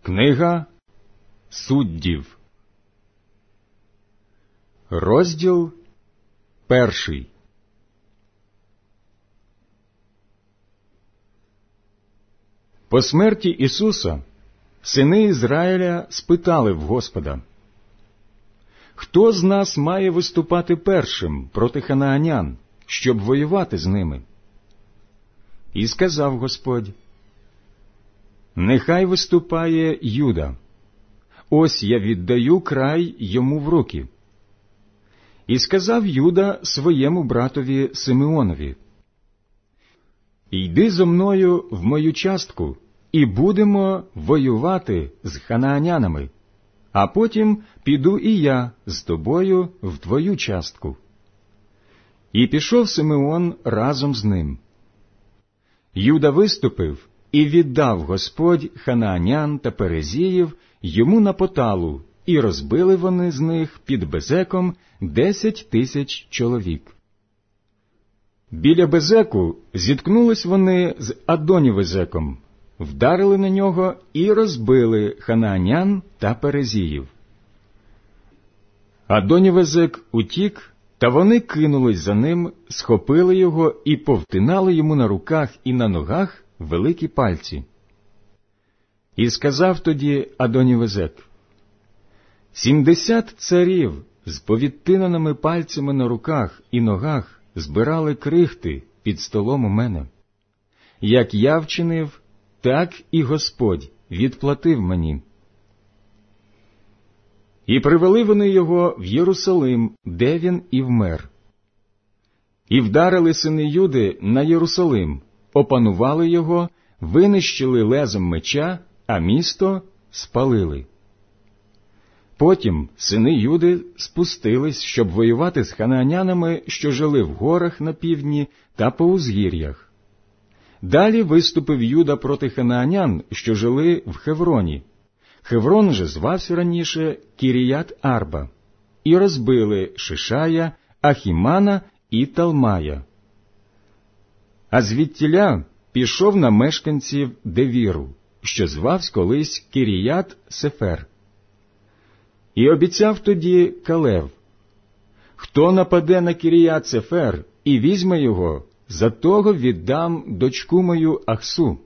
Книга Суддів, розділ 1. По смерті Ісуса сини Ізраїля спитали в Господа: «Хто з нас має виступати першим проти ханаанян, щоб воювати з ними?» І сказав Господь: «Нехай виступає Юда. Ось я віддаю край йому в руки». І сказав Юда своєму братові Симеонові: «Йди зо мною в мою частку, і будемо воювати з ханаанянами, а потім піду і я з тобою в твою частку». І пішов Симеон разом з ним. Юда виступив, і віддав Господь ханаанян та перезіїв йому на поталу, і розбили вони з них під Безеком 10 000 чоловік. Біля Безеку зіткнулись вони з Адонівезеком, вдарили на нього і розбили ханаанян та перезіїв. Адонівезек утік, та вони кинулись за ним, схопили його і повтинали йому на руках і на ногах великі пальці. І сказав тоді Адонівезек: 70 царів з повідтинаними пальцями на руках і ногах збирали крихти під столом у мене. Як я вчинив, так і Господь відплатив мені. І привели вони його в Єрусалим, де він і вмер. І вдарили сини Юди на Єрусалим, опанували його, винищили лезом меча, а місто спалили. Потім сини Юди спустились, щоб воювати з ханаанянами, що жили в горах на півдні та по узгір'ях. Далі виступив Юда проти ханаанян, що жили в Хевроні. Хеврон же звався раніше Кіріят-Арба, і розбили Шишая, Ахімана і Талмая. А звідтіля пішов на мешканців Девіру, що звався колись Кіріят-Сефер. І обіцяв тоді Калев: «Хто нападе на Кіріят-Сефер і візьме його, за того віддам дочку мою Ахсу».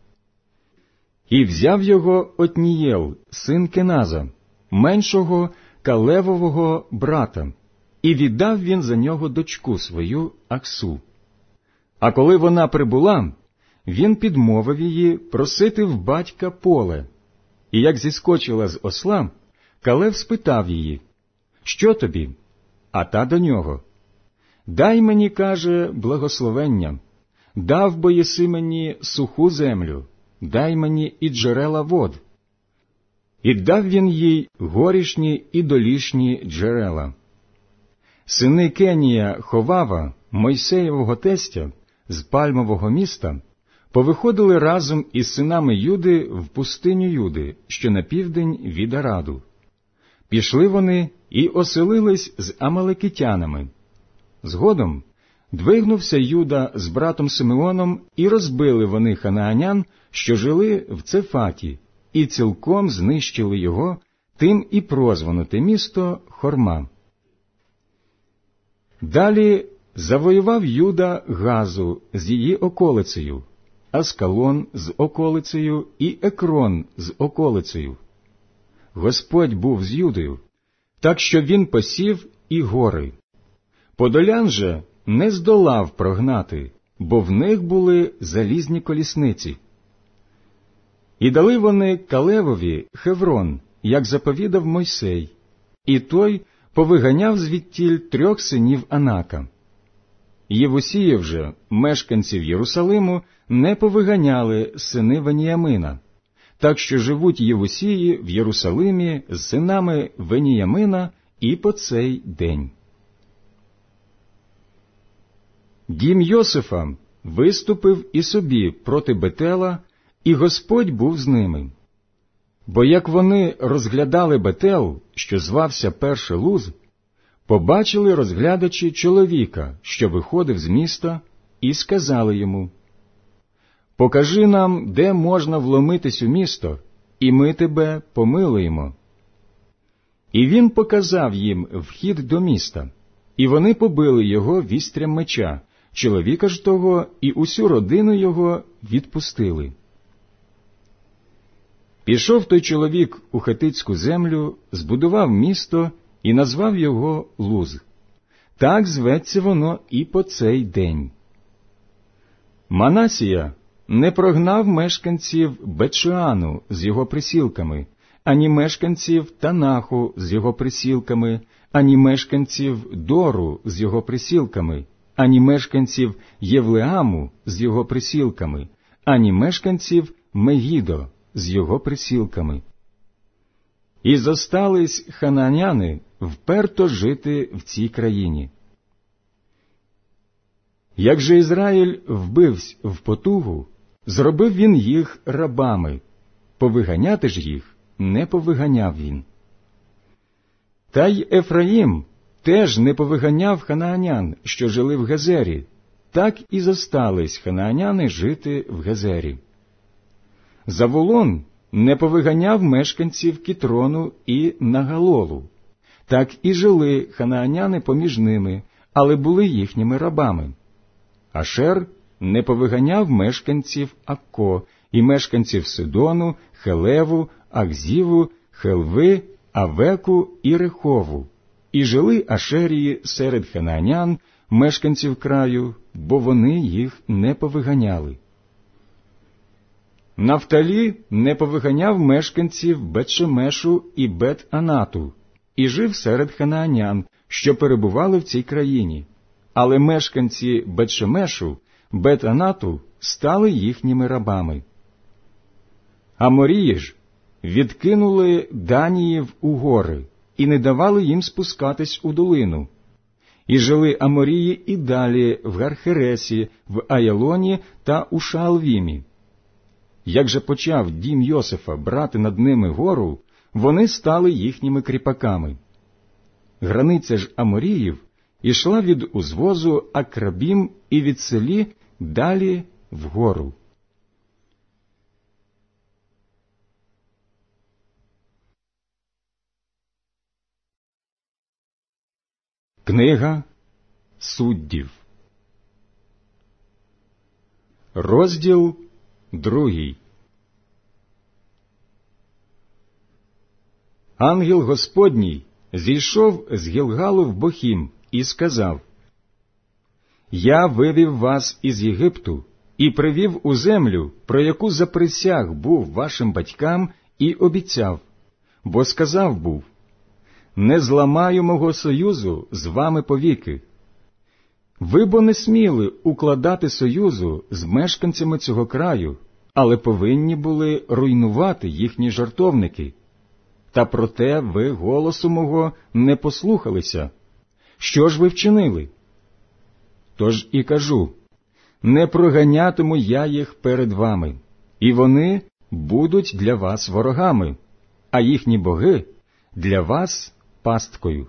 І взяв його Отнієл, син Кеназа, меншого Калевового брата, і віддав він за нього дочку свою Ахсу. А коли вона прибула, він підмовив її просити в батька поле. І як зіскочила з осла, Калев спитав її: «Що тобі?» А та до нього: «Дай мені, каже, благословення, дав бо єси мені суху землю, дай мені і джерела вод». І дав він їй горішні і долішні джерела. Сини Кенія Ховава, Мойсеєвого тестя, з Пальмового міста, повиходили разом із синами Юди в пустиню Юди, що на південь від Араду. Пішли вони і оселились з амалекитянами. Згодом двигнувся Юда з братом Симеоном, і розбили вони ханаанян, що жили в Цефаті, і цілком знищили його, тим і прозвано те місто Хорма. Далі завоював Юда Газу з її околицею, Аскалон з околицею і Екрон з околицею. Господь був з Юдою, так що він посів і гори. Подолян же не здолав прогнати, бо в них були залізні колісниці. І дали вони Калевові Хеврон, як заповідав Мойсей, і той повиганяв звідтіль 3 синів Анака. Євусіїв же, мешканців Єрусалиму, не повиганяли сини Веніямина, так що живуть Євусії в Єрусалимі з синами Веніямина і по цей день. Дім Йосифа виступив і собі проти Бетела, і Господь був з ними. Бо як вони розглядали Бетел, що звався перше Луз, побачили розглядачі чоловіка, що виходив з міста, і сказали йому: «Покажи нам, де можна вломитись у місто, і ми тебе помилуємо». І він показав їм вхід до міста, і вони побили його вістрям меча, чоловіка ж того і усю родину його відпустили. Пішов той чоловік у хетицьку землю, збудував місто і назвав його Луз. Так зветься воно і по цей день. Манасія не прогнав мешканців Бетшеану з його присілками, ані мешканців Танаху з його присілками, ані мешканців Дору з його присілками, ані мешканців Євлеаму з його присілками, ані мешканців Мегідо з його присілками. І зостались хананяни вперто жити в цій країні. Як же Ізраїль вбивсь в потугу, зробив він їх рабами, повиганяти ж їх не повиганяв він. Та й Ефраїм теж не повиганяв ханаанян, що жили в Гезері, так і зостались ханааняни жити в Гезері. Заволон не повиганяв мешканців Кітрону і Нагалолу, так і жили ханааняни поміж ними, але були їхніми рабами. Ашер не повиганяв мешканців Акко і мешканців Сидону, Хелеву, Акзіву, Хелви, Авеку і Рехову, і жили Ашерії серед ханаанян, мешканців краю, бо вони їх не повиганяли. Нафталі не повиганяв мешканців Бет-Шемешу і Бет-Анату, і жив серед ханаанян, що перебували в цій країні, але мешканці Бет-Шемешу, Бет-Анату стали їхніми рабами. Аморії ж відкинули Даніїв у гори і не давали їм спускатись у долину. І жили Аморії і далі в Гархересі, в Аялоні та у Шаалвімі. Як же почав дім Йосифа брати над ними гору, вони стали їхніми кріпаками. Границя ж Аморіїв ішла від узвозу Акрабім і від селі далі вгору. Книга Суддів, розділ 2. Ангел Господній зійшов з Гілгалу в Бохім і сказав: «Я вивів вас із Єгипту і привів у землю, про яку заприсяг був вашим батькам і обіцяв, бо сказав був: не зламаю мого союзу з вами повіки. Ви бо не сміли укладати союзу з мешканцями цього краю, але повинні були руйнувати їхні жертовники. Та проте ви голосу мого не послухалися. Що ж ви вчинили? Тож і кажу, не проганятиму я їх перед вами, і вони будуть для вас ворогами, а їхні боги для вас пасткою».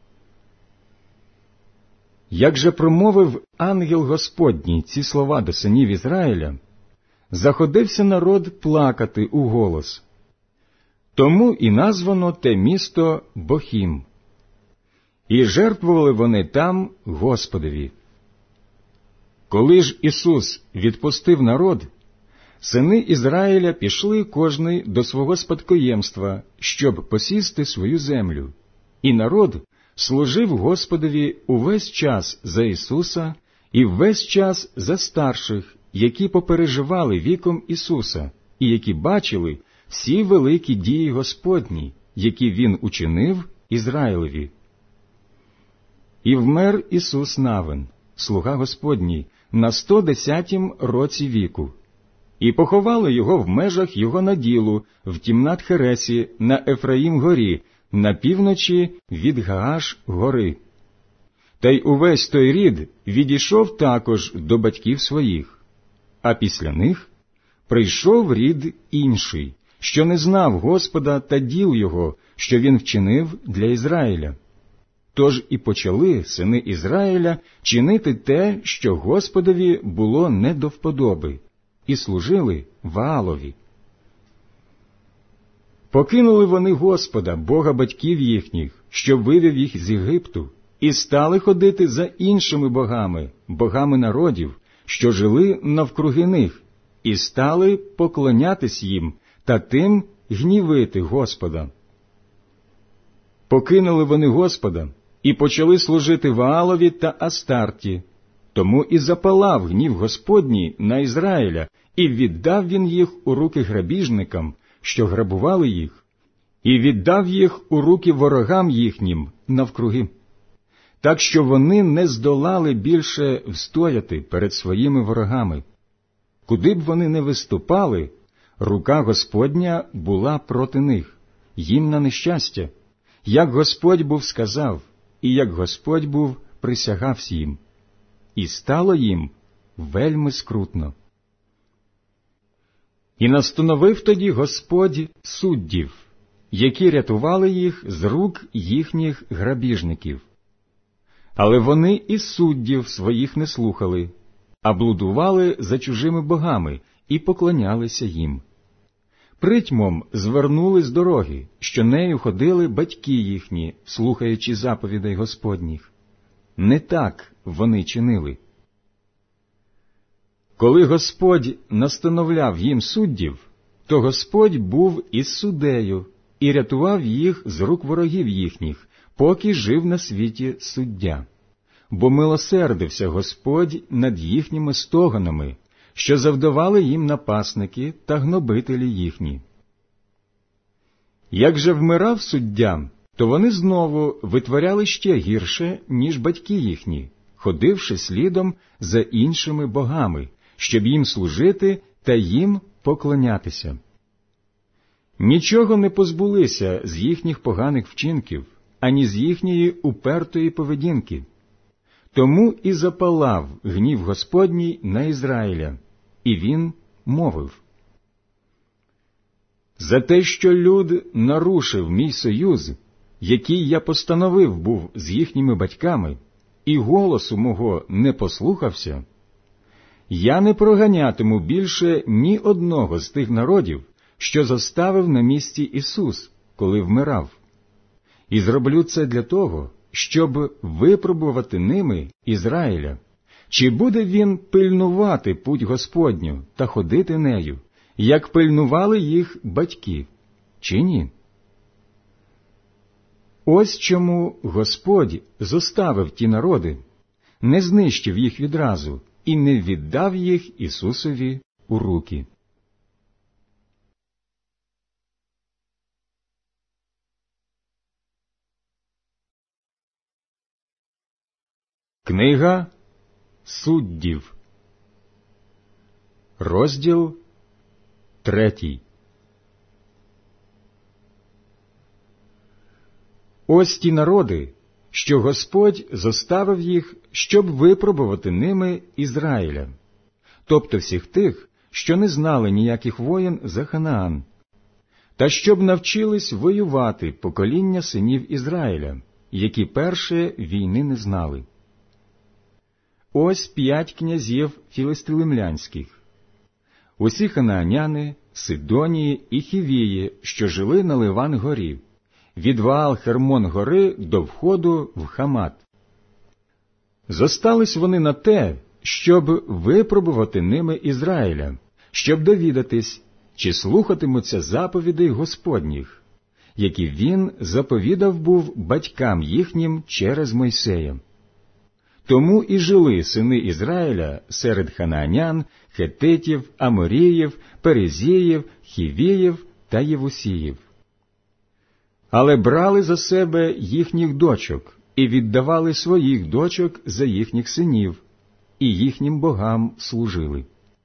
Як же промовив ангел Господній ці слова до синів Ізраїля, заходився народ плакати у голос. Тому і названо те місто Бохім. І жертвували вони там Господові. Коли ж Ісус відпустив народ, сини Ізраїля пішли кожний до свого спадкоємства, щоб посісти свою землю. І народ служив Господові увесь час за Ісуса і весь час за старших, які попереживали віком Ісуса, і які бачили всі великі дії Господні, які Він учинив Ізраїлеві. І вмер Ісус Навин, слуга Господній, на 110-м році віку, і поховали його в межах його наділу в Тімнат-Хересі на Ефраїм-горі, на півночі від Гааш-гори. Та й увесь той рід відійшов також до батьків своїх, а після них прийшов рід інший, що не знав Господа та діл його, що він вчинив для Ізраїля. Тож і почали сини Ізраїля чинити те, що Господові було не до вподоби, і служили Ваалові. Покинули вони Господа, Бога батьків їхніх, що вивів їх з Єгипту, і стали ходити за іншими богами, богами народів, що жили навкруги них, і стали поклонятись їм та тим гнівити Господа. Покинули вони Господа і почали служити Ваалові та Астарті, тому і запалав гнів Господній на Ізраїля, і віддав він їх у руки грабіжникам, що грабували їх, і віддав їх у руки ворогам їхнім навкруги, так що вони не здолали більше встояти перед своїми ворогами. Куди б вони не виступали, рука Господня була проти них, їм на нещастя, як Господь був сказав, і як Господь був присягався їм. І стало їм вельми скрутно. І настановив тоді Господь суддів, які рятували їх з рук їхніх грабіжників. Але вони і суддів своїх не слухали, а блудували за чужими богами і поклонялися їм. Притьмом звернули з дороги, що нею ходили батьки їхні, слухаючи заповідей Господніх. Не так вони чинили. Коли Господь настановляв їм суддів, то Господь був із суддею і рятував їх з рук ворогів їхніх, поки жив на світі суддя. Бо милосердився Господь над їхніми стогонами, що завдавали їм напасники та гнобителі їхні. Як же вмирав суддя, то вони знову витворяли ще гірше, ніж батьки їхні, ходивши слідом за іншими богами, щоб їм служити та їм поклонятися. Нічого не позбулися з їхніх поганих вчинків, ані з їхньої упертої поведінки. Тому і запалав гнів Господній на Ізраїля, і він мовив: «За те, що люд нарушив мій союз, який я постановив був з їхніми батьками, і голосу мого не послухався, я не проганятиму більше ні одного з тих народів, що заставив на місці Ісус, коли вмирав. І зроблю це для того, щоб випробувати ними Ізраїля, чи буде він пильнувати путь Господню та ходити нею, як пильнували їх батьки, чи ні? Ось чому Господь зоставив ті народи, не знищив їх відразу і не віддав їх Ісусові у руки». Книга Суддів, розділ 3. Ось ті народи, що Господь зоставив їх, щоб випробувати ними Ізраїля, тобто всіх тих, що не знали ніяких воєн за Ханаан, та щоб навчились воювати покоління синів Ізраїля, які перше війни не знали. Ось 5 князів філистилимлянських, усі ханааняни, Сидонії і Хівії, що жили на Ливан-горі, від Ваал-Хермон-гори до входу в Хамат. Зостались вони на те, щоб випробувати ними Ізраїля, щоб довідатись, чи слухатимуться заповідей Господніх, які він заповідав був батькам їхнім через Мойсея. Тому і жили сини Ізраїля серед ханаанян, хетитів, аморіїв, перезіїв, хівіїв та євусіїв. Але брали за себе їхніх дочок і віддавали своїх дочок за їхніх синів, і їхнім богам служили.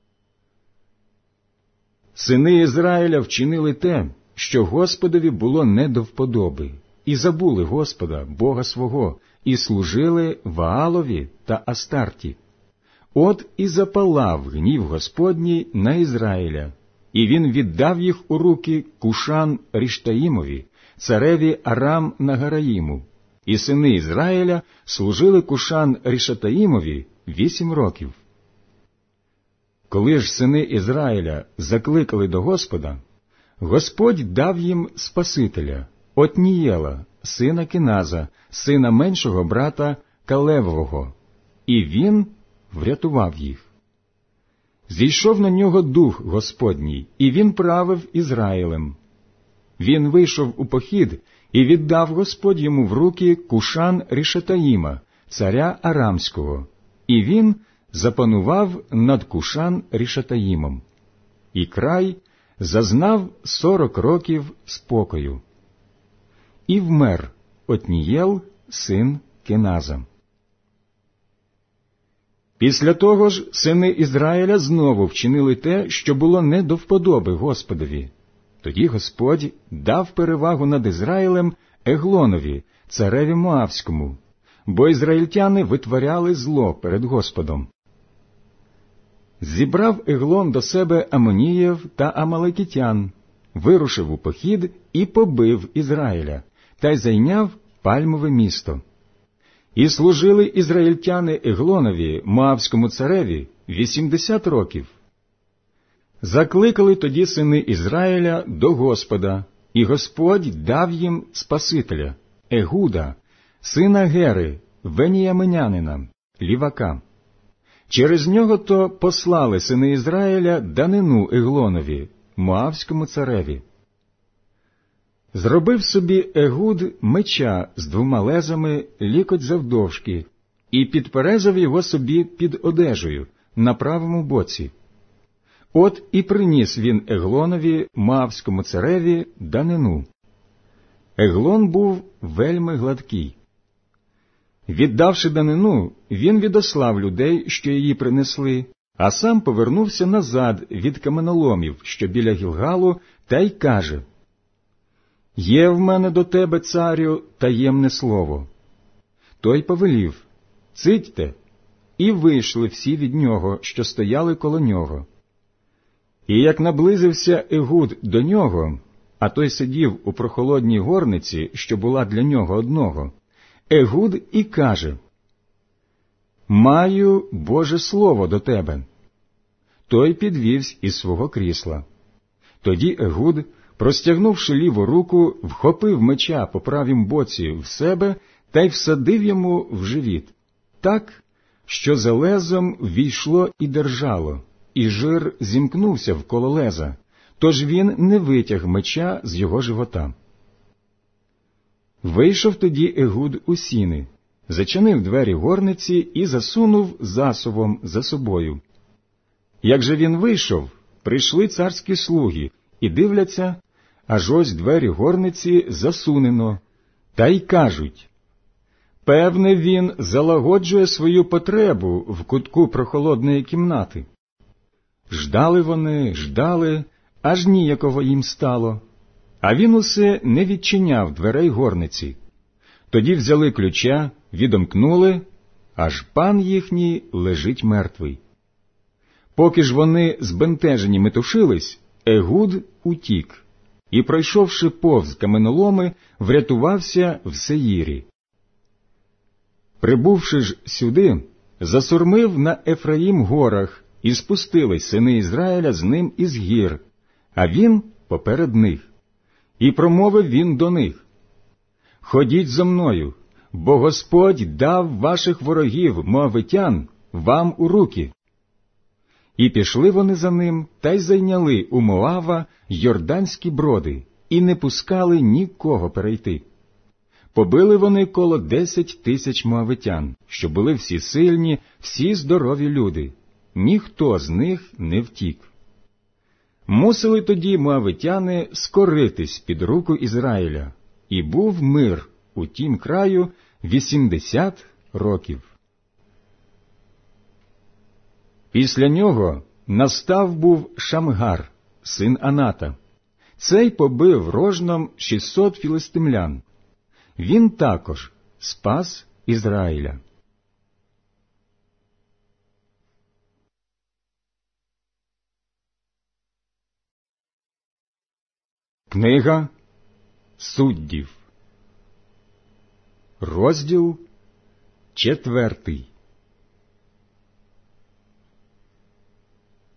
Сини Ізраїля вчинили те, що Господові було не до вподоби, і забули Господа, Бога свого, і служили Ваалові та Астарті. От і запалав гнів Господній на Ізраїля, і він віддав їх у руки Кушан-Ріштаїмові, цареві Арам-Нагараїму, і сини Ізраїля служили Кушан-Рішатаїмові 8 років. Коли ж сини Ізраїля закликали до Господа, Господь дав їм Спасителя, Отнієла, сина Кеназа, сина меншого брата Калевового, і він врятував їх. Зійшов на нього Дух Господній, і він правив Ізраїлем. Він вийшов у похід, і віддав Господь йому в руки Кушан-Рішатаїма, царя Арамського, і він запанував над Кушан-Рішатаїмом. І край зазнав 40 років спокою. І вмер Отнієл, син Кеназа. Після того ж сини Ізраїля знову вчинили те, що було не до вподоби Господові. Тоді Господь дав перевагу над Ізраїлем Еглонові, цареві Моавському, бо ізраїльтяни витворяли зло перед Господом. Зібрав Еглон до себе Амоніїв та Амалекітян, вирушив у похід і побив Ізраїля, та й зайняв Пальмове місто. І служили ізраїльтяни Еглонові, Моавському цареві, 80 років. Закликали тоді сини Ізраїля до Господа, і Господь дав їм Спасителя, Егуда, сина Гери, веніяминянина, лівака. Через нього то послали сини Ізраїля данину Еглонові, Моавському цареві. Зробив собі Егуд меча з 2 лезами лікоть завдовжки і підперезав його собі під одежею на правому боці. От і приніс він Еглонові, Моавському цареві, данину. Еглон був вельми гладкий. Віддавши данину, він відослав людей, що її принесли, а сам повернувся назад від каменоломів, що біля Гілгалу, та й каже: «Є в мене до тебе, царю, таємне слово». Той повелів: «Цитьте», і вийшли всі від нього, що стояли коло нього. І як наблизився Егуд до нього, а той сидів у прохолодній горниці, що була для нього одного, Егуд і каже: «Маю Боже слово до тебе». Той підвівсь із свого крісла. Тоді Егуд, простягнувши ліву руку, вхопив меча по правім боці в себе та й всадив йому в живіт, так, що за лезом ввійшло і держало, і жир зімкнувся вколо леза, тож він не витяг меча з його живота. Вийшов тоді Егуд у сіни, зачинив двері горниці і засунув засувом за собою. Як же він вийшов, прийшли царські слуги і дивляться, аж ось двері горниці засунено, та й кажуть: «Певне, він залагоджує свою потребу в кутку прохолодної кімнати». Ждали, аж ніяково їм стало, а він усе не відчиняв дверей горниці. Тоді взяли ключа, відомкнули, аж пан їхній лежить мертвий. Поки ж вони збентежені метушились, Егуд утік, і, пройшовши повз каменоломи, врятувався в Сеїрі. Прибувши ж сюди, засурмив на Ефраїм горах, і спустились сини Ізраїля з ним із гір, а він поперед них. І промовив він до них: «Ходіть зо мною, бо Господь дав ваших ворогів, моавитян, вам у руки». І пішли вони за ним, та й зайняли у Моава йорданські броди, і не пускали нікого перейти. Побили вони коло 10 тисяч моавитян, що були всі сильні, всі здорові люди. Ніхто з них не втік. Мусили тоді моавитяни скоритись під руку Ізраїля, і був мир у тім краю 80 років. Після нього настав був Шамгар, син Аната. Цей побив рожном 600 філистимлян. Він також спас Ізраїля. Книга Суддів, розділ 4.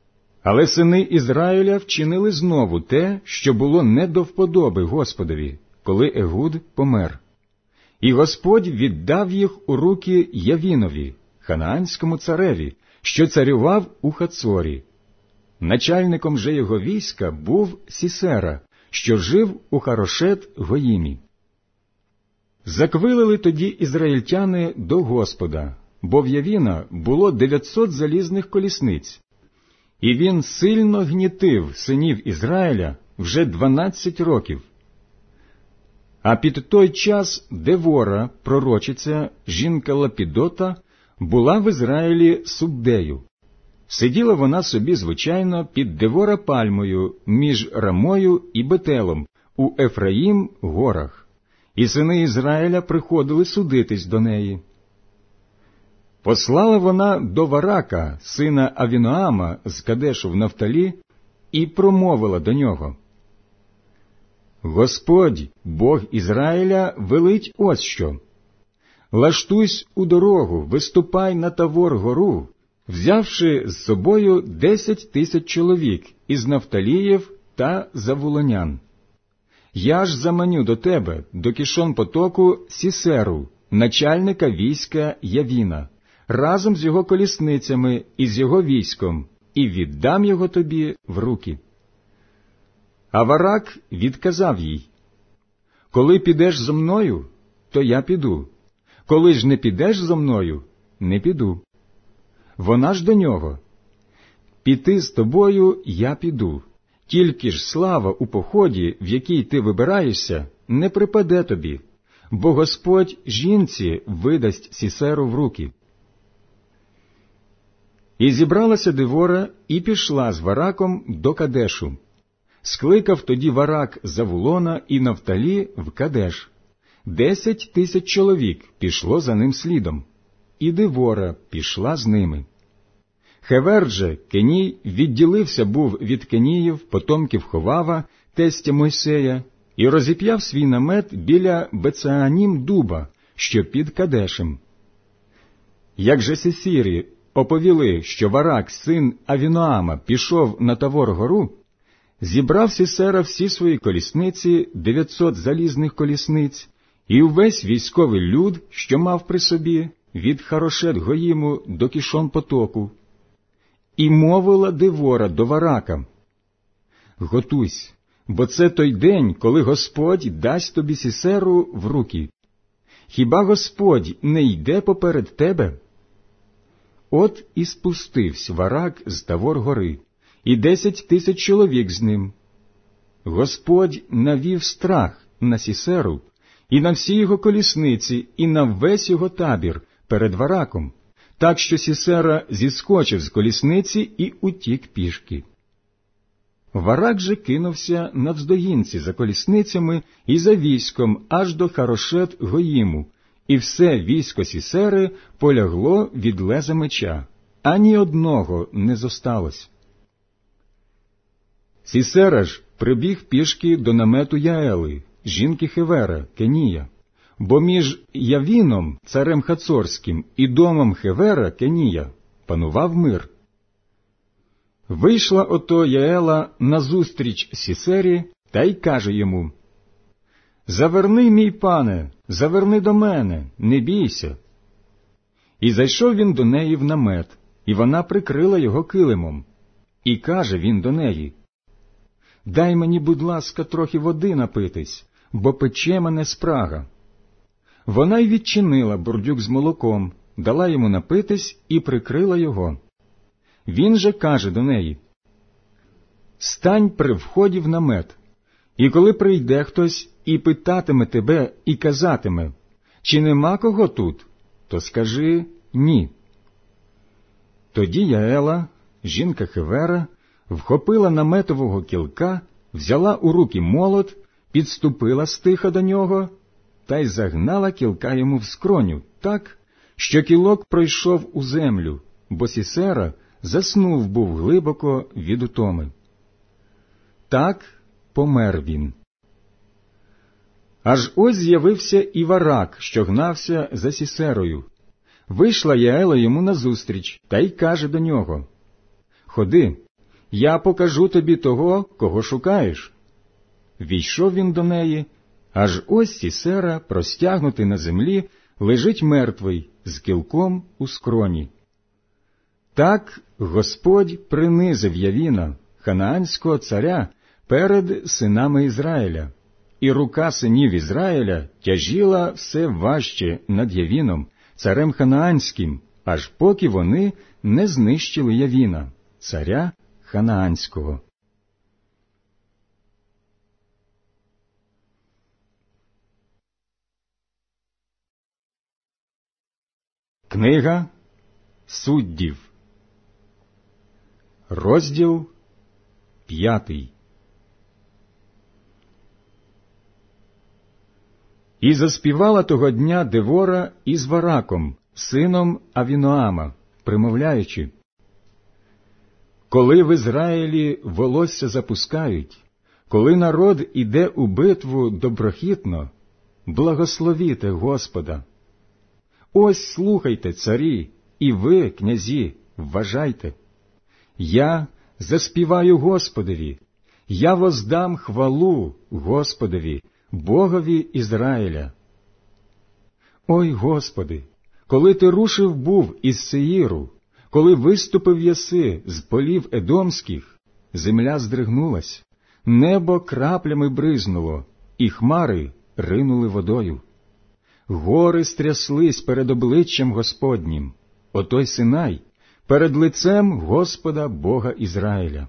Але сини Ізраїля вчинили знову те, що було не до вподоби Господові, коли Егуд помер. І Господь віддав їх у руки Явінові, ханаанському цареві, що царював у Хацорі. Начальником же його війська був Сісера, що жив у Харошет-Гоїмі. Заквилили тоді ізраїльтяни до Господа, бо в Явіна було 900 залізних колісниць. І він сильно гнітив синів Ізраїля вже 12 років. А під той час Девора, пророчиця, жінка Лапідота, була в Ізраїлі суддею. Сиділа вона собі, звичайно, під Девора пальмою між Рамою і Бетелом у Ефраїм горах, і сини Ізраїля приходили судитись до неї. Послала вона до Варака, сина Авіноама з Кадешу в Нафталі, і промовила до нього: «Господь, Бог Ізраїля, велить ось що. Лаштуйсь у дорогу, виступай на Тавор-гору, взявши з собою 10 000 чоловік із Нафталіїв та Завулонян. Я ж заманю до тебе, до Кішон-потоку, Сісеру, начальника війська Явіна, разом з його колісницями і з його військом, і віддам його тобі в руки». А Варак відказав їй: «Коли підеш зо мною, то я піду, коли ж не підеш зо мною, не піду». Вона ж до нього: «Піти з тобою я піду, тільки ж слава у поході, в який ти вибираєшся, не припаде тобі, бо Господь жінці видасть Сісеру в руки». І зібралася Девора і пішла з Вараком до Кадешу. Скликав тоді Варак Завулона і Нафталі в Кадеш. 10 000 чоловік пішло за ним слідом, і Девора пішла з ними. Хевер же, Кеній, відділився був від Кеніїв, потомків Ховава, тестя Мойсея, і розіп'яв свій намет біля Бецеанім дуба, що під Кадешем. Як же Сесірі оповіли, що Варак, син Авіноама, пішов на Тавор-гору, зібрав Сісера всі свої колісниці, 900 залізних колісниць, і увесь військовий люд, що мав при собі, від Харошет-Гоїму до Кішон-потоку. І мовила Девора до Варака: «Готуйся, бо це той день, коли Господь дасть тобі Сісеру в руки. Хіба Господь не йде поперед тебе?» От і спустився Варак з Тавор-гори, і 10 000 чоловік з ним. Господь навів страх на Сісеру і на всі його колісниці, і на весь його табір перед Вараком, так що Сісера зіскочив з колісниці і утік пішки. Варак же кинувся навздогінці за колісницями і за військом аж до Харошет-Гоїму, і все військо Сісери полягло від леза меча, ані одного не зосталось. Сісера ж прибіг пішки до намету Яели, жінки Хевера, Кенія, бо між Явіном, царем Хацорським, і домом Хевера, Кенія, панував мир. Вийшла ото Яела назустріч Сісері та й каже йому: «Заверни, мій пане, заверни до мене, не бійся». І зайшов він до неї в намет, і вона прикрила його килимом. І каже він до неї: «Дай мені, будь ласка, трохи води напитись, бо пече мене спрага». Вона й відчинила бурдюк з молоком, дала йому напитись і прикрила його. Він же каже до неї: «Стань при вході в намет, і коли прийде хтось і питатиме тебе і казатиме: чи нема кого тут, то скажи ні». Тоді Яела, жінка Хевера, вхопила наметового кілка, взяла у руки молот, підступила стиха до нього та й загнала кілка йому в скроню так, що кілок пройшов у землю, бо Сісера заснув був глибоко від утоми. Так помер він. Аж ось з'явився і Варак, що гнався за Сісерою. Вийшла Яела йому назустріч та й каже до нього: «Ходи, я покажу тобі того, кого шукаєш. Війшов він до неї, аж ось Сісера, простягнутий на землі, лежить мертвий, з кілком у скроні. Так Господь принизив Явіна, ханаанського царя, перед синами Ізраїля, і рука синів Ізраїля тяжіла все важче над Явіном, царем ханаанським, аж поки вони не знищили Явіна, царя ханаанського. Книга Суддів, розділ 5. І заспівала того дня Девора із Вараком, сином Авіноама, примовляючи: коли в Ізраїлі волосся запускають, коли народ іде у битву доброхітно, благословіте Господа. Ось слухайте, царі, і ви, князі, вважайте. Я заспіваю Господові, я воздам хвалу Господові, Богові Ізраїля. Ой, Господи, коли ти рушив був із Сеїру, коли виступив єси з полів Едомських, земля здригнулась, небо краплями бризнуло, і хмари ринули водою. Гори стряслись перед обличчям Господнім, отой Синай, перед лицем Господа Бога Ізраїля.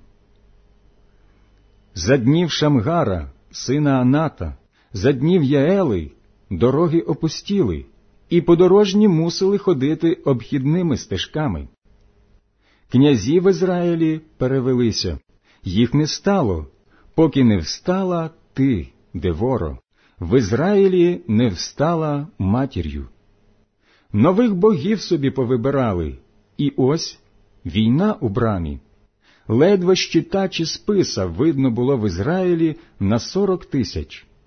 За днів Шамгара, сина Аната, за днів Яели, дороги опустіли, і подорожні мусили ходити обхідними стежками. Князі в Ізраїлі перевелися, їх не стало, поки не встала ти, Деворо, в Ізраїлі не встала матір'ю. Нових богів собі повибирали, і ось війна у брамі. Ледве щита чи списа видно було в Ізраїлі на 40 000.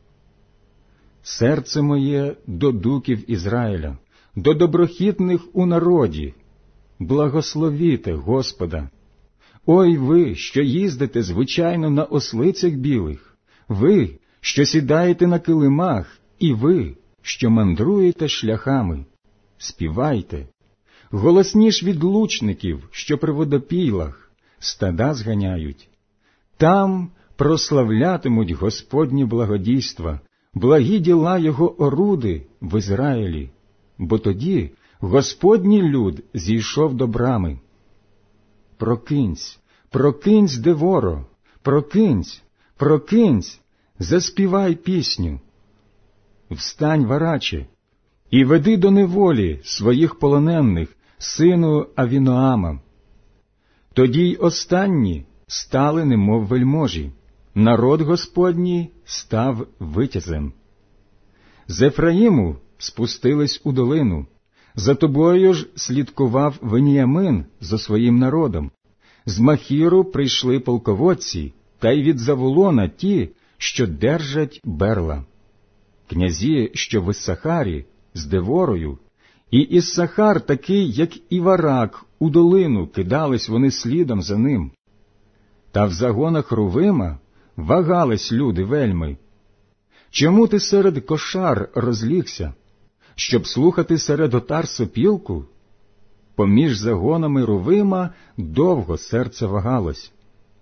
Серце моє до дуків Ізраїля, до доброхітних у народі. Благословіте Господа. Ой ви, що їздите звичайно на ослицях білих, ви, що сідаєте на килимах, і ви, що мандруєте шляхами. Співайте, голосніш від лучників, що при водопійлах, стада зганяють. Там прославлятимуть Господні благодійства, благі діла Його оруди в Ізраїлі, бо тоді Господній люд зійшов до брами. Прокинься, прокинься, Деворо, прокинься, прокинься, заспівай пісню. Встань, Вараче, і веди до неволі своїх полонених, сину Авіноама. Тоді й останні стали немов вельможі, народ Господній став витязем. З Ефраїму спустились у долину, за тобою ж слідкував Веніямин зо своїм народом. З Махіру прийшли полководці, та й від Завулона ті, що держать берла. Князі, що в Іссахарі, з Деворою, і Іссахар такий, як і Варак, у долину кидались вони слідом за ним. Та в загонах Рувима вагались люди вельми. Чому ти серед кошар розлігся, щоб слухати серед отар сопілку? Поміж загонами Рувима довго серце вагалось.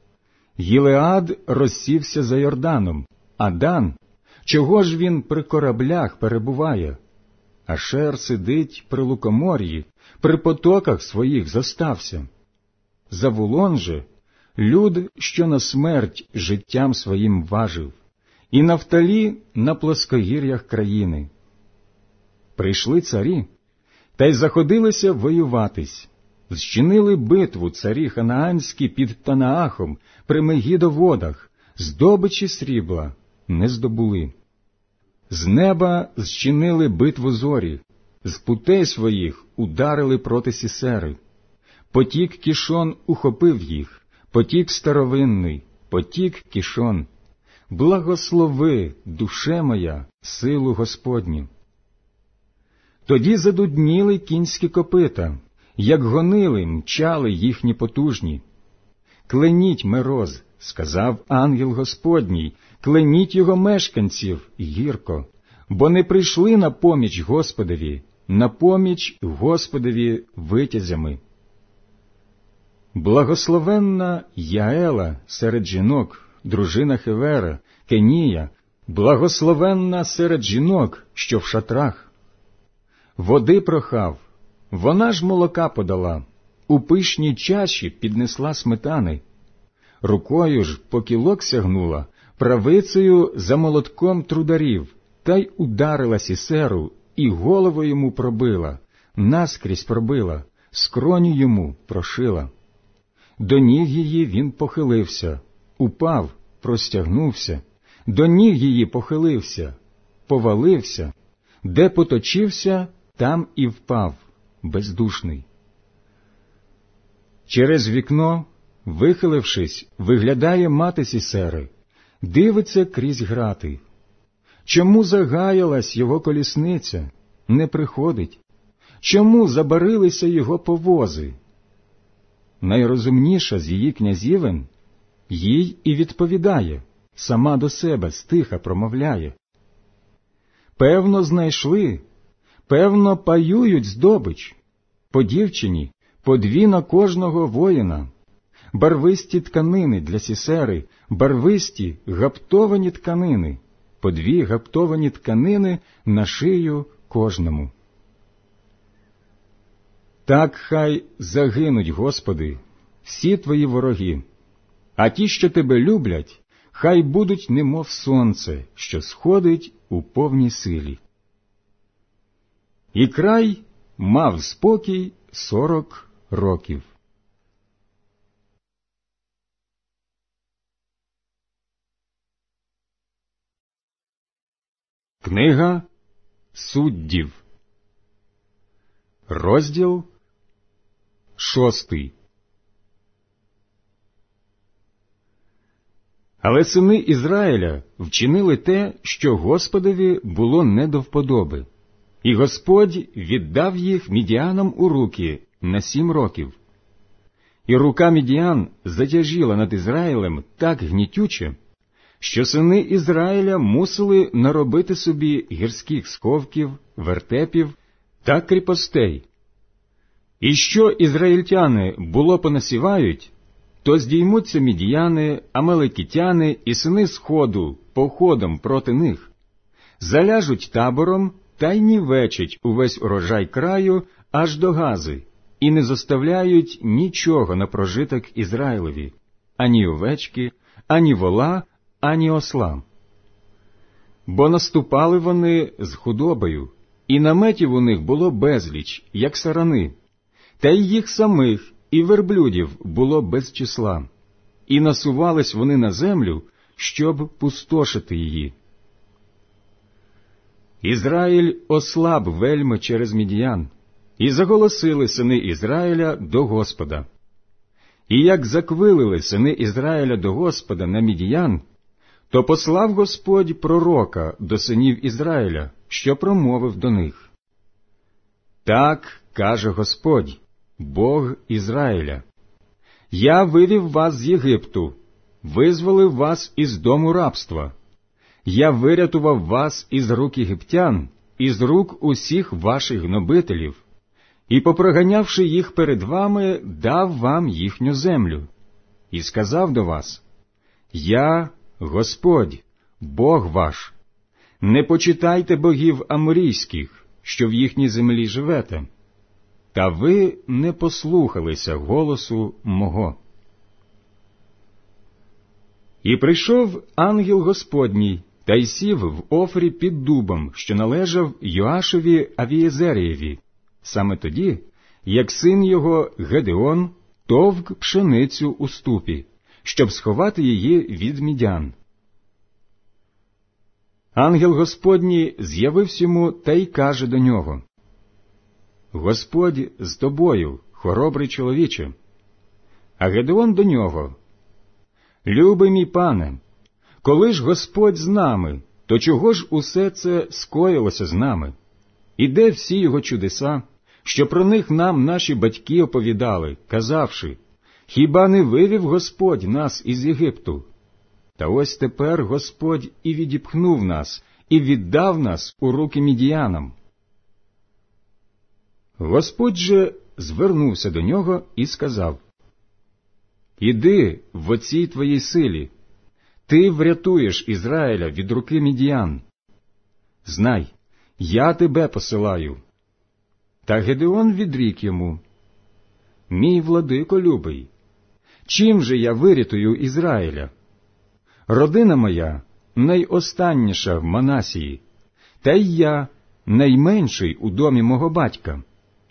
Гілеад розсівся за Йорданом, а Дан, чого ж він при кораблях перебуває? Ашер сидить при лукомор'ї, при потоках своїх зостався. Завулон же — люд, що на смерть життям своїм важив, і Нафталі на плоскогір'ях країни. Прийшли царі, та й заходилися воюватись. Зчинили битву царі ханаанські під Танаахом при Мегідоводах, здобичі срібла не здобули. З неба зчинили битву зорі, з путей своїх ударили проти Сісери. Потік Кішон ухопив їх, потік старовинний, потік Кішон. Благослови, душе моя, силу Господню. Тоді задудніли кінські копита, як гонили, мчали їхні потужні. Кленіть Мероз, сказав ангел Господній, кленіть його мешканців гірко, бо не прийшли на поміч Господові витязями. Благословенна Яела серед жінок, дружина Хевера, Кенія, благословенна серед жінок, що в шатрах. Води прохав, вона ж молока подала, у пишній чаші піднесла сметани. Рукою ж по кілок сягнула, правицею за молотком трударів, та й ударила Сісеру, і голову йому пробила, наскрізь пробила, скроню йому прошила. До ніг її він похилився, упав, простягнувся, до ніг її похилився, повалився, де поточився, там і впав, бездушний. Через вікно, вихилившись, виглядає мати Сісери, дивиться крізь грати. Чому загаялась його колісниця, не приходить? Чому забарилися його повози? Найрозумніша з її князівен їй і відповідає, сама до себе стиха промовляє. Певно, знайшли, певно, паюють здобич, по дівчині, по 2 на кожного воїна, барвисті тканини для Сісери, барвисті гаптовані тканини, по 2 гаптовані тканини на шию кожному. Так хай загинуть, Господи, всі Твої вороги, а ті, що Тебе люблять, хай будуть немов сонце, що сходить у повній силі. І край мав спокій 40 років. Книга Суддів, розділ 6. Але сини Ізраїля вчинили те, що Господові було не до вподоби, і Господь віддав їх мідіанам у руки на 7 років. І рука мідіан затяжіла над Ізраїлем так гнітюче, що сини Ізраїля мусили наробити собі гірських сховків, вертепів та кріпостей. І що ізраїльтяни було понасівають, то здіймуться мідіяни, амалекітяни і сини Сходу походом проти них, заляжуть табором та й нівечать увесь урожай краю аж до Гази, і не зоставляють нічого на прожиток Ізраїлеві, ані овечки, ані вола, ані осла. Бо наступали вони з худобою, і наметів у них було безліч, як сарани, та й їх самих, і верблюдів було без числа, і насувались вони на землю, щоб пустошити її. Ізраїль ослаб вельми через мідіян, і заголосили сини Ізраїля до Господа. І як заквилили сини Ізраїля до Господа на мідіян, то послав Господь пророка до синів Ізраїля, що промовив до них. Так каже Господь, Бог Ізраїля: Я вивів вас з Єгипту, визволив вас із дому рабства. Я вирятував вас із рук єгиптян, із рук усіх ваших гнобителів, і, попроганявши їх перед вами, дав вам їхню землю. І сказав до вас: Я, Господь, Бог ваш. Не почитайте богів аморійських, що в їхній землі живете. Та ви не послухалися голосу мого. І прийшов ангел Господній, та й сів в Офрі під дубом, що належав Йоашеві Авієзерієві, саме тоді, як син його Гедеон товк пшеницю у ступі, щоб сховати її від мідян. Ангел Господній з'явився йому та й каже до нього: Господь з тобою, хоробрий чоловіче. А Гедеон до нього: Любий мій пане, коли ж Господь з нами, то чого ж усе це скоїлося з нами? І де всі його чудеса, що про них нам наші батьки оповідали, казавши: Хіба не вивів Господь нас із Єгипту? Та ось тепер Господь і відіпхнув нас, і віддав нас у руки мідіянам. Господь же звернувся до нього і сказав: «Іди в оцій твоїй силі, ти врятуєш Ізраїля від руки мідіян. Знай, я тебе посилаю». Та Гедеон відрік йому: «Мій владико любий, чим же я вирятую Ізраїля? Родина моя найостанніша в Манасії, та й я найменший у домі мого батька».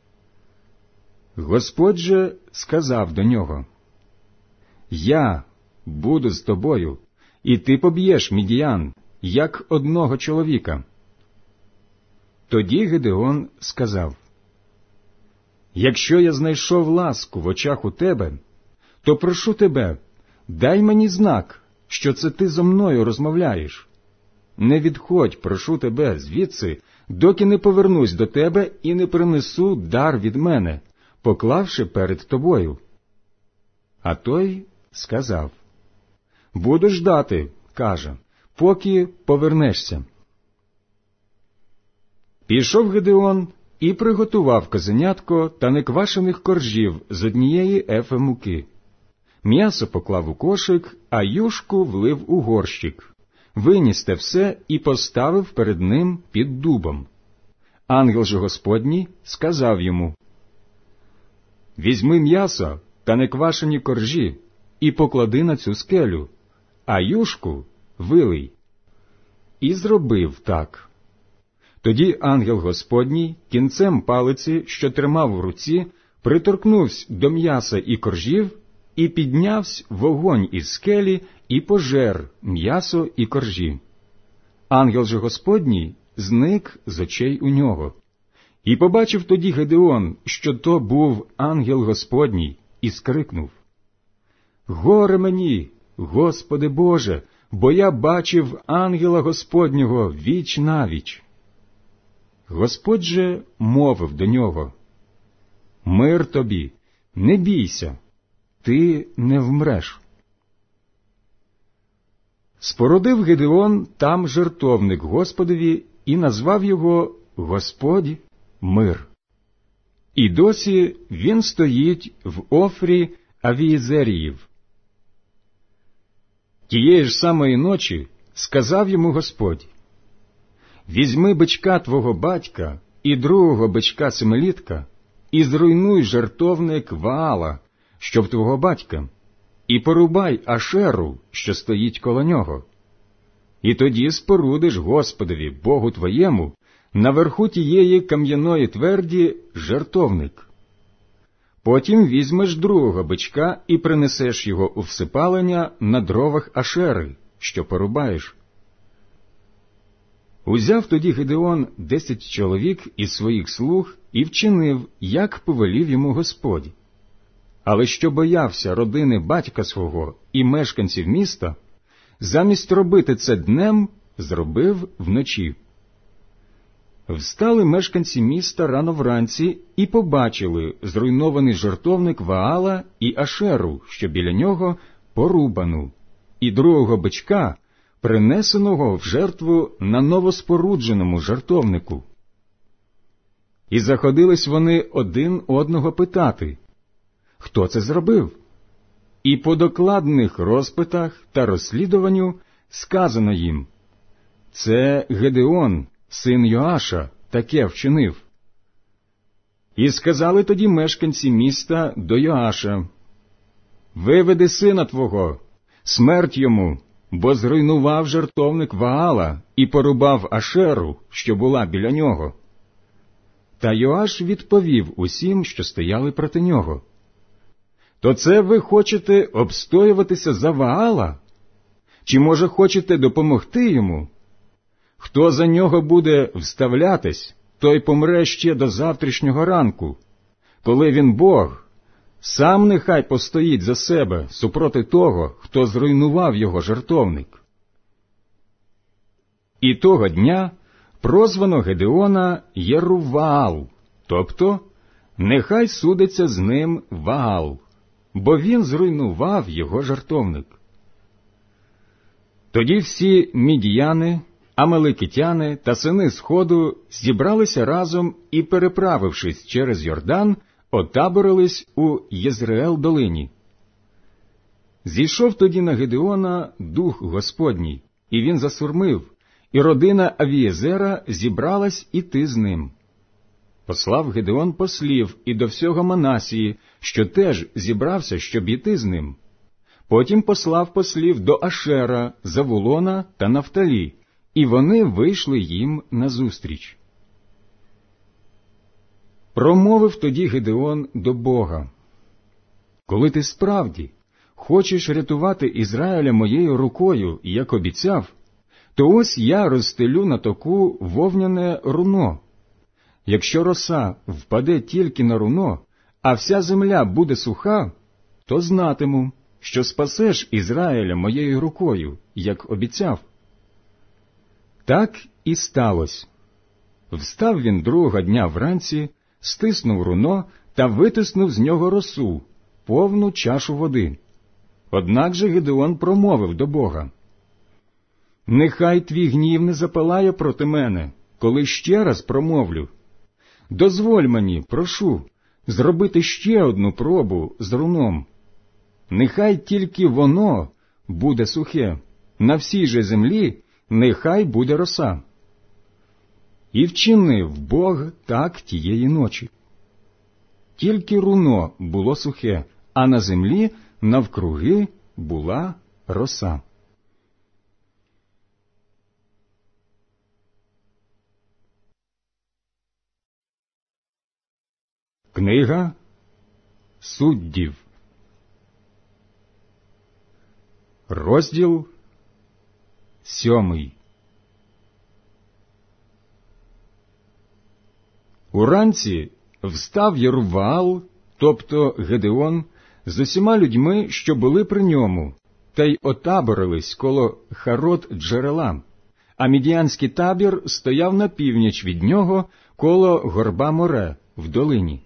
Господь же сказав до нього: «Я буду з тобою, і ти поб'єш мідіян, як одного чоловіка». Тоді Гедеон сказав: «Якщо я знайшов ласку в очах у тебе, то прошу тебе, дай мені знак, що це ти зо мною розмовляєш. Не відходь, прошу тебе, звідси, доки не повернусь до тебе і не принесу дар від мене, поклавши перед тобою». А той сказав: «Буду ждати, каже, поки повернешся». Пішов Гедеон і приготував козенятко та неквашених коржів з однієї ефи муки. М'ясо поклав у кошик, а юшку влив у горщик. Виніс те все і поставив перед ним під дубом. Ангел же Господній сказав йому: «Візьми м'ясо та неквашені коржі і поклади на цю скелю, а юшку вилий». І зробив так. Тоді ангел Господній кінцем палиці, що тримав в руці, приторкнувся до м'яса і коржів, і піднявся вогонь із скелі, і пожер м'ясо і коржі. Ангел же Господній зник з очей у нього. І побачив тоді Гедеон, що то був ангел Господній, і скрикнув: «Горе мені, Господи Боже, бо я бачив ангела Господнього віч навіч». Господь же мовив до нього: «Мир тобі, не бійся, ти не вмреш». Спорудив Гедеон там жертовник Господові і назвав його «Господь мир». І досі він стоїть в Офрі Авієзеріїв. Тієї ж самої ночі сказав йому Господь: «Візьми бичка твого батька і другого бичка семилітка, і зруйнуй жертовник Ваала, що в твого батька, і порубай Ашеру, що стоїть коло нього. І тоді спорудиш Господові, Богу твоєму, наверху тієї кам'яної тверді жертовник. Потім візьмеш другого бичка і принесеш його у всипалення на дровах Ашери, що порубаєш». Узяв тоді Гедеон 10 чоловік із своїх слуг і вчинив, як повелів йому Господь. Але що боявся родини батька свого і мешканців міста, замість робити це днем, зробив вночі. Встали мешканці міста рано вранці і побачили зруйнований жертовник Ваала і Ашеру, що біля нього порубану, і другого бичка, принесеного в жертву на новоспорудженому жертовнику. І заходились вони один одного питати: хто це зробив? І по докладних розпитах та розслідуванню сказано їм: це Гедеон, син Йоаша, таке вчинив. І сказали тоді мешканці міста до Йоаша: виведи сина твого, смерть йому, бо зруйнував жертовник Ваала і порубав Ашеру, що була біля нього. Та Йоаш відповів усім, що стояли проти нього: то це ви хочете обстоюватися за Ваала? Чи, може, хочете допомогти йому? Хто за нього буде вставлятись, той помре ще до завтрашнього ранку. Коли він Бог, сам нехай постоїть за себе супроти того, хто зруйнував його жертовник. І того дня прозвано Гедеона Єруваал, тобто нехай судиться з ним Ваал. бо він зруйнував його жертовник. Тоді всі мідіяни, амалекитяни та сини Сходу зібралися разом і, переправившись через Йордан, отаборились у Єзреел-долині. Зійшов тоді на Гедеона дух Господній, і він засурмив, і родина Авієзера зібралась іти з ним. Послав Гедеон послів і до всього Манасії, що теж зібрався, щоб іти з ним. Потім послав послів до Ашера, Завулона та Нафталі, і вони вийшли їм назустріч. Промовив тоді Гедеон до Бога: «Коли ти справді хочеш рятувати Ізраїля моєю рукою, як обіцяв, то ось я розстелю на току вовняне руно. Якщо роса впаде тільки на руно, а вся земля буде суха, то знатиму, що спасеш Ізраїля моєю рукою, як обіцяв». Так і сталося. Встав він другого дня вранці, стиснув руно та витиснув з нього росу, повну чашу води. Однак же Гедеон промовив до Бога: «Нехай твій гнів не запалає проти мене, коли ще раз промовлю. Дозволь мені, прошу, зробити ще одну пробу з руном. Нехай тільки воно буде сухе, на всій же землі нехай буде роса». І вчинив Бог так тієї ночі. Тільки руно було сухе, а на землі навкруги була роса. Книга Суддів, розділ 7. Уранці встав Єруваал, тобто Гедеон, з усіма людьми, що були при ньому, та й отаборились коло Харот-Джерела, а мідіянський табір стояв на північ від нього коло горба Море в долині.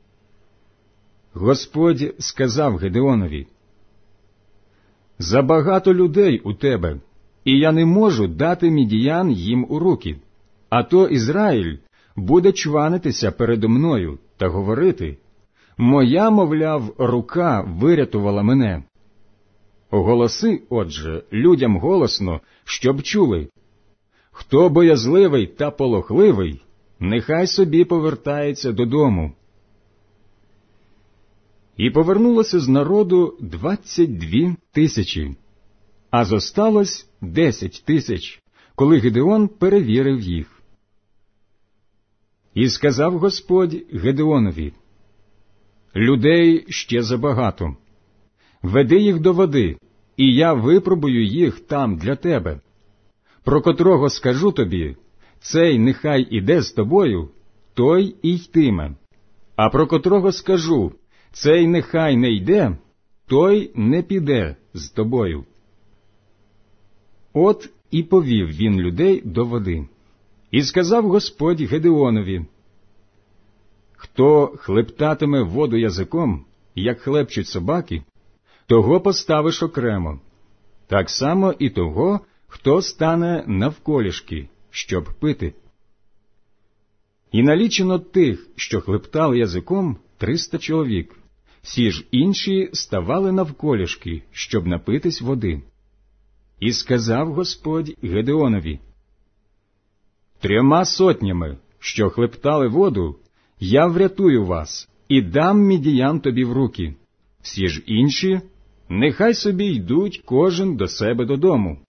Господь сказав Гедеонові: «Забагато людей у тебе, і я не можу дати мідіян їм у руки, а то Ізраїль буде чванитися передо мною та говорити: моя, мовляв, рука вирятувала мене. Оголоси, отже, людям голосно, щоб чули: хто боязливий та полохливий, нехай собі повертається додому». І повернулося з народу 22 тисячі, а зосталось 10 тисяч, коли Гедеон перевірив їх. І сказав Господь Гедеонові: «Людей ще забагато. Веди їх до води, і я випробую їх там для тебе. Про котрого скажу тобі: цей нехай іде з тобою, той і йтиме. А про котрого скажу: цей нехай не йде, той не піде з тобою». От і повів він людей до води. І сказав Господь Гедеонові: «Хто хлептатиме воду язиком, як хлепчуть собаки, того поставиш окремо, так само і того, хто стане навколішки, щоб пити». І налічено тих, що хлептали язиком, 300 чоловік, всі ж інші ставали навколішки, щоб напитись води. І сказав Господь Гедеонові: «3 сотнями, що хлептали воду, я врятую вас і дам мідіян тобі в руки. Всі ж інші нехай собі йдуть кожен до себе додому».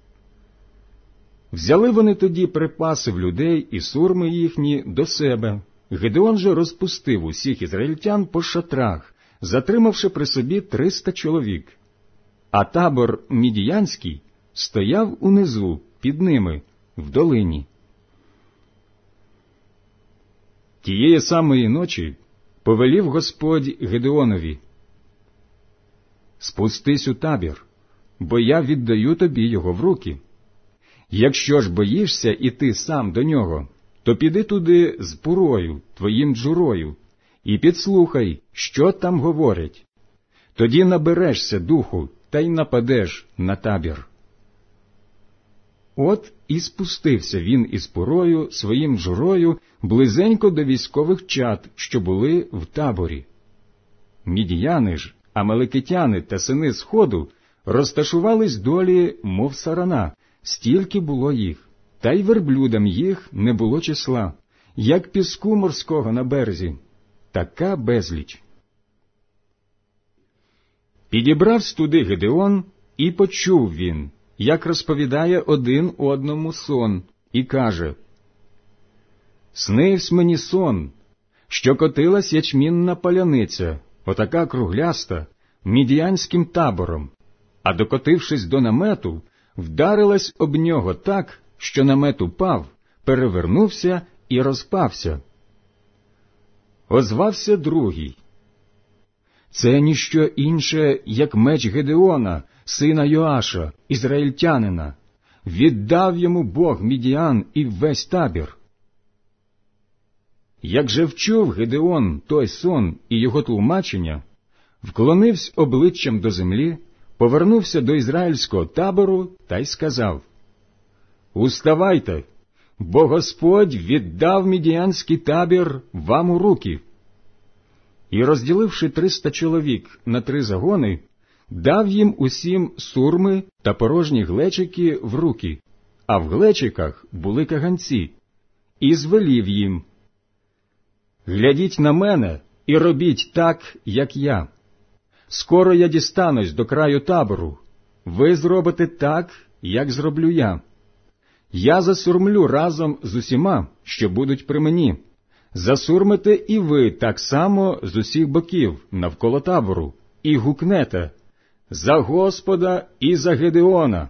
Взяли вони тоді припаси в людей і сурми їхні до себе. Гедеон же розпустив усіх ізраїльтян по шатрах, затримавши при собі 300 чоловік. А табор мідіянський стояв унизу, під ними, в долині. Тієї самої ночі повелів Господь Гедеонові: «Спустись у табір, бо я віддаю тобі його в руки. Якщо ж боїшся іти сам до нього, то піди туди з Пурою, твоїм джурою, і підслухай, що там говорять. тоді наберешся духу та й нападеш на табір. От і спустився він із Пурою своїм журою близенько до військових чад, що були в таборі. Мідіяни ж, амалекитяни та сини Сходу розташувались долі, мов сарана, стільки було їх, та й верблюдам їх не було числа, як піску морського на березі, така безліч. Підібравсь туди Гедеон, і почув він, як розповідає один одному сон, і каже: «Снивсь мені сон, що котилась ячмінна паляниця, отака кругляста, мідіянським табором, а докотившись до намету, вдарилась об нього так, що намет упав, перевернувся і розпався». Озвався другий: «Це ніщо інше, як меч Гедеона, сина Йоаша, ізраїльтянина. Віддав йому Бог Мідіан і весь табір». Як же вчув Гедеон той сон і його тлумачення, вклонився обличчям до землі, повернувся до ізраїльського табору та й сказав: «Уставайте, бо Господь віддав мідіянський табір вам у руки». І, розділивши 300 чоловік на 3 загони, дав їм усім сурми та порожні глечики в руки, а в глечиках були каганці, і звелів їм: «Глядіть на мене і робіть так, як я. Скоро я дістанусь до краю табору, ви зробите так, як зроблю я. Я засурмлю разом з усіма, що будуть при мені. Засурмите і ви так само з усіх боків навколо табору, і гукнете: за Господа і за Гедеона».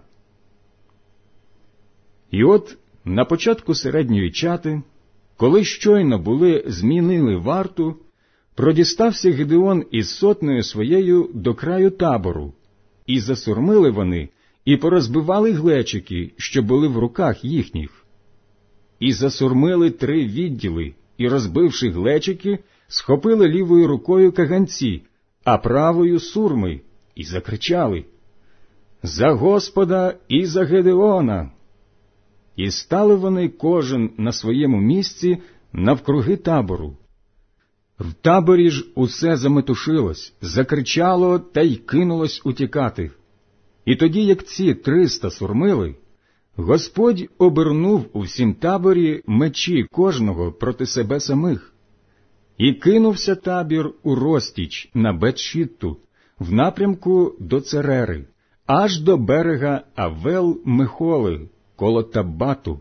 І от на початку середньої чати, коли щойно були змінили варту, продістався Гедеон із сотнею своєю до краю табору, і засурмили вони, і порозбивали глечики, що були в руках їхніх. І засурмили 3 відділи, і, розбивши глечики, схопили лівою рукою каганці, а правою сурми, і закричали: «За Господа і за Гедеона!» І стали вони кожен на своєму місці навкруги табору. В таборі ж усе заметушилось, закричало та й кинулось утікати. І тоді, як ці 300 сурмили, Господь обернув у всім таборі мечі кожного проти себе самих. І кинувся табір у розтіч на Бет-Шітту, в напрямку до Церери, аж до берега Авел-Мехоли, коло Таббату.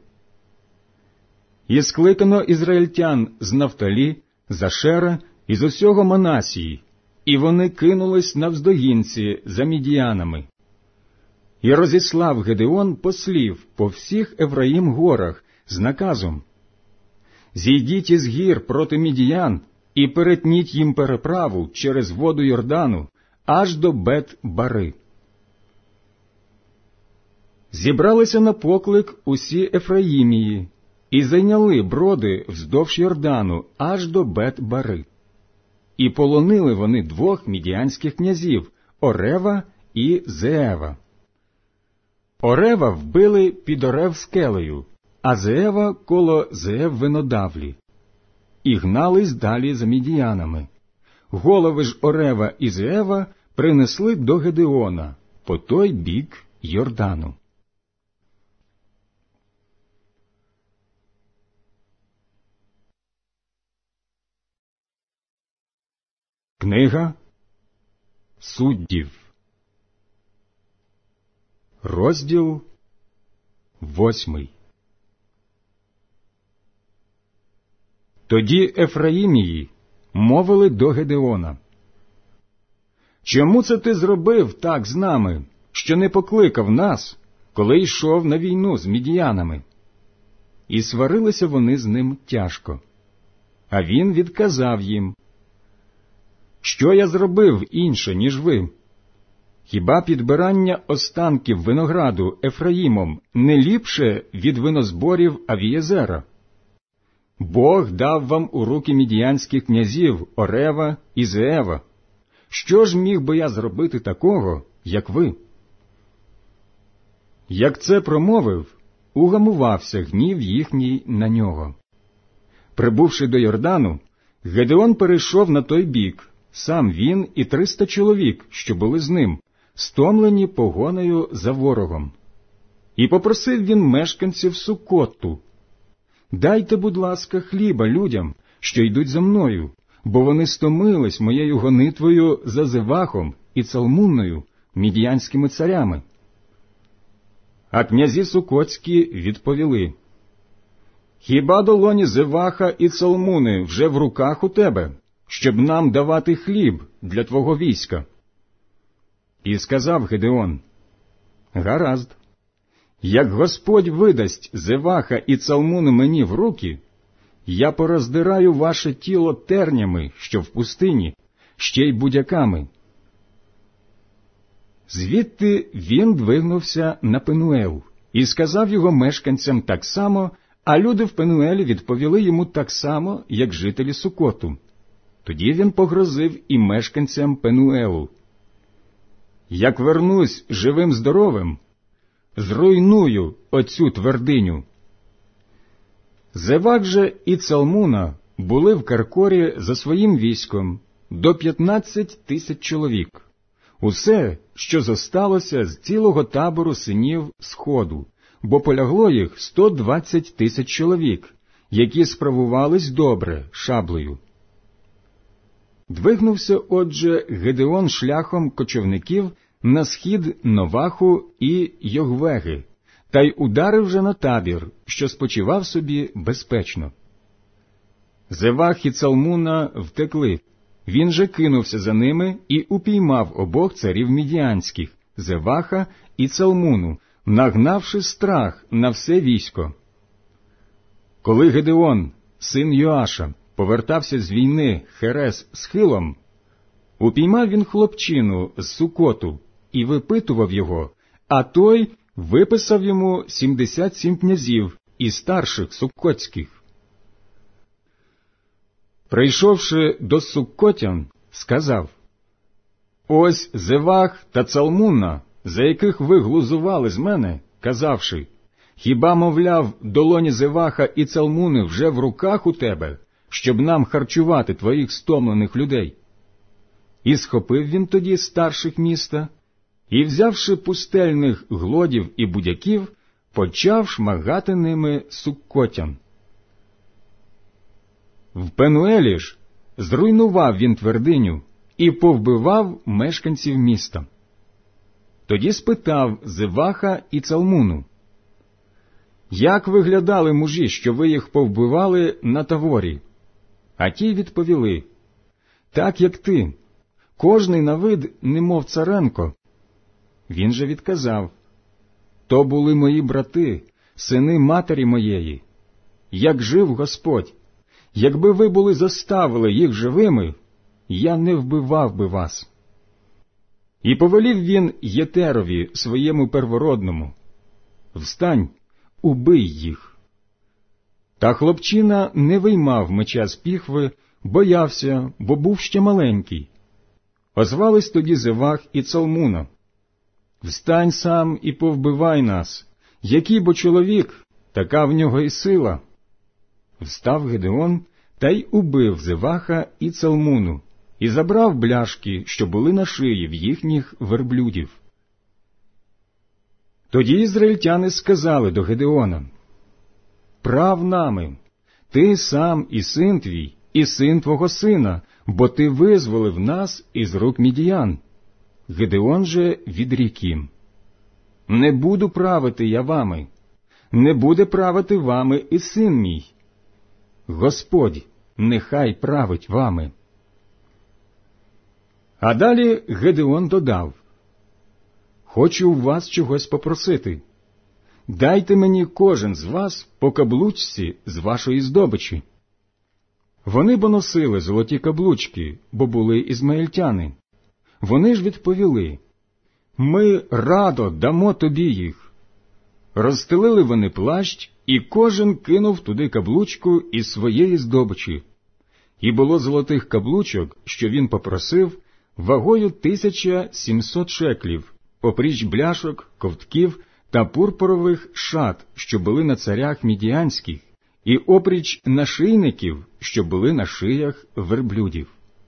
І скликано ізраїльтян з Нафталі, з Ашера і з усього Манасії, і вони кинулись навздогінці за мідіянами. І розіслав Гедеон послів по всіх Ефраїм горах з наказом: «Зійдіть із гір проти мідіян і перетніть їм переправу через воду Йордану аж до Бет-Бари». Зібралися на поклик усі Ефраїмії і зайняли броди вздовж Йордану аж до Бет-Бари. І полонили вони 2 мідіянських князів – Орева і Зеева. Орева вбили під Орев скелею, а Зеева коло Зеев винодавлі. І гнались далі за мідіянами. Голови ж Орева і Зеева принесли до Гедеона по той бік Йордану. Книга Суддів, розділ 8. Тоді Ефраїмії мовили до Гедеона: «Чому це ти зробив так з нами, що не покликав нас, коли йшов на війну з мідіянами?» І сварилися вони з ним тяжко. А він відказав їм: «Що я зробив інше, ніж ви? Хіба підбирання останків винограду Ефраїмом не ліпше від винозборів Авієзера? Бог дав вам у руки мідіянських князів Орева і Зеева. Що ж міг би я зробити такого, як ви? Як це промовив, угамувався гнів їхній на нього. Прибувши до Йордану, Гедеон перейшов на той бік, сам він і 300 чоловік, що були з ним, стомлені погонею за ворогом. І попросив він мешканців Суккоту: «Дайте, будь ласка, хліба людям, що йдуть за мною, бо вони стомились моєю гонитвою за Зевахом і Цалмунною, мідіянськими царями». А князі Суккотські відповіли: «Хіба долоні Зеваха і Цалмуни вже в руках у тебе, щоб нам давати хліб для твого війська?» І сказав Гедеон: «Гаразд, як Господь видасть Зеваха і Цалмуни мені в руки, я пороздираю ваше тіло тернями, що в пустині, ще й будяками». Звідти він двигнувся на Пенуел і сказав його мешканцям так само, а люди в Пенуелі відповіли йому так само, як жителі Сукоту. Тоді він погрозив і мешканцям Пенуелу: «Як вернусь живим-здоровим, зруйную оцю твердиню». Зевах же і Цалмуна були в Каркорі за своїм військом до 15 000 чоловік. Усе, що зосталося з цілого табору синів Сходу, бо полягло їх 120 000 чоловік, які справувались добре шаблею. Двигнувся, отже, Гедеон шляхом кочівників на схід Новаху і Йогвеги, та й ударив же на табір, що спочивав собі безпечно. Зевах і Цалмуна втекли. Він же кинувся за ними і упіймав обох царів мідіанських, Зеваха і Цалмуну, нагнавши страх на все військо. Коли Гедеон, син Йоаша, повертався з війни Херес з Хилом, упіймав він хлопчину з Сукоту і випитував його, а той виписав йому 77 князів і старших суккотських. Прийшовши до суккотян, сказав: «Ось Зевах та Цалмуна, за яких ви глузували з мене, казавши: хіба, мовляв, долоні Зеваха і Цалмуни вже в руках у тебе, щоб нам харчувати твоїх стомлених людей?» І схопив він тоді старших міста, і, взявши пустельних глодів і будяків, почав шмагати ними суккотян. В Пенуелі ж зруйнував він твердиню і повбивав мешканців міста. Тоді спитав Зеваха і Цалмуну: «Як виглядали мужі, що ви їх повбивали на Таворі?» А ті відповіли: «Так, як ти, кожний на вид, немов царенко». Він же відказав: «То були мої брати, сини матері моєї. Як жив Господь, якби ви були заставили їх живими, я не вбивав би вас». І повелів він Єтерові, своєму первородному: «Встань, убий їх». Та хлопчина не виймав меча з піхви, боявся, бо був ще маленький. Озвались тоді Зевах і Цалмуна: «Встань сам і повбивай нас, який бо чоловік, така в нього і сила». Встав Гедеон та й убив Зеваха і Цалмуну, і забрав бляшки, що були на шиї в їхніх верблюдів. Тоді ізраїльтяни сказали до Гедеона: «Прав нами, ти сам і син твій, і син твого сина, бо ти визволив нас із рук мідіян». Гедеон же відрік їм: «Не буду правити я вами, не буде правити вами і син мій. Господь нехай править вами». А далі Гедеон додав: «Хочу у вас чогось попросити. Дайте мені кожен з вас по каблучці з вашої здобичі». Вони бо носили золоті каблучки, бо були ізмаїльтяни. Вони ж відповіли: «Ми радо дамо тобі їх». Розстелили вони плащ, і кожен кинув туди каблучку із своєї здобичі. І було золотих каблучок, що він попросив, вагою 1700 шеклів, опріч бляшок, ковтків та пурпурових шат, що були на царях мідіанських, і опріч нашийників, що були на шиях верблюдів.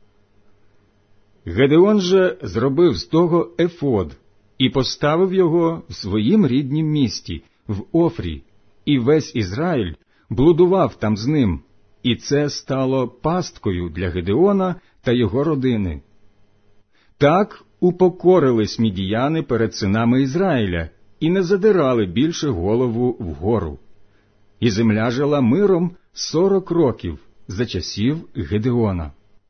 Гедеон же зробив з того ефод і поставив його в своїм ріднім місті, в Офрі, і весь Ізраїль блудував там з ним, і це стало пасткою для Гедеона та його родини. Так упокорились мідіяни перед синами Ізраїля і не задирали більше голову вгору. І земля жила миром 40 років за часів Гедеона.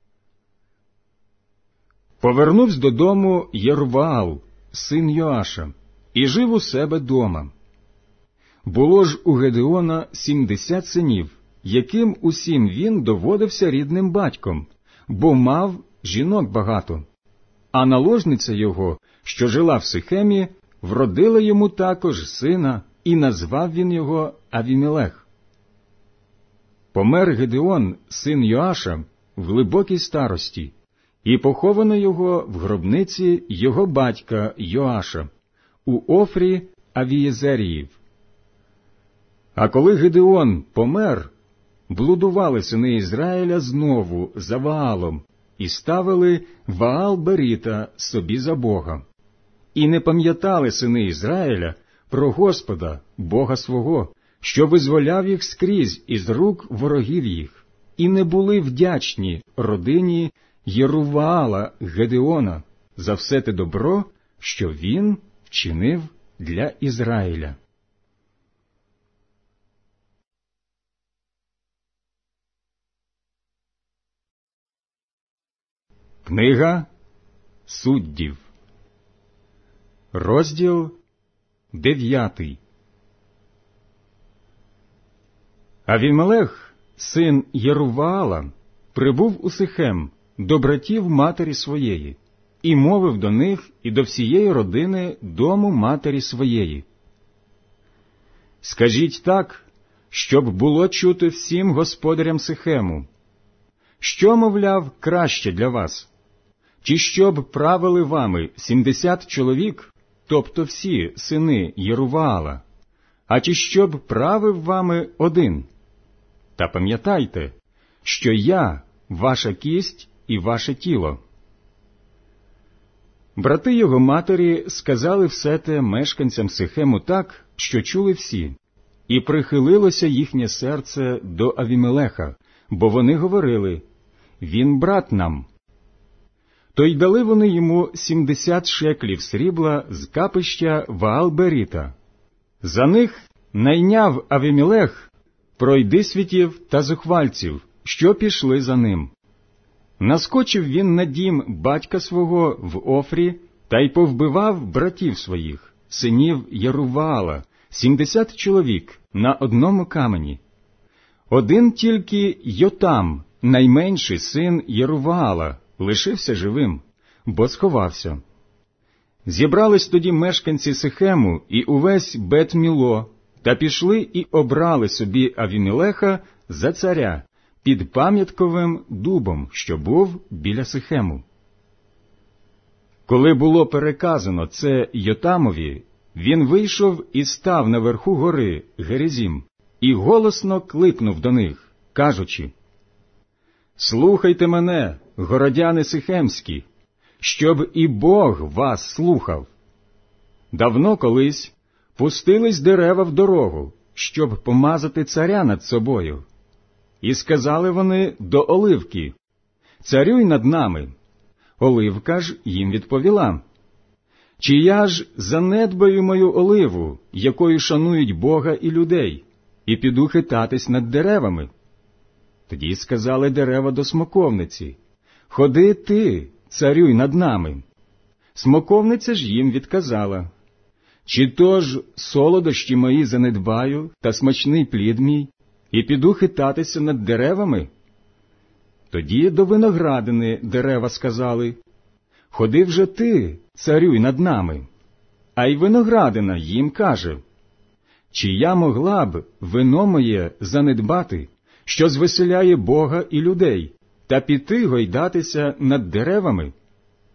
Повернувся додому Єрваал, син Йоаша, і жив у себе дома. Було ж у Гедеона 70 синів, яким усім він доводився рідним батьком, бо мав жінок багато. А наложниця його, що жила в Сихемі, вродила йому також сина, і назвав він його Авімелех. Помер Гедеон, син Йоаша, в глибокій старості, і поховано його в гробниці його батька Йоаша, у Офрі Авієзеріїв. А коли Гедеон помер, блудували сини Ізраїля знову за Ваалом, і ставили Ваал-Беріта собі за Бога. І не пам'ятали сини Ізраїля про Господа, Бога свого, що визволяв їх скрізь із рук ворогів їх, і не були вдячні родині Єруваала Гедеона за все те добро, що він вчинив для Ізраїля. Книга Суддів, розділ 9. Авімелех, син Єруваала, прибув у Сихем до братів матері своєї, і мовив до них і до всієї родини дому матері своєї. Скажіть так, щоб було чути всім господарям Сихему. Що, мовляв, краще для вас? Чи щоб правили вами 70 чоловік, тобто всі сини Єруваала, а чи щоб правив вами один? Та пам'ятайте, що я – ваша кість і ваше тіло. Брати його матері сказали все те мешканцям Сихему так, що чули всі, і прихилилося їхнє серце до Авімелеха, бо вони говорили: «Він брат нам». То й дали вони йому 70 шеклів срібла з капища Ваал-Беріта. За них найняв Авімелех пройдисвітів та зухвальців, що пішли за ним. Наскочив він на дім батька свого в Офрі та й повбивав братів своїх, синів Єруваала, 70 чоловік на одному камені. Один тільки Йотам, найменший син Єруваала, лишився живим, бо сховався. Зібрались тоді мешканці Сихему і увесь Бет-Міло, та пішли і обрали собі Авімелеха за царя під пам'ятковим дубом, що був біля Сихему. Коли було переказано це Йотамові, він вийшов і став наверху гори Герезім, і голосно кликнув до них, кажучи: «Слухайте мене, городяни сихемські, щоб і Бог вас слухав. Давно колись пустились дерева в дорогу, щоб помазати царя над собою. І сказали вони до Оливки: «Царюй над нами». Оливка ж їм відповіла: «Чи я ж занедбаю мою оливу, якою шанують Бога і людей, і піду хитатись над деревами?» Тоді сказали дерева до смоковниці: «Ходи ти, царюй над нами». Смоковниця ж їм відказала: «Чи то ж солодощі мої занедбаю та смачний плід мій, і піду хитатися над деревами?» Тоді до виноградини дерева сказали: «Ходи вже ти, царюй над нами». А й виноградина їм каже: «Чи я могла б вино моє занедбати, що звеселяє Бога і людей, та піти гойдатися над деревами?»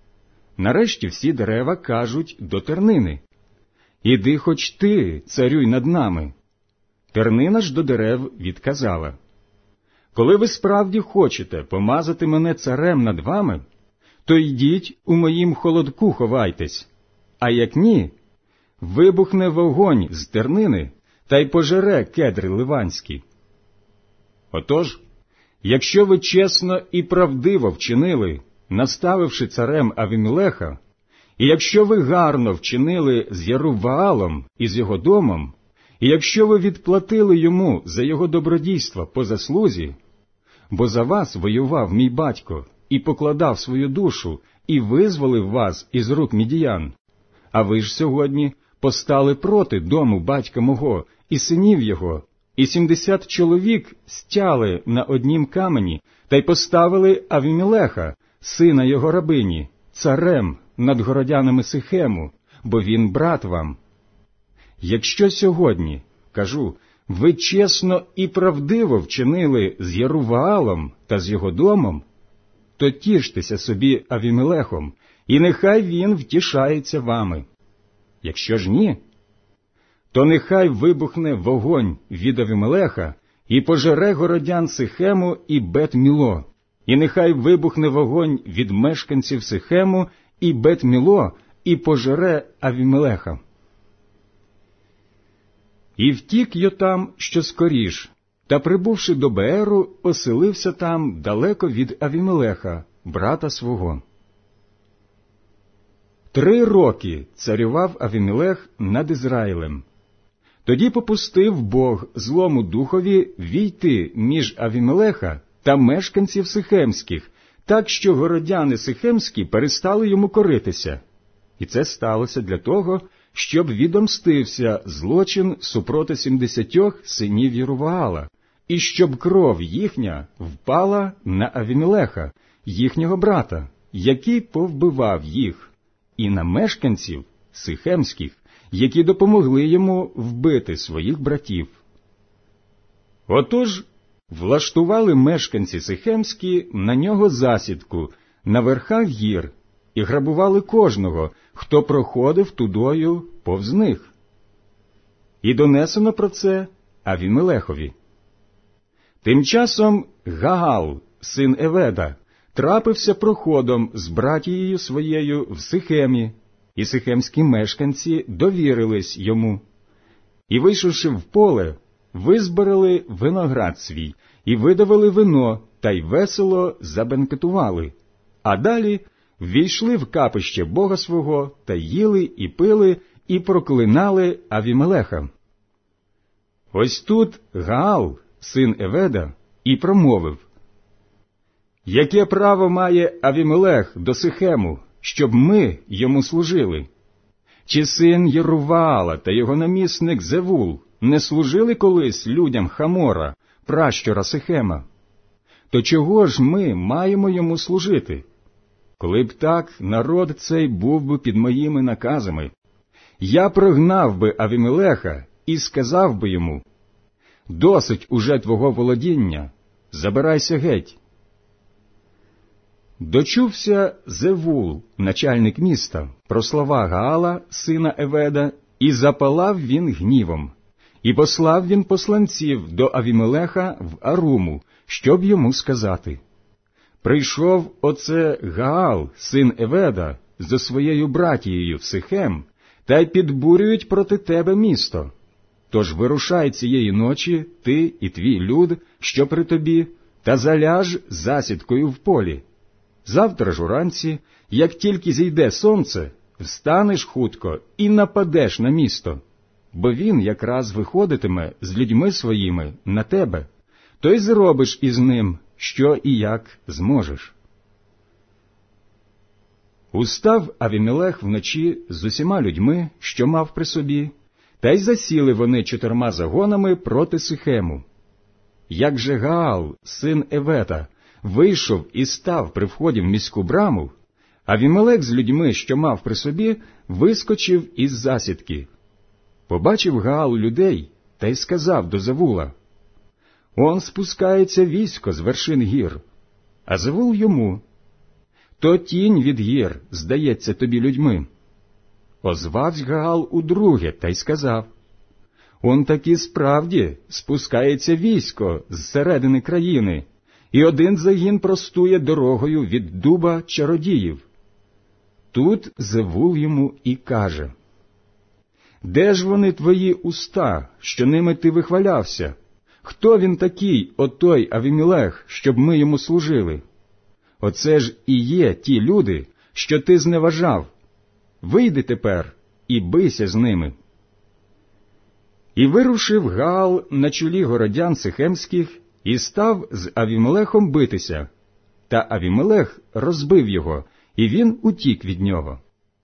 Нарешті всі дерева кажуть до тернини: «Іди хоч ти, царюй над нами». Тернина ж до дерев відказала: «Коли ви справді хочете помазати мене царем над вами, то йдіть у моїм холодку ховайтесь, а як ні, вибухне вогонь з тернини та й пожере кедри ливанські. Отож, якщо ви чесно і правдиво вчинили, наставивши царем Авімелеха, і якщо ви гарно вчинили з Єрубаалом і з його домом, і якщо ви відплатили йому за його добродійства по заслузі, бо за вас воював мій батько і покладав свою душу, і визволив вас із рук мідіян, а ви ж сьогодні постали проти дому батька мого і синів його, і 70 чоловік стяли на однім камені та й поставили Авімелеха, сина його рабині, царем над городянами Сихему, бо він брат вам. Якщо сьогодні, кажу, ви чесно і правдиво вчинили з Єрубаалом та з його домом, то тіштеся собі Авімелехом, і нехай він втішається вами. Якщо ж ні, то нехай вибухне вогонь від Авімелеха і пожере городян Сихему і Бет-Міло, і нехай вибухне вогонь від мешканців Сихему і Бет-Міло і пожере Авімелеха». І втік Йотам що скоріш, та, прибувши до Бееру, оселився там далеко від Авімелеха, брата свого. 3 роки царював Авімелех над Ізраїлем. Тоді попустив Бог злому духові війти між Авімелеха та мешканців Сихемських, так що городяни Сихемські перестали йому коритися. І це сталося для того, щоб відомстився злочин супроти 70 синів Єрубаала, і щоб кров їхня впала на Авімелеха, їхнього брата, який повбивав їх, і на мешканців Сихемських, які допомогли йому вбити своїх братів. Отож, влаштували мешканці Сихемські на нього засідку на верхах гір і грабували кожного, хто проходив тудою повз них. І донесено про це Авімелехові. Тим часом Гаал, син Еведа, трапився проходом з братією своєю в Сихемі, і сихемські мешканці довірились йому. І, вийшовши в поле, визбирали виноград свій, і видавили вино, та й весело забенкетували. А далі ввійшли в капище Бога свого, та їли і пили, і проклинали Авімелеха. Ось тут Гаал, син Еведа, і промовив: «Яке право має Авімелех до Сихему, щоб ми йому служили? Чи син Єрубаала та його намісник Зевул не служили колись людям Хамора, пращура Сихема? То чого ж ми маємо йому служити? Коли б так, народ цей був би під моїми наказами. Я прогнав би Авімелеха і сказав би йому: досить уже твого володіння, забирайся геть». Дочувся Зевул, начальник міста, про слова Гаала, сина Еведа, і запалав він гнівом. І послав він посланців до Авімелеха в Аруму, щоб йому сказати: «Прийшов оце Гаал, син Еведа, зо своєю братією в Сихем, та й підбурюють проти тебе місто. Тож вирушай цієї ночі, ти і твій люд, що при тобі, та заляж засідкою в полі. Завтра ж уранці, як тільки зійде сонце, встанеш хутко і нападеш на місто, бо він якраз виходитиме з людьми своїми на тебе, то й зробиш із ним, що і як зможеш». Устав Авімелех вночі з усіма людьми, що мав при собі, та й засіли вони 4 загонами проти Сихему. Як же Гаал, син Евета, вийшов і став при вході в міську браму, Авімелех з людьми, що мав при собі, вискочив із засідки. Побачив Гаал людей та й сказав до Зевула: «Он спускається військо з вершин гір». А Зевул йому: то тінь від гір здається тобі людьми. Озвавсь Гаал удруге та й сказав: Он таки справді спускається військо з середини країни, і один загін простує дорогою від дуба чародіїв. Тут Зевул йому і каже: Де ж вони твої уста, що ними ти вихвалявся? Хто він такий, отой Авімелех, щоб ми йому служили? Оце ж і є ті люди, що ти зневажав. Вийди тепер і бийся з ними. І вирушив Гаал на чолі городян сихемських і став з Авімелехом битися. Та Авімелех розбив його, і він утік від нього.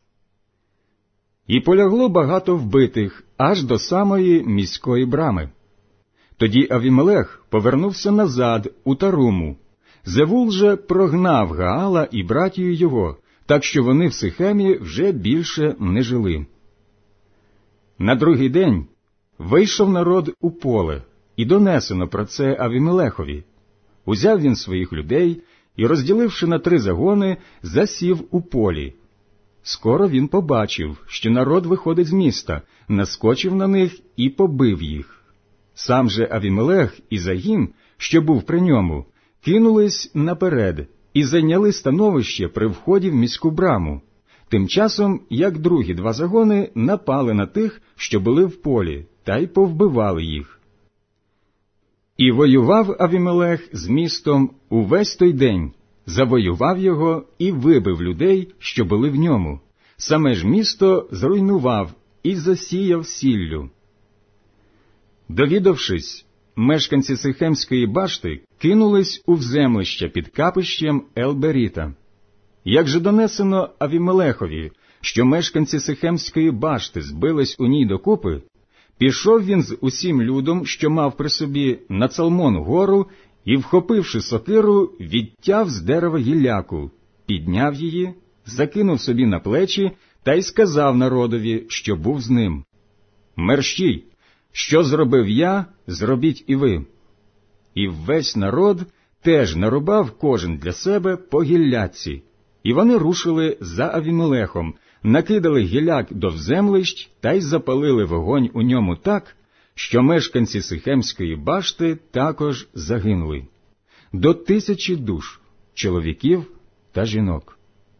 І полягло багато вбитих аж до самої міської брами. Тоді Авімелех повернувся назад у Таруму. Зевул же прогнав Гаала і братію його, так що вони в Сихемі вже більше не жили. На другий день вийшов народ у поле, і донесено про це Авімелехові. Узяв він своїх людей і, розділивши на 3 загони, засів у полі. Скоро він побачив, що народ виходить з міста, наскочив на них і побив їх. Сам же Авімелех і загін, що був при ньому, кинулись наперед і зайняли становище при вході в міську браму, тим часом, як другі 2 загони напали на тих, що були в полі, та й повбивали їх. І воював Авімелех з містом увесь той день, завоював його і вибив людей, що були в ньому. Саме ж місто зруйнував і засіяв сіллю. Довідавшись, мешканці Сихемської башти кинулись у вземлище під капищем Елберіта. Як же донесено Авімелехові, що мешканці Сихемської башти збились у ній докупи, пішов він з усім людом, що мав при собі, на Цалмон гору, і, вхопивши сокиру, відтяв з дерева гілляку, підняв її, закинув собі на плечі та й сказав народові, що був з ним: «Мерщій! Що зробив я, зробіть і ви». І весь народ теж нарубав кожен для себе по гілляці, і вони рушили за Авімелехом, накидали гілляк до вземлищ та й запалили вогонь у ньому так, що мешканці Сихемської башти також загинули. До 1000 душ, чоловіків та жінок.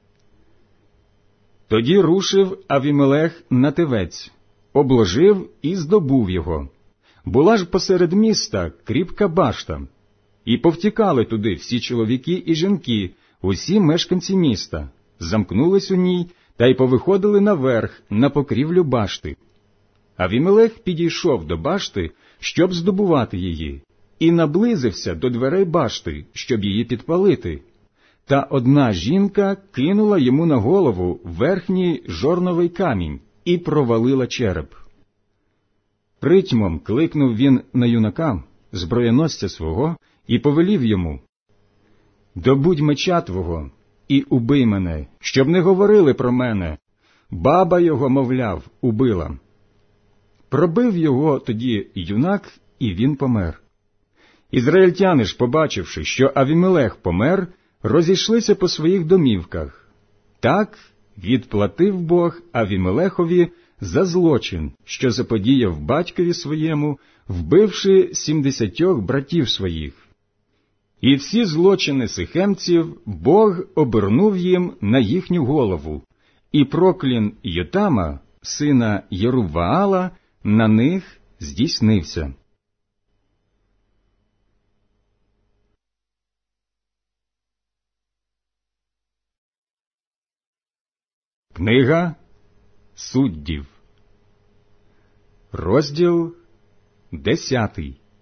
Тоді рушив Авімелех на Тевець, обложив і здобув його. Була ж посеред міста кріпка башта, і повтікали туди всі чоловіки і жінки, усі мешканці міста, замкнулись у ній та й повиходили наверх на покрівлю башти. Авімелех підійшов до башти, щоб здобувати її, і наблизився до дверей башти, щоб її підпалити. Та одна жінка кинула йому на голову верхній жорновий камінь і провалила череп. Притьмом кликнув він на юнака, зброєносця свого, і повелів йому: «Добудь меча твого і убий мене, щоб не говорили про мене. Баба його, мовляв, убила». Пробив його тоді юнак, і він помер. Ізраїльтяни ж, побачивши, що Авімелех помер, розійшлися по своїх домівках. Так відплатив Бог Авімелехові за злочин, що заподіяв батькові своєму, вбивши 70 братів своїх. І всі злочини сихемців Бог обернув їм на їхню голову, і проклін Йотама, сина Єруббаала, на них здійснився. Книга Суддів, розділ 10.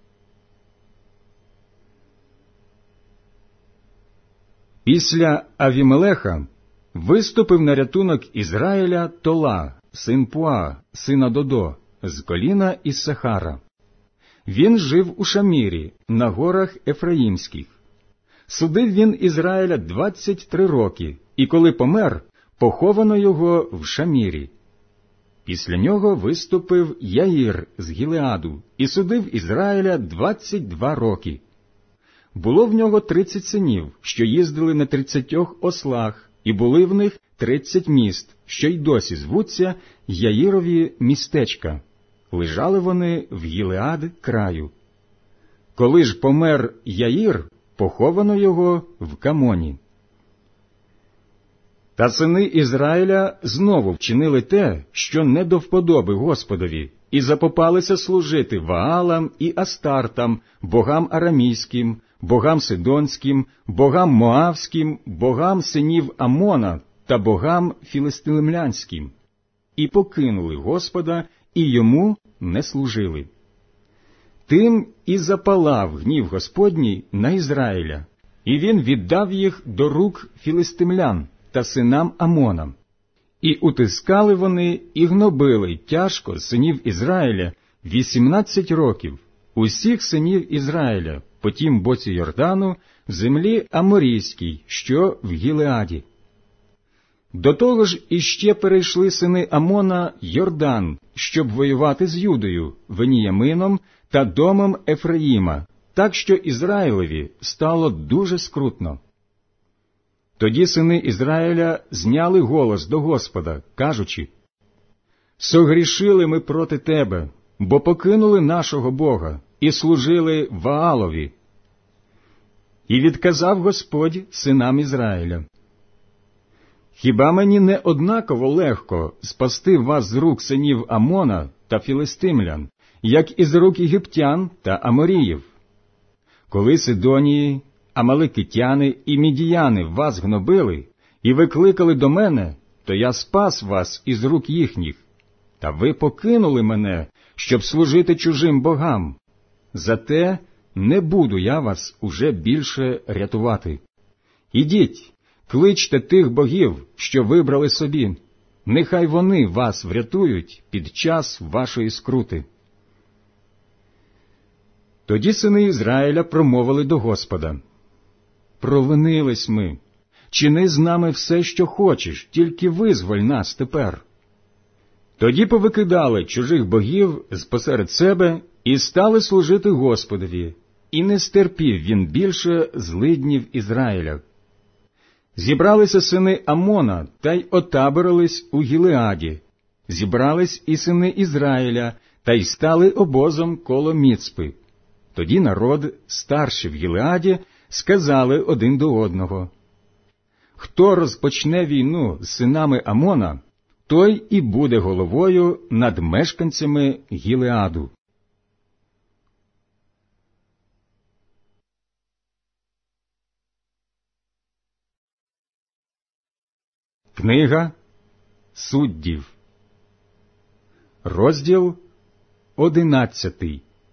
Після Авімелеха виступив на рятунок Ізраїля Тола, син Пуа, сина Додо, з коліна Іссахара. Він жив у Шамірі, на горах Ефраїмських. Судив він Ізраїля 23 роки, і коли помер, поховано його в Шамірі. Після нього виступив Яїр з Гілеаду і судив Ізраїля 22 роки. Було в нього 30 синів, що їздили на 30 ослах, і були в них 30 міст, що й досі звуться Яїрові містечка. Лежали вони в Гілеад краю. Коли ж помер Яїр, поховано його в Камоні. Та сини Ізраїля знову вчинили те, що не до вподоби Господові, і запопалися служити Ваалам і Астартам, богам арамійським, богам сидонським, богам моавським, богам синів Амона та богам філистимлянським, і покинули Господа, і йому не служили. Тим і запалав гнів Господній на Ізраїля, і він віддав їх до рук філистимлян та синам Амонам. І утискали вони, і гнобили тяжко синів Ізраїля 18 років, усіх синів Ізраїля, по тім боці Йордану, в землі Аморійській, що в Гілеаді. До того ж іще перейшли сини Амона Йордан, щоб воювати з Юдою, Веніямином та домом Ефраїма, так що Ізраїлеві стало дуже скрутно. Тоді сини Ізраїля зняли голос до Господа, кажучи: «Согрішили ми проти Тебе, бо покинули нашого Бога і служили Ваалові». І відказав Господь синам Ізраїля: «Хіба мені не однаково легко спасти вас з рук синів Амона та філистимлян, як із рук єгиптян та аморіїв? Коли Сидонії, амалекитяни і мідіяни вас гнобили і викликали до мене, то я спас вас із рук їхніх, та ви покинули мене, щоб служити чужим богам. Зате не буду я вас уже більше рятувати. Ідіть, кличте тих богів, що вибрали собі, нехай вони вас врятують під час вашої скрути». Тоді сини Ізраїля промовили до Господа: «Провинились ми, чини з нами все, що хочеш, тільки визволь нас тепер». Тоді повикидали чужих богів з-посеред себе і стали служити Господові, і не стерпів він більше злиднів Ізраїля. Зібралися сини Амона та й отаборились у Гілеаді, зібрались і сини Ізраїля та й стали обозом коло Міцпи. Тоді народ, старші в Гілеаді, сказали один до одного: «Хто розпочне війну з синами Амона, той і буде головою над мешканцями Гілеаду». Книга Суддів, розділ 11.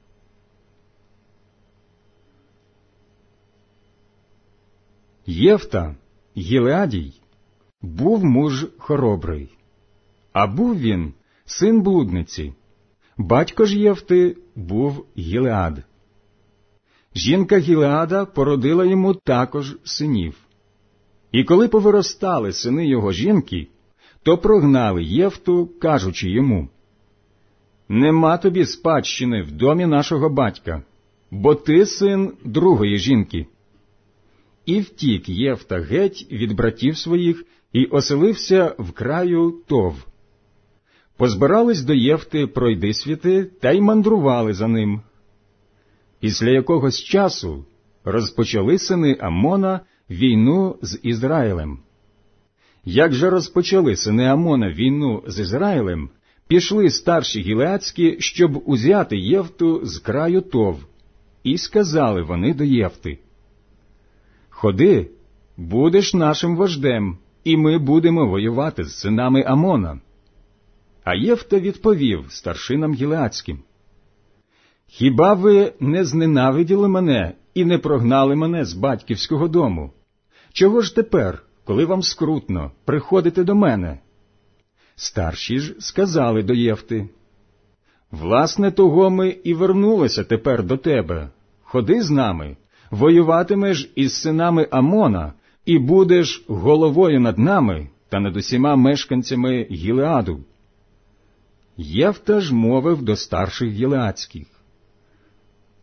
Єфта, Гілеадій, був муж хоробрий, а був він син блудниці. Батько ж Єфти був Гілеад. Жінка Гілеада породила йому також синів. І коли повиростали сини його жінки, то прогнали Єфту, кажучи йому: «Нема тобі спадщини в домі нашого батька, бо ти син другої жінки». І втік Єфта геть від братів своїх і оселився в краю Тов. Позбирались до Єфти пройдисвіти та й мандрували за ним. Після якогось часу розпочали сини Амона війну з Ізраїлем. Як же розпочали сини Амона війну з Ізраїлем, пішли старші гілеадські, щоб узяти Єфту з краю Тов, і сказали вони до Єфти: «Ходи, будеш нашим вождем, і ми будемо воювати з синами Амона». А Єфта відповів старшинам гілеадським: «Хіба ви не зненавиділи мене і не прогнали мене з батьківського дому? Чого ж тепер, коли вам скрутно, приходите до мене?» Старші ж сказали до Єфти: «Власне, того ми і вернулися тепер до тебе. Ходи з нами, воюватимеш із синами Амона, і будеш головою над нами та над усіма мешканцями Гілеаду». Єфта ж мовив до старших гілеадських: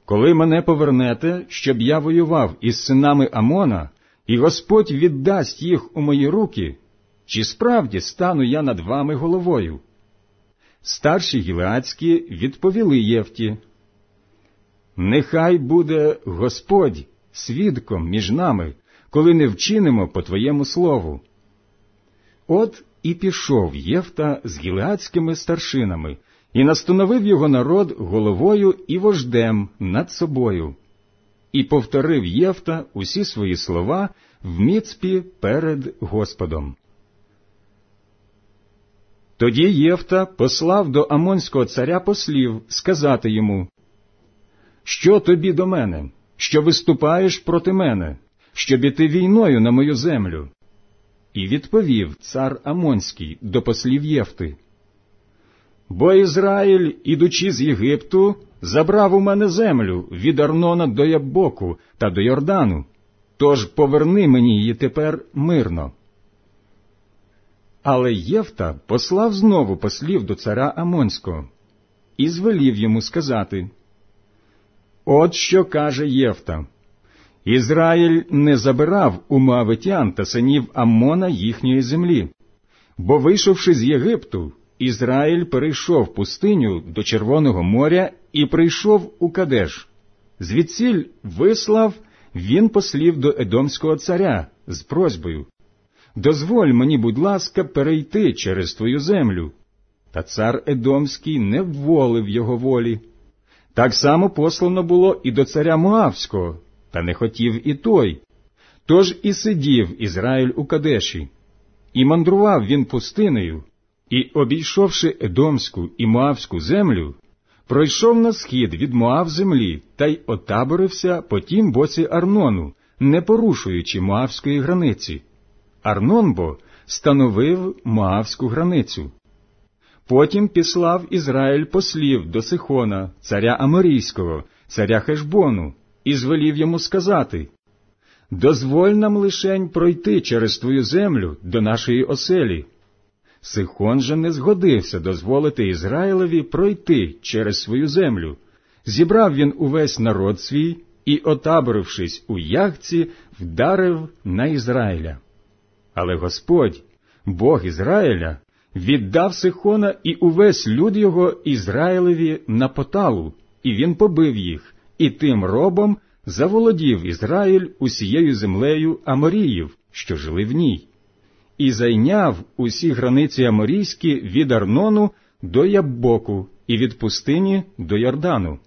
коли мене повернете, щоб я воював із синами Амона, і Господь віддасть їх у мої руки, чи справді стану я над вами головою?» Старші гілеадські відповіли Єфті: «Нехай буде Господь свідком між нами, коли не вчинимо по твоєму слову». От і пішов Єфта з гілеадськими старшинами, і настановив його народ головою і вождем над собою. І повторив Єфта усі свої слова в Міцпі перед Господом. Тоді Єфта послав до Амонського царя послів сказати йому: «Що тобі до мене, що виступаєш проти мене, щоб іти війною на мою землю?» І відповів цар Амонський до послів Єфти: «Бо Ізраїль, ідучи з Єгипту, забрав у мене землю від Арнона до Яббоку та до Йордану, тож поверни мені її тепер мирно». Але Єфта послав знову послів до царя Амонського і звелів йому сказати: «От що каже Єфта: Ізраїль не забирав у моавитян та синів Аммона їхньої землі, бо, вийшовши з Єгипту, Ізраїль перейшов пустиню до Червоного моря і прийшов у Кадеш. Звідсіль вислав він послів до Едомського царя з просьбою: «Дозволь мені, будь ласка, перейти через твою землю». Та цар Едомський не вволив його волі. Так само послано було і до царя Моавського, та не хотів і той. Тож і сидів Ізраїль у Кадеші. І мандрував він пустинею, і, обійшовши Едомську і Моавську землю, пройшов на схід від Моав землі та й отаборився по тім боці Арнону, не порушуючи Моавської границі. Арнон бо становив Моавську границю. Потім післав Ізраїль послів до Сихона, царя Аморійського, царя Хешбону, і звелів йому сказати: «Дозволь нам лишень пройти через твою землю до нашої оселі». Сихон же не згодився дозволити Ізраїлеві пройти через свою землю. Зібрав він увесь народ свій і, отаборившись у Яхці, вдарив на Ізраїля. Але Господь, Бог Ізраїля, віддав Сихона і увесь люд його Ізраїлеві на поталу, і він побив їх, і тим робом заволодів Ізраїль усією землею Аморіїв, що жили в ній, і зайняв усі границі Аморійські від Арнону до Яббоку і від пустині до Йордану.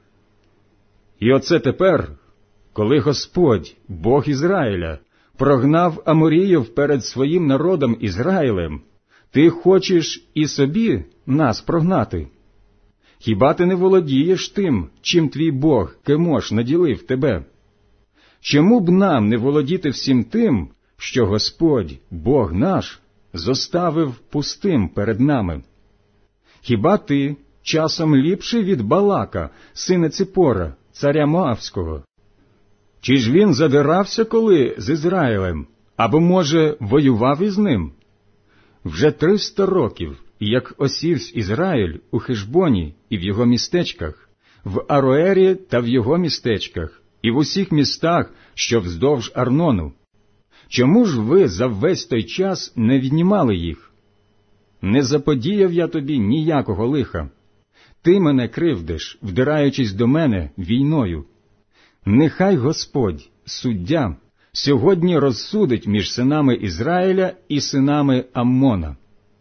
І оце тепер, коли Господь, Бог Ізраїля, прогнав Аморіїв перед своїм народом Ізраїлем, ти хочеш і собі нас прогнати? Хіба ти не володієш тим, чим твій Бог, Кемош, наділив тебе? Чому б нам не володіти всім тим, що Господь, Бог наш, зоставив пустим перед нами? Хіба ти часом ліпший від Балака, сина Ципора, царя Моавського? Чи ж він задирався коли з Ізраїлем, або, може, воював із ним? Вже 300 років, як осівсь Ізраїль у Хешбоні і в його містечках, в Ароері та в його містечках, і в усіх містах, що вздовж Арнону. Чому ж ви за весь той час не віднімали їх? Не заподіяв я тобі ніякого лиха. Ти мене кривдиш, вдираючись до мене війною. Нехай Господь, суддя, сьогодні розсудить між синами Ізраїля і синами Аммона».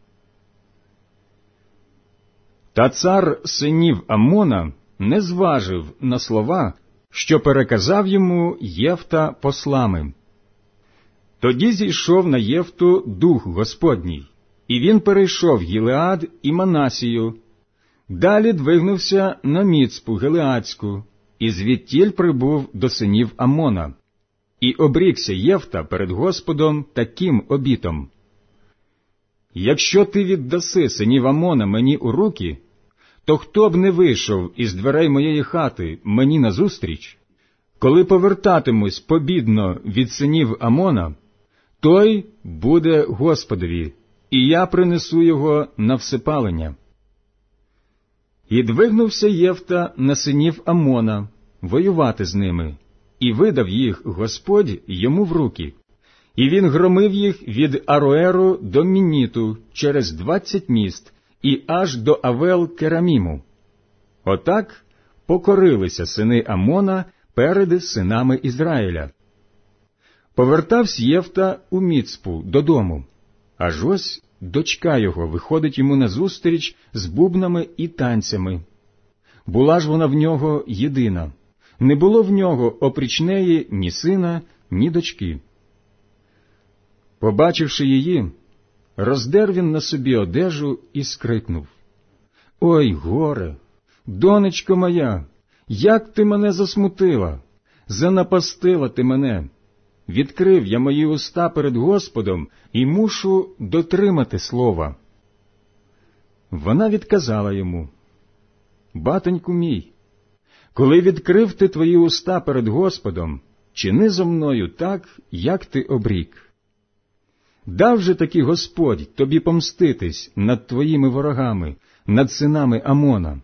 Та цар синів Аммона не зважив на слова, що переказав йому Єфта послами. Тоді зійшов на Єфту дух Господній, і він перейшов Гілеад і Манасію, далі двигнувся на Міцпу Гилеадську, і звідтіль прибув до синів Аммона. І обрікся Єфта перед Господом таким обітом: «Якщо ти віддаси синів Аммона мені у руки, то хто б не вийшов із дверей моєї хати мені назустріч, коли повертатимусь побідно від синів Аммона, той буде Господові, і я принесу його на всепалення». І двигнувся Єфта на синів Аммона, воювати з ними, і видав їх Господь йому в руки. І він громив їх від Ароеру до Мінніту через 20 міст і аж до Авел-Кераміму. Отак покорилися сини Амона перед синами Ізраїля. Повертався Єфта у Міцпу додому, аж ось дочка його виходить йому назустріч з бубнами і танцями. Була ж вона в нього єдина, не було в нього опріч неї ні сина, ні дочки. Побачивши її, роздер він на собі одежу і скрикнув: «Ой, горе! Донечко моя, як ти мене засмутила! Занапастила ти мене! Відкрив я мої уста перед Господом і мушу дотримати слова». Вона відказала йому: «Батеньку мій, коли відкрив ти твої уста перед Господом, чини зо мною так, як ти обрік. Дав же таки Господь тобі помститись над твоїми ворогами, над синами Амона».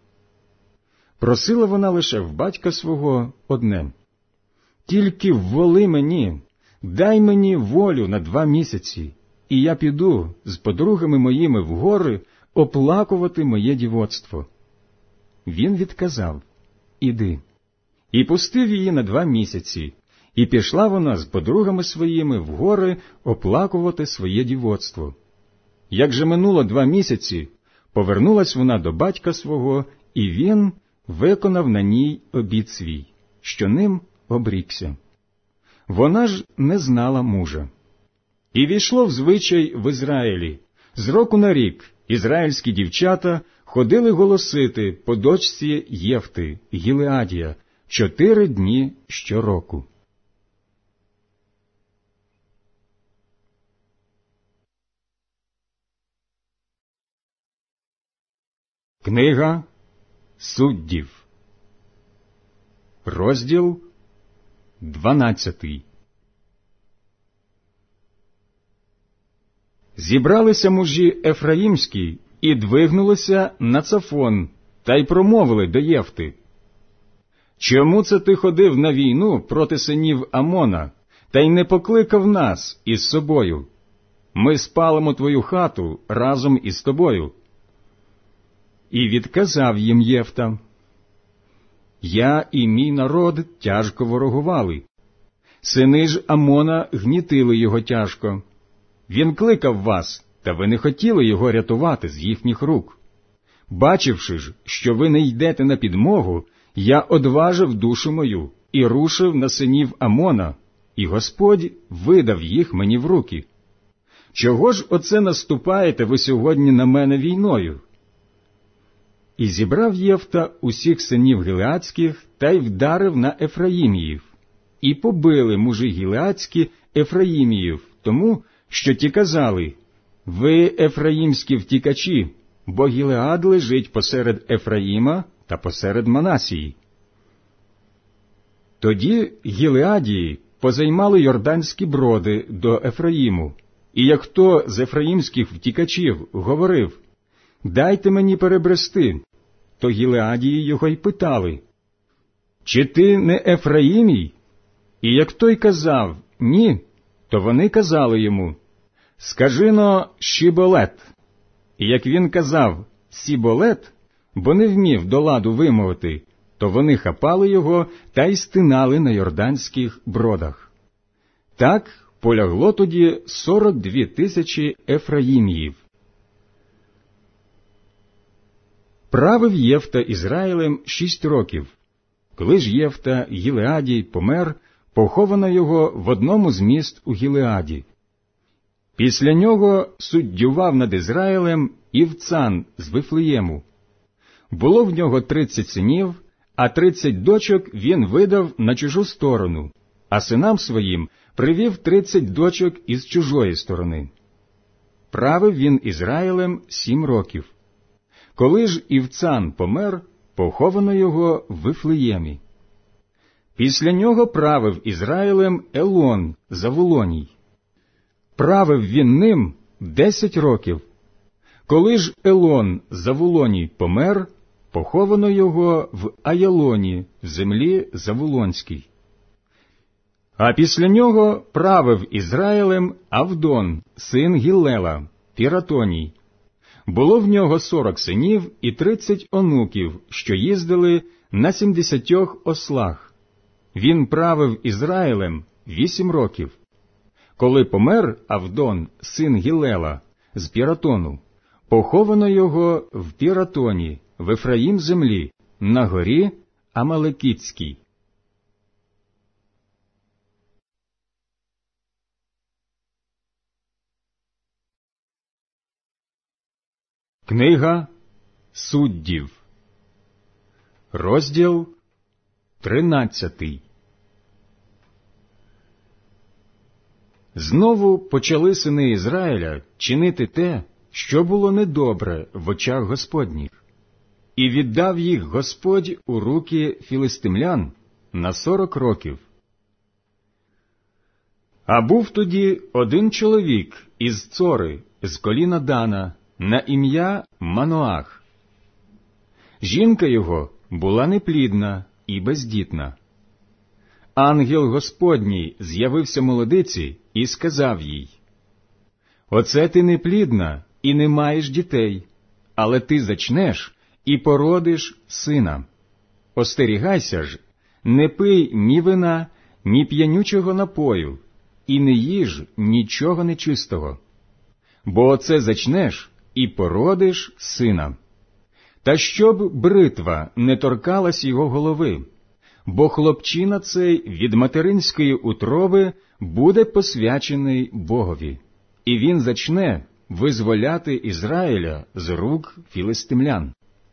Просила вона лише в батька свого одне: «Тільки вволи мені, дай мені волю на 2 місяці, і я піду з подругами моїми в гори оплакувати моє дівоцтво». Він відказав: «Іди». І пустив її на 2 місяці, і пішла вона з подругами своїми в гори оплакувати своє дівоцтво. Як же минуло 2 місяці, повернулась вона до батька свого, і він виконав на ній обіт свій, що ним обрікся. Вона ж не знала мужа. І війшло в звичай в Ізраїлі: з року на рік ізраїльські дівчата ходили голосити по дочці Єфти, Гілеадія, 4 дні щороку. Книга Суддів, розділ 12. Зібралися мужі ефраїмські і двигнулися на Цафон, та й промовили до Єфти: «Чому це ти ходив на війну проти синів Амона, та й не покликав нас із собою? Ми спалимо твою хату разом із тобою». І відказав їм Єфта: «Я і мій народ тяжко ворогували. Сини ж Амона гнітили його тяжко. Він кликав вас, та ви не хотіли його рятувати з їхніх рук. Бачивши ж, що ви не йдете на підмогу, я одважив душу мою і рушив на синів Амона, і Господь видав їх мені в руки. Чого ж оце наступаєте ви сьогодні на мене війною?» І зібрав Єфта усіх синів гілеадських та й вдарив на Ефраїміїв. І побили мужі гілеадські Ефраїміїв, тому що ті казали: «Ви ефраїмські втікачі, бо Гілеад лежить посеред Ефраїма та посеред Манасії». Тоді Гілеадії позаймали йорданські броди до Ефраїму, і як хто з ефраїмських втікачів говорив: «Дайте мені перебрести», то Гілеадії його й питали: «Чи ти не Ефраїмій?» І як той казав «Ні», то вони казали йому: «Скажи-но Шіболет». І як він казав «Сіболет», бо не вмів до ладу вимовити, то вони хапали його та й стинали на йорданських бродах. Так полягло тоді 42 тисячі Ефраїміїв. Правив Єфта Ізраїлем 6 років. Коли ж Єфта Гілеадій помер, поховано його в одному з міст у Гілеаді. Після нього суддював над Ізраїлем Івцан з Вифлеєму. Було в нього 30 синів, а 30 дочок він видав на чужу сторону, а синам своїм привів 30 дочок із чужої сторони. Правив він Ізраїлем 7 років. Коли ж Івцан помер, поховано його в Вифлеємі. Після нього правив Ізраїлем Елон Завулоній. Правив він ним 10 років. Коли ж Елон Завулоній помер, поховано його в Аялоні, в землі Завулонській. А після нього правив Ізраїлем Авдон, син Гіллела, Піратоній. Було в нього 40 синів і 30 онуків, що їздили на 70 ослах. Він правив Ізраїлем 8 років. Коли помер Авдон, син Гіллела, з Піратону, поховано його в Піратоні, в Ефраїм землі, на горі Амалекітській. Книга Суддів, розділ 13. Знову почали сини Ізраїля чинити те, що було недобре в очах Господніх, і віддав їх Господь у руки філистимлян на 40 років. А був тоді один чоловік із Цори, з коліна Дана, на ім'я Маноах. Жінка його була неплідна і бездітна. Ангел Господній з'явився молодиці і сказав їй: «Оце ти неплідна і не маєш дітей, але ти зачнеш і породиш сина. Остерігайся ж, не пий ні вина, ні п'янючого напою, і не їж нічого нечистого. Бо оце зачнеш і породиш сина. Та щоб бритва не торкалась його голови, бо хлопчина цей від материнської утроби буде посвячений Богові, і він зачне визволяти Ізраїля з рук філистимлян».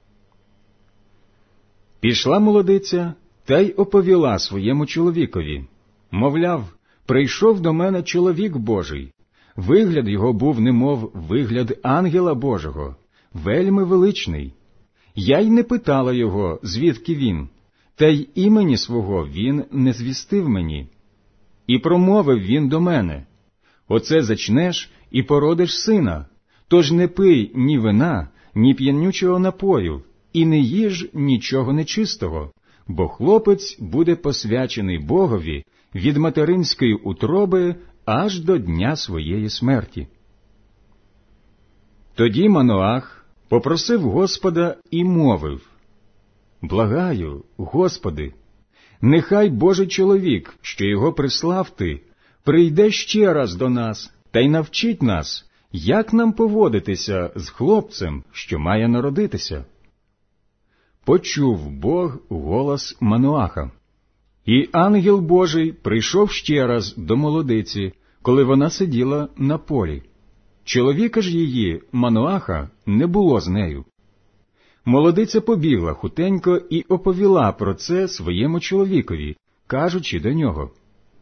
Пішла молодиця та й оповіла своєму чоловікові, мовляв, прийшов до мене чоловік Божий. Вигляд його був немов вигляд ангела Божого, вельми величний. Я й не питала його, звідки він, та й імені свого він не звістив мені. І промовив він до мене: «Оце зачнеш і породиш сина, тож не пий ні вина, ні п'янючого напою, і не їж нічого нечистого, бо хлопець буде посвячений Богові від материнської утроби аж до дня своєї смерті». Тоді Маноах попросив Господа і мовив: «Благаю, Господи, нехай Божий чоловік, що його прислав ти, прийде ще раз до нас та й навчить нас, як нам поводитися з хлопцем, що має народитися». Почув Бог голос Маноаха. І ангел Божий прийшов ще раз до молодиці, коли вона сиділа на полі. Чоловіка ж її, Маноаха, не було з нею. Молодиця побігла хутенько і оповіла про це своєму чоловікові, кажучи до нього: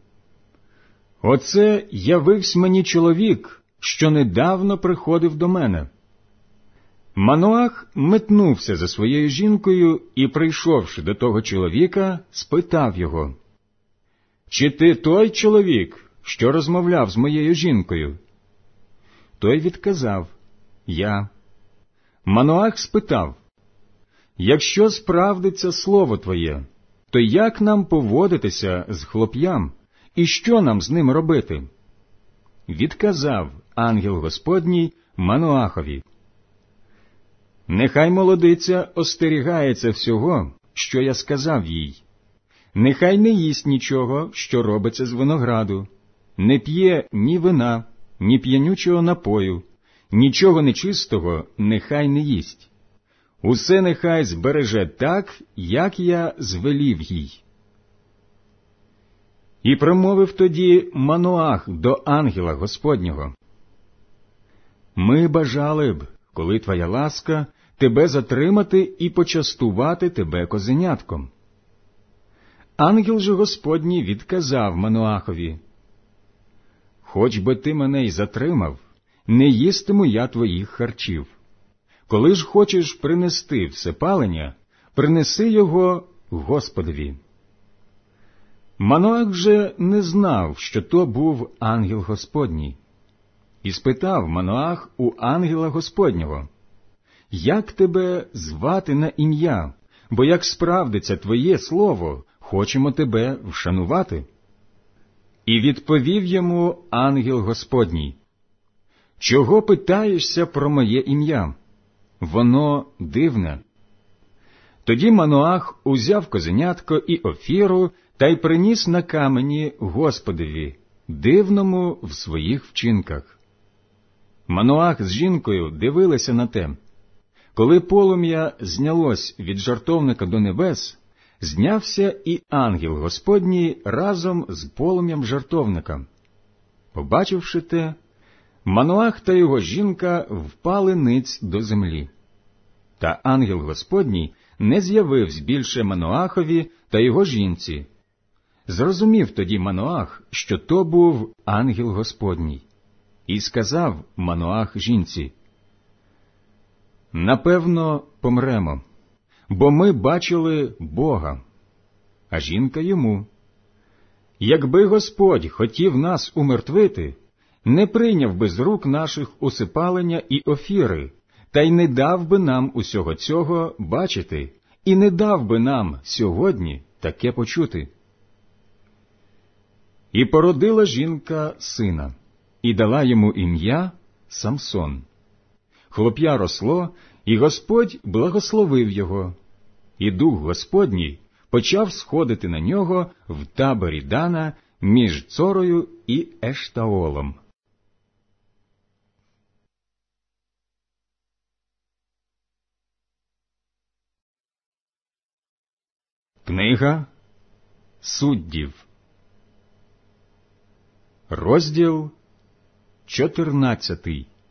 «Оце явився мені чоловік, що недавно приходив до мене». Маноах метнувся за своєю жінкою і, прийшовши до того чоловіка, спитав його: «Чи ти той чоловік, що розмовляв з моєю жінкою?» Той відказав: «Я». Маноах спитав: «Якщо справдиться слово твоє, то як нам поводитися з хлоп'ям, і що нам з ним робити?» Відказав ангел Господній Маноахові: «Нехай молодиця остерігається всього, що я сказав їй. Нехай не їсть нічого, що робиться з винограду, не п'є ні вина, ні п'янючого напою, нічого нечистого нехай не їсть. Усе нехай збереже так, як я звелів їй». І промовив тоді Маноах до ангела Господнього: «Ми бажали б, коли твоя ласка, тебе затримати і почастувати тебе козенятком». Ангел же Господній відказав Маноахові: «Хоч би ти мене й затримав, не їстиму я твоїх харчів. Коли ж хочеш принести всепалення, принеси його Господові». Маноах же не знав, що то був ангел Господній. І спитав Маноах у ангела Господнього: як тебе звати на ім'я, бо як справдиться твоє слово, хочемо тебе вшанувати. І відповів йому ангел Господній: чого питаєшся про моє ім'я? Воно дивне. Тоді Маноах узяв козенятко і офіру та й приніс на камені Господові, дивному в своїх вчинках. Маноах з жінкою дивилися на те. Коли полум'я знялось від жертовника до небес, знявся і ангел Господній разом з полум'ям жертовника. Побачивши те, Маноах та його жінка впали ниць до землі. Та ангел Господній не з'явився більше Маноахові та його жінці. Зрозумів тоді Маноах, що то був ангел Господній, і сказав Маноах жінці: «Напевно, помремо, бо ми бачили Бога». А жінка йому: «Якби Господь хотів нас умертвити, не прийняв би з рук наших усипалення і офіри, та й не дав би нам усього цього бачити, і не дав би нам сьогодні таке почути». І породила жінка сина, і дала йому ім'я Самсон. Хлоп'я росло, і Господь благословив його, і Дух Господній почав сходити на нього в таборі Дана між Цорою і Ештаолом. Книга Суддів, розділ 14.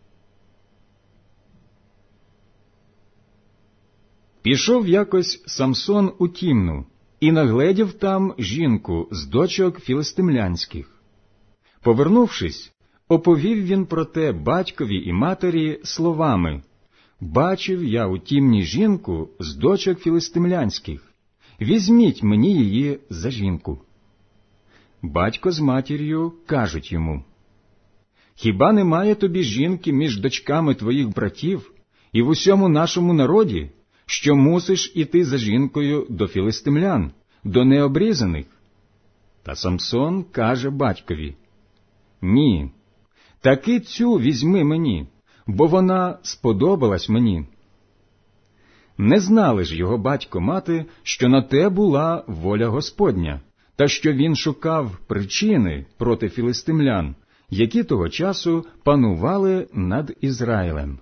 Пішов якось Самсон у Тімну і нагледів там жінку з дочок філистимлянських. Повернувшись, оповів він про те батькові і матері словами: «Бачив я у Тімні жінку з дочок філистимлянських. Візьміть мені її за жінку». Батько з матір'ю кажуть йому: «Хіба немає тобі жінки між дочками твоїх братів і в усьому нашому народі, що мусиш іти за жінкою до філистимлян, до необрізаних?» Та Самсон каже батькові: «Ні, таки цю візьми мені, бо вона сподобалась мені». Не знали ж його батько-мати, що на те була воля Господня, та що він шукав причини проти філистимлян, які того часу панували над Ізраїлем.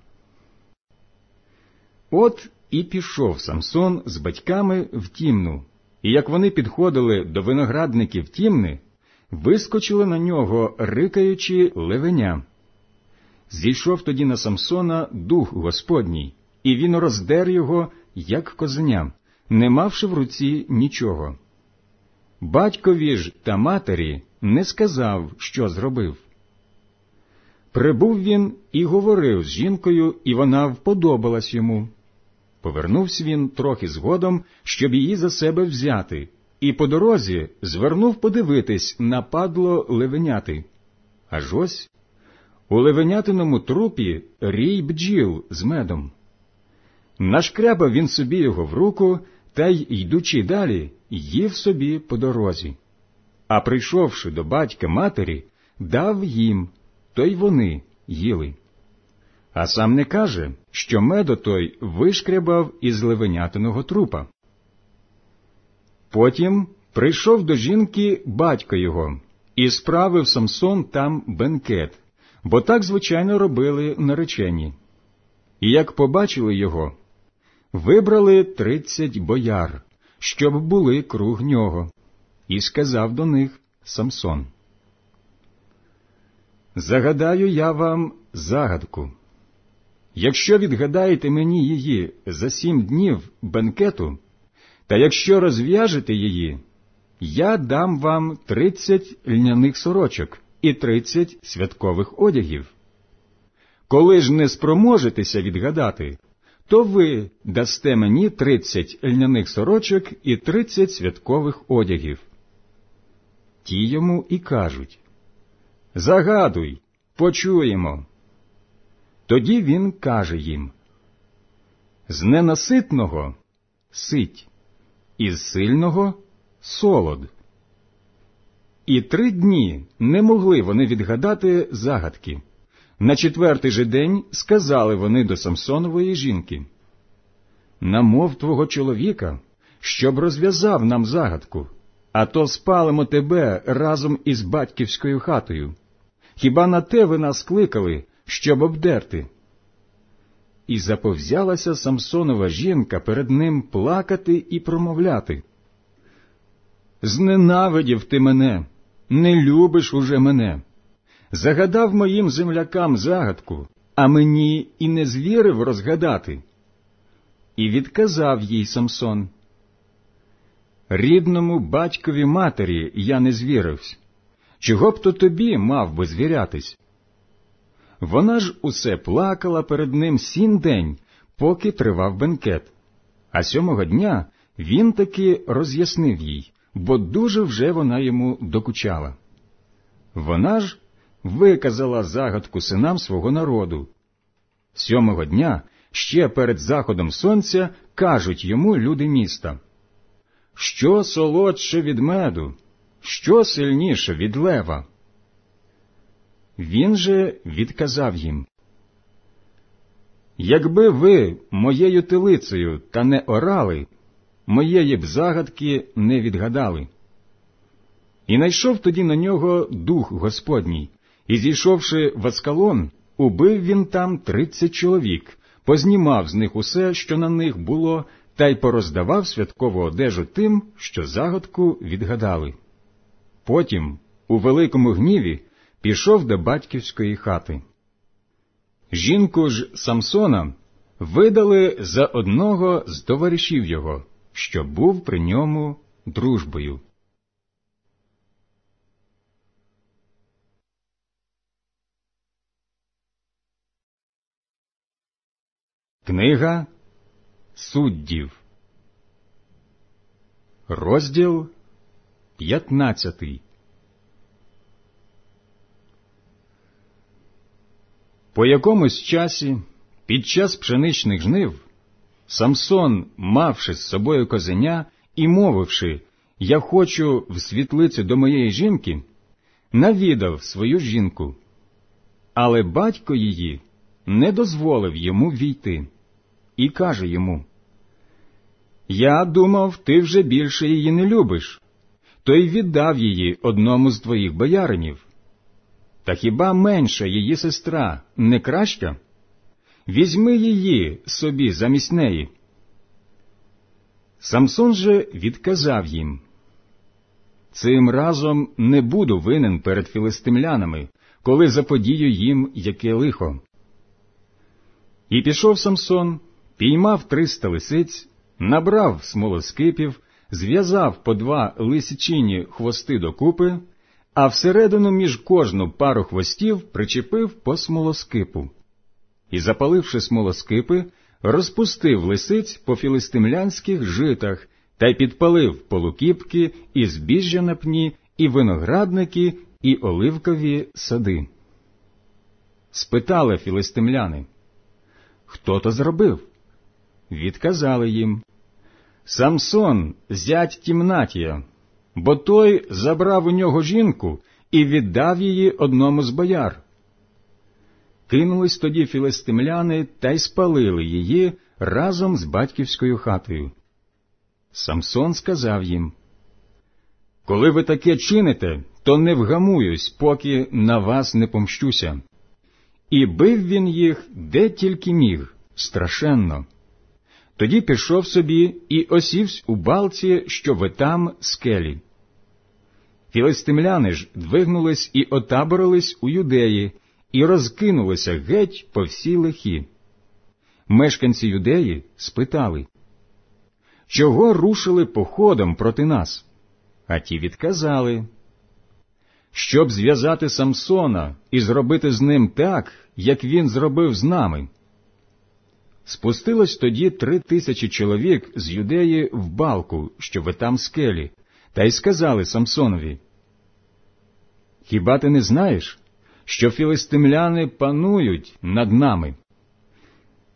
От і пішов Самсон з батьками в Тімну, і як вони підходили до виноградників Тімни, вискочили на нього, рикаючи, левеня. Зійшов тоді на Самсона Дух Господній, і він роздер його, як козеня, не мавши в руці нічого. Батькові ж та матері не сказав, що зробив. Прибув він і говорив з жінкою, і вона вподобалась йому. Повернувся він трохи згодом, щоб її за себе взяти, і по дорозі звернув подивитись на падло левеняти. Аж ось у левенятиному трупі рій бджіл з медом. Нашкрябав він собі його в руку, та й, йдучи далі, їв собі по дорозі. А прийшовши до батька матері, дав їм, то й вони їли. А сам не каже, що медо той вишкрябав із левенятиного трупа. Потім прийшов до жінки батько його, і справив Самсон там бенкет, бо так звичайно робили наречені. І як побачили його, вибрали 30 бояр, щоб були круг нього, і сказав до них Самсон: «Загадаю я вам загадку. Якщо відгадаєте мені її за 7 днів бенкету, та якщо розв'яжете її, я дам вам 30 льняних сорочок і 30 святкових одягів. Коли ж не спроможетеся відгадати, то ви дасте мені 30 льняних сорочок і 30 святкових одягів». Ті йому і кажуть: «Загадуй, почуємо». Тоді він каже їм: З ненаситного – сить, із сильного – солод. І 3 дні не могли вони відгадати загадки. На 4-й же день сказали вони до Самсонової жінки: «Намов твого чоловіка, щоб розв'язав нам загадку, а то спалимо тебе разом із батьківською хатою. Хіба на те ви нас кликали, щоб обдерти?» І заповзялася Самсонова жінка перед ним плакати і промовляти: «Зненавидів ти мене, не любиш уже мене. Загадав моїм землякам загадку, а мені і не звірив розгадати». І відказав їй Самсон: «Рідному батькові матері я не звіривсь. Чого б то тобі мав би звірятись?» Вона ж усе плакала перед ним 7 день, поки тривав бенкет. А 7-го дня він таки роз'яснив їй, бо дуже вже вона йому докучала. Вона ж виказала загадку синам свого народу. 7-го дня, ще перед заходом сонця, кажуть йому люди міста: «Що солодше від меду? Що сильніше від лева?» Він же відказав їм: «Якби ви моєю телицею та не орали, моєї б загадки не відгадали». І найшов тоді на нього дух Господній, і, зійшовши в Аскалон, убив він там 30 чоловік, познімав з них усе, що на них було, та й пороздавав святкову одежу тим, що загадку відгадали. Потім, у великому гніві, пішов до батьківської хати. Жінку ж Самсона видали за одного з товаришів його, що був при ньому дружбою. Книга Суддів, розділ 15. По якомусь часі, під час пшеничних жнив, Самсон, мавши з собою козеня і мовивши: «Я хочу в світлицю до моєї жінки», навідав свою жінку. Але батько її не дозволив йому війти. І каже йому: «Я думав, ти вже більше її не любиш, то й віддав її одному з твоїх бояринів. Та хіба менша її сестра не краща? Візьми її собі замість неї». Самсон же відказав їм: «Цим разом не буду винен перед філистимлянами, коли заподію їм яке лихо». І пішов Самсон, піймав 300 лисиць, набрав смолоскипів, зв'язав по 2 лисичині хвости докупи, а всередину між кожну пару хвостів причепив по смолоскипу. І, запаливши смолоскипи, розпустив лисиць по філистимлянських житах та й підпалив полукіпки, і збіжжя на пні, і виноградники, і оливкові сади. Спитали філистимляни: «Хто то зробив?» Відказали їм: «Самсон, зять Тімнатія, бо той забрав у нього жінку і віддав її одному з бояр». Кинулись тоді філистимляни та й спалили її разом з батьківською хатою. Самсон сказав їм: «Коли ви таке чините, то не вгамуюсь, поки на вас не помщуся». І бив він їх, де тільки міг, страшенно. Тоді пішов собі і осівсь у балці, що витам скелі. Філистимляни ж двигнулись і отаборились у Юдеї, і розкинулися геть по всій лихі. Мешканці Юдеї спитали: «Чого рушили походом проти нас?» А ті відказали: «Щоб зв'язати Самсона і зробити з ним так, як він зробив з нами». Спустилось тоді 3000 чоловік з Юдеї в балку, що витам скелі, та й сказали Самсонові: «Хіба ти не знаєш, що філистимляни панують над нами?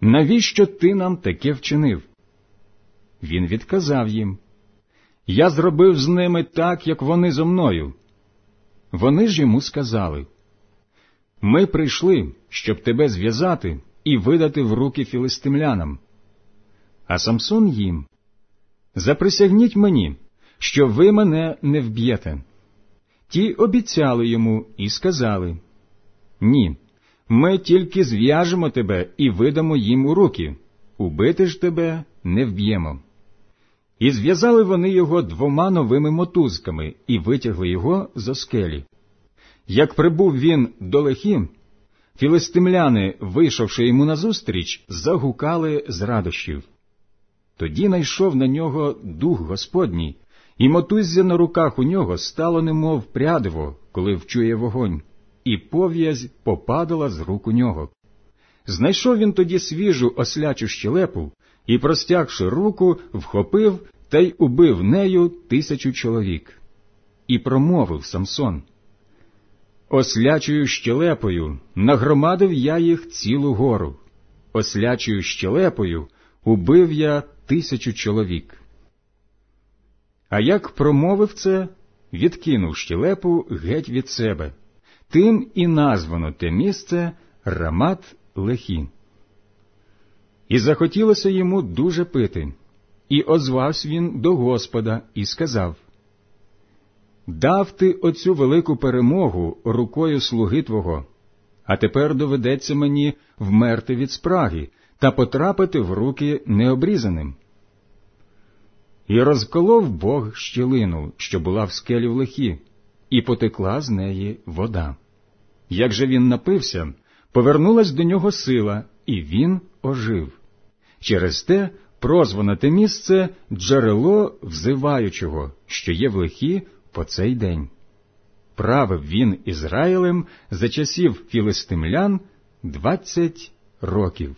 навіщо ти нам таке вчинив? Він відказав їм: я зробив з ними так, як вони зо мною. Вони ж йому сказали: ми прийшли, щоб тебе зв'язати і видати в руки філистимлянам. А Самсон їм: заприсягніть мені, що ви мене не вб'єте. Ті обіцяли йому і сказали: ні, ми тільки зв'яжемо тебе і видамо їм у руки, убити ж тебе не вб'ємо. І зв'язали вони його 2 новими мотузками і витягли його зо скелі. Як прибув він до Лехі, філистимляни, вийшовши йому назустріч, загукали з радощів. Тоді найшов на нього дух Господній, і мотуззя на руках у нього стало немов прядиво, коли вчує вогонь, і пов'язь попадала з рук у нього. Знайшов він тоді свіжу ослячу щелепу, і, простягши руку, вхопив та й убив нею 1000 чоловік. І промовив Самсон: ослячою щелепою нагромадив я їх цілу гору, ослячою щелепою убив я 1000 чоловік. А як промовив це, відкинув щелепу геть від себе. Тим і названо те місце Рамат-Лехі. І захотілося йому дуже пити, і озвався він до Господа і сказав: дав ти оцю велику перемогу рукою слуги твого, а тепер доведеться мені вмерти від спраги та потрапити в руки необрізаним. І розколов Бог щілину, що була в скелі в Лехі, і потекла з неї вода. Як же він напився, повернулась до нього сила, і він ожив. Через те прозвано те місце «Джерело взиваючого», що є в Лехі по цей день. Правив він Ізраїлем за часів філистимлян 20 років.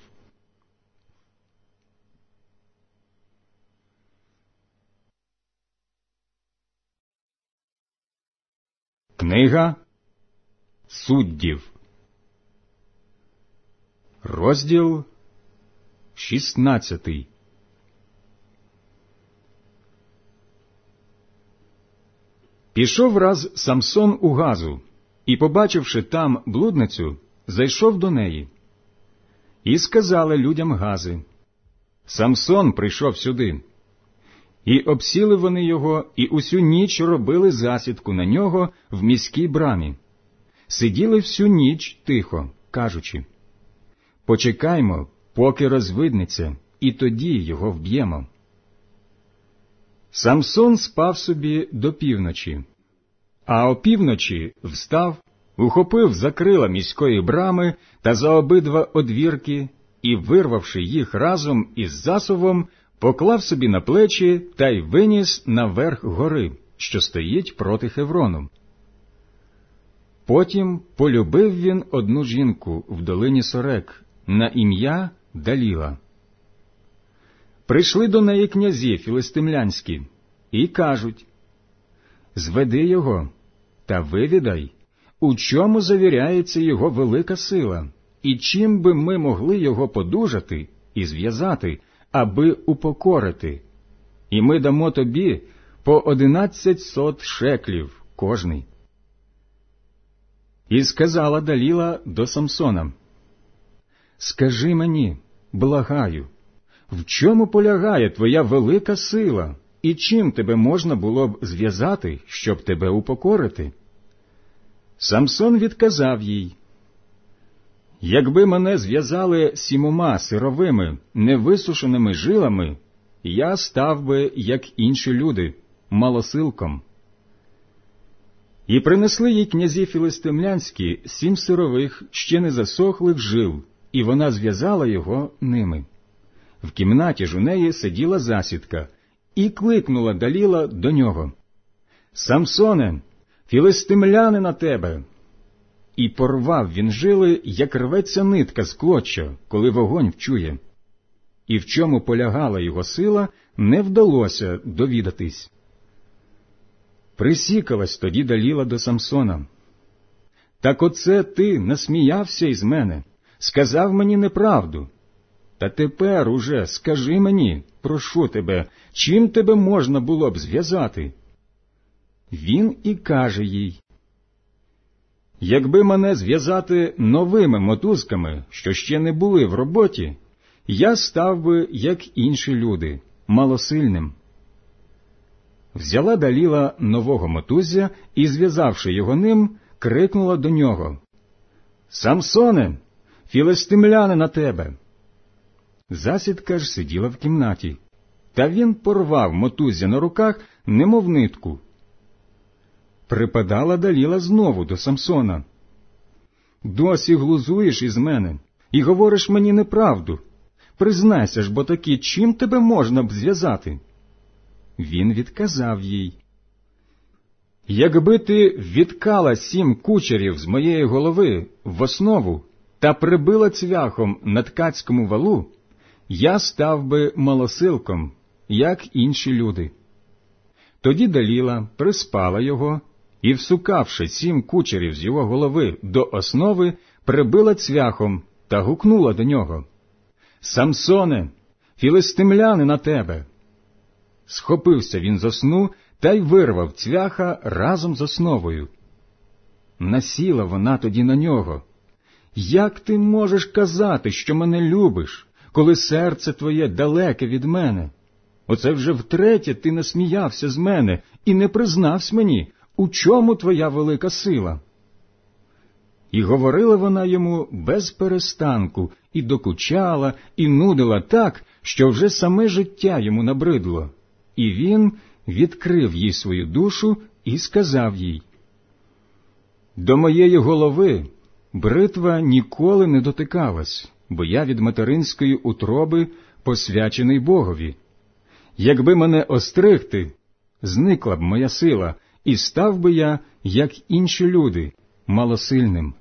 Книга Суддів, розділ 16. Пішов раз Самсон у Газу, і, побачивши там блудницю, зайшов до неї. І сказали людям Гази: Самсон прийшов сюди. І обсіли вони його, і усю ніч робили засідку на нього в міській брамі. Сиділи всю ніч тихо, кажучи: почекаймо, поки розвиднеться, і тоді його вб'ємо. Самсон спав собі до півночі, а опівночі встав, ухопив за крила міської брами та за обидва одвірки і, вирвавши їх разом із засувом, поклав собі на плечі та й виніс на верх гори, що стоїть проти Хеврону. Потім полюбив він одну жінку в долині Сорек на ім'я Даліла. Прийшли до неї князі філистимлянські і кажуть: зведи його та вивідай, у чому завіряється його велика сила, і чим би ми могли його подужати і зв'язати, аби упокорити, і ми дамо тобі по 1100 шеклів кожний. І сказала Даліла до Самсона: скажи мені, благаю, в чому полягає твоя велика сила, і чим тебе можна було б зв'язати, щоб тебе упокорити? Самсон відказав їй: якби мене зв'язали 7 сировими, невисушеними жилами, я став би, як інші люди, малосилком. І принесли їй князі філистимлянські 7 сирових, ще не засохлих жил, і вона зв'язала його ними. В кімнаті ж у неї сиділа засідка, і кликнула Даліла до нього: Самсоне, філистимляни на тебе! І порвав він жили, як рветься нитка з клоча, коли вогонь вчує. І в чому полягала його сила, не вдалося довідатись. Присікалась тоді Даліла до Самсона: так оце ти насміявся із мене, сказав мені неправду. Та тепер уже скажи мені, прошу тебе, чим тебе можна було б зв'язати? Він і каже їй: якби мене зв'язати новими мотузками, що ще не були в роботі, я став би, як інші люди, малосильним. Взяла Даліла нового мотузя і, зв'язавши його ним, крикнула до нього: «Самсоне, філистимляни на тебе!» Засідка ж сиділа в кімнаті, та він порвав мотузя на руках, немов нитку. Припадала Даліла знову до Самсона. «Досі глузуєш із мене і говориш мені неправду. Признайся ж, бо таки, чим тебе можна б зв'язати?» Він відказав їй: «Якби ти відкала 7 кучерів з моєї голови в основу та прибила цвяхом на ткацькому валу, я став би малосилком, як інші люди». Тоді Даліла приспала його і, всукавши 7 кучерів з його голови до основи, прибила цвяхом та гукнула до нього: «Самсоне, філистимляни на тебе!» Схопився він з сну та й вирвав цвяха разом з основою. Насіла вона тоді на нього: «Як ти можеш казати, що мене любиш, коли серце твоє далеке від мене? Оце вже втретє ти насміявся з мене і не признався мені, у чому твоя велика сила?» І говорила вона йому без перестанку, і докучала, і нудила так, що вже саме життя йому набридло. І він відкрив їй свою душу і сказав їй: «До моєї голови бритва ніколи не дотикалась, бо я від материнської утроби посвячений Богові. Якби мене остригти, зникла б моя сила, і став би я, як інші люди, малосильним».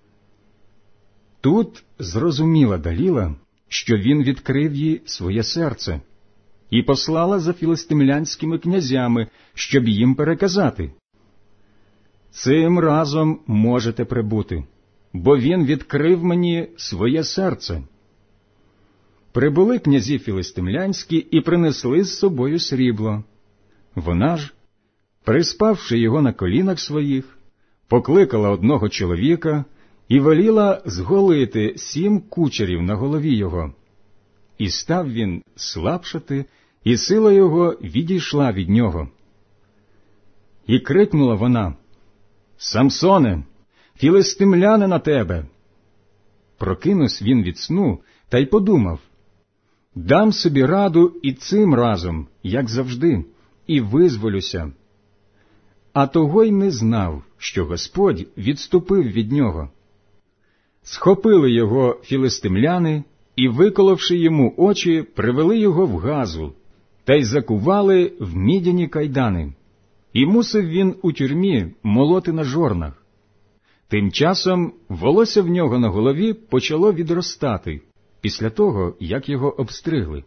Тут зрозуміла Даліла, що він відкрив їй своє серце, і послала за філистимлянськими князями, щоб їм переказати: «Цим разом можете прибути, бо він відкрив мені своє серце». Прибули князі філистимлянські і принесли з собою срібло. Вона ж, приспавши його на колінах своїх, покликала одного чоловіка і веліла зголити 7 кучерів на голові його. І став він слабшати, і сила його відійшла від нього. І крикнула вона: «Самсоне, філистимляни на тебе!» Прокинувся він від сну та й подумав: «Дам собі раду і цим разом, як завжди, і визволюся». А того й не знав, що Господь відступив від нього. Схопили його філистимляни і, виколовши йому очі, привели його в Газу та й закували в мідяні кайдани. І мусив він у тюрмі молоти на жорнах. Тим часом волосся в нього на голові почало відростати, після того, як його обстригли.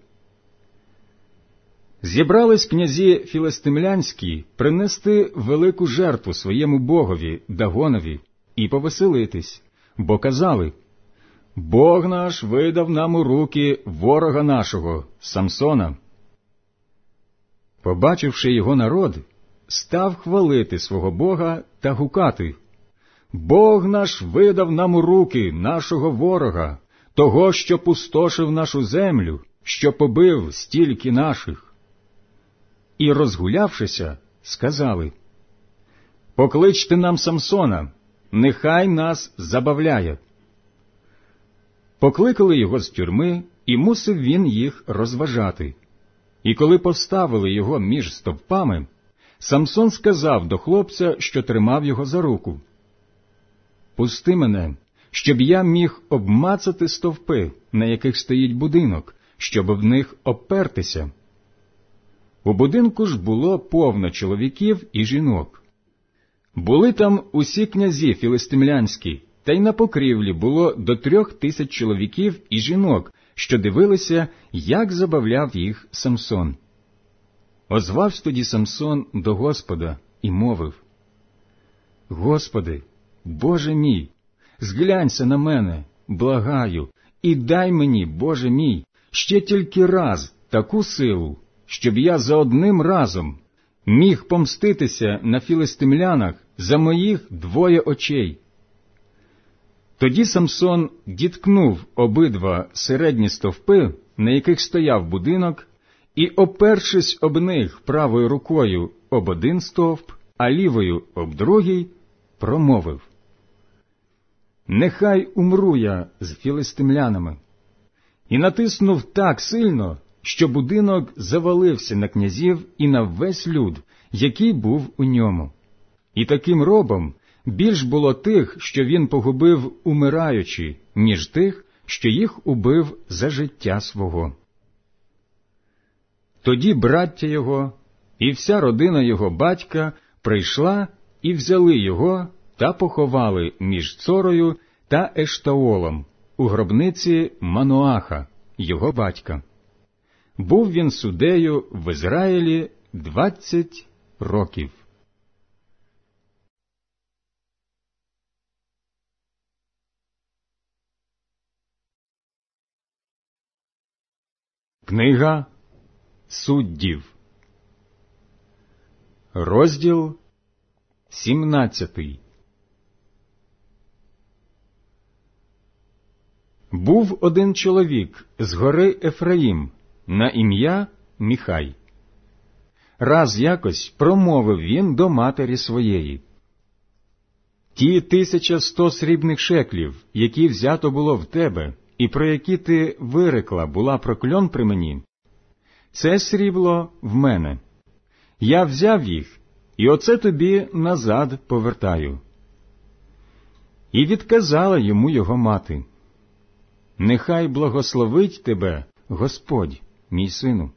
Зібрались князі філистимлянські принести велику жертву своєму богові Дагонові і повеселитись, бо казали: «Бог наш видав нам у руки ворога нашого, Самсона». Побачивши його народ, став хвалити свого Бога та гукати: «Бог наш видав нам у руки нашого ворога, того, що пустошив нашу землю, що побив стільки наших». І, розгулявшися, сказали: «Покличте нам Самсона, нехай нас забавляє». Покликали його з тюрми, і мусив він їх розважати. І коли поставили його між стовпами, Самсон сказав до хлопця, що тримав його за руку: «Пусти мене, щоб я міг обмацати стовпи, на яких стоїть будинок, щоб в них обпертися». У будинку ж було повно чоловіків і жінок. Були там усі князі філистимлянські, та й на покрівлі було до 3000 чоловіків і жінок, що дивилися, як забавляв їх Самсон. Озвався тоді Самсон до Господа і мовив: «Господи, Боже мій, зглянься на мене, благаю, і дай мені, Боже мій, ще тільки раз таку силу, щоб я за одним разом міг помститися на філистимлянах за моїх 2 очей». Тоді Самсон діткнув обидва середні стовпи, на яких стояв будинок, і, опершись об них правою рукою об один стовп, а лівою об другий, промовив: «Нехай умру я з філистимлянами». І натиснув так сильно, що будинок завалився на князів і на весь люд, який був у ньому. І таким робом більш було тих, що він погубив умираючи, ніж тих, що їх убив за життя свого. Тоді браття його і вся родина його батька прийшла і взяли його та поховали між Цорою та Ештаолом у гробниці Мануаха, його батька. Був він суддею в Ізраїлі 20 років. Книга Суддів, розділ 17. Був один чоловік з гори Ефраїм на ім'я Міхай. Раз якось промовив він до матері своєї: «Ті 1100 срібних шеклів, які взято було в тебе, і про які ти вирекла була прокльон при мені, це срібло в мене. Я взяв їх, і оце тобі назад повертаю». І відказала йому його мати: «Нехай благословить тебе Господь, мій сину».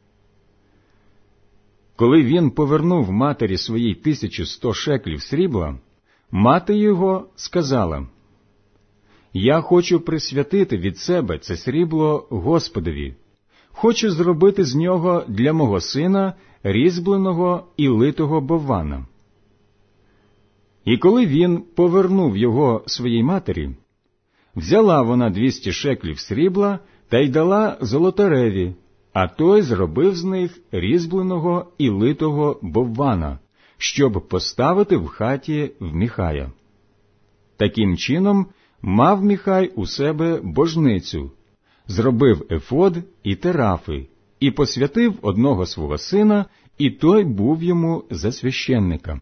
Коли він повернув матері своїй 1100 шеклів срібла, мати його сказала: «Я хочу присвятити від себе це срібло Господові. Хочу зробити з нього для мого сина різьбленого і литого боввана». І коли він повернув його своїй матері, взяла вона 200 шеклів срібла та й дала золотареві, а той зробив з них різьбленого і литого боввана, щоб поставити в хаті в Міхая. Таким чином мав Міхай у себе божницю, зробив ефод і терафи, і посвятив одного свого сина, і той був йому за священника.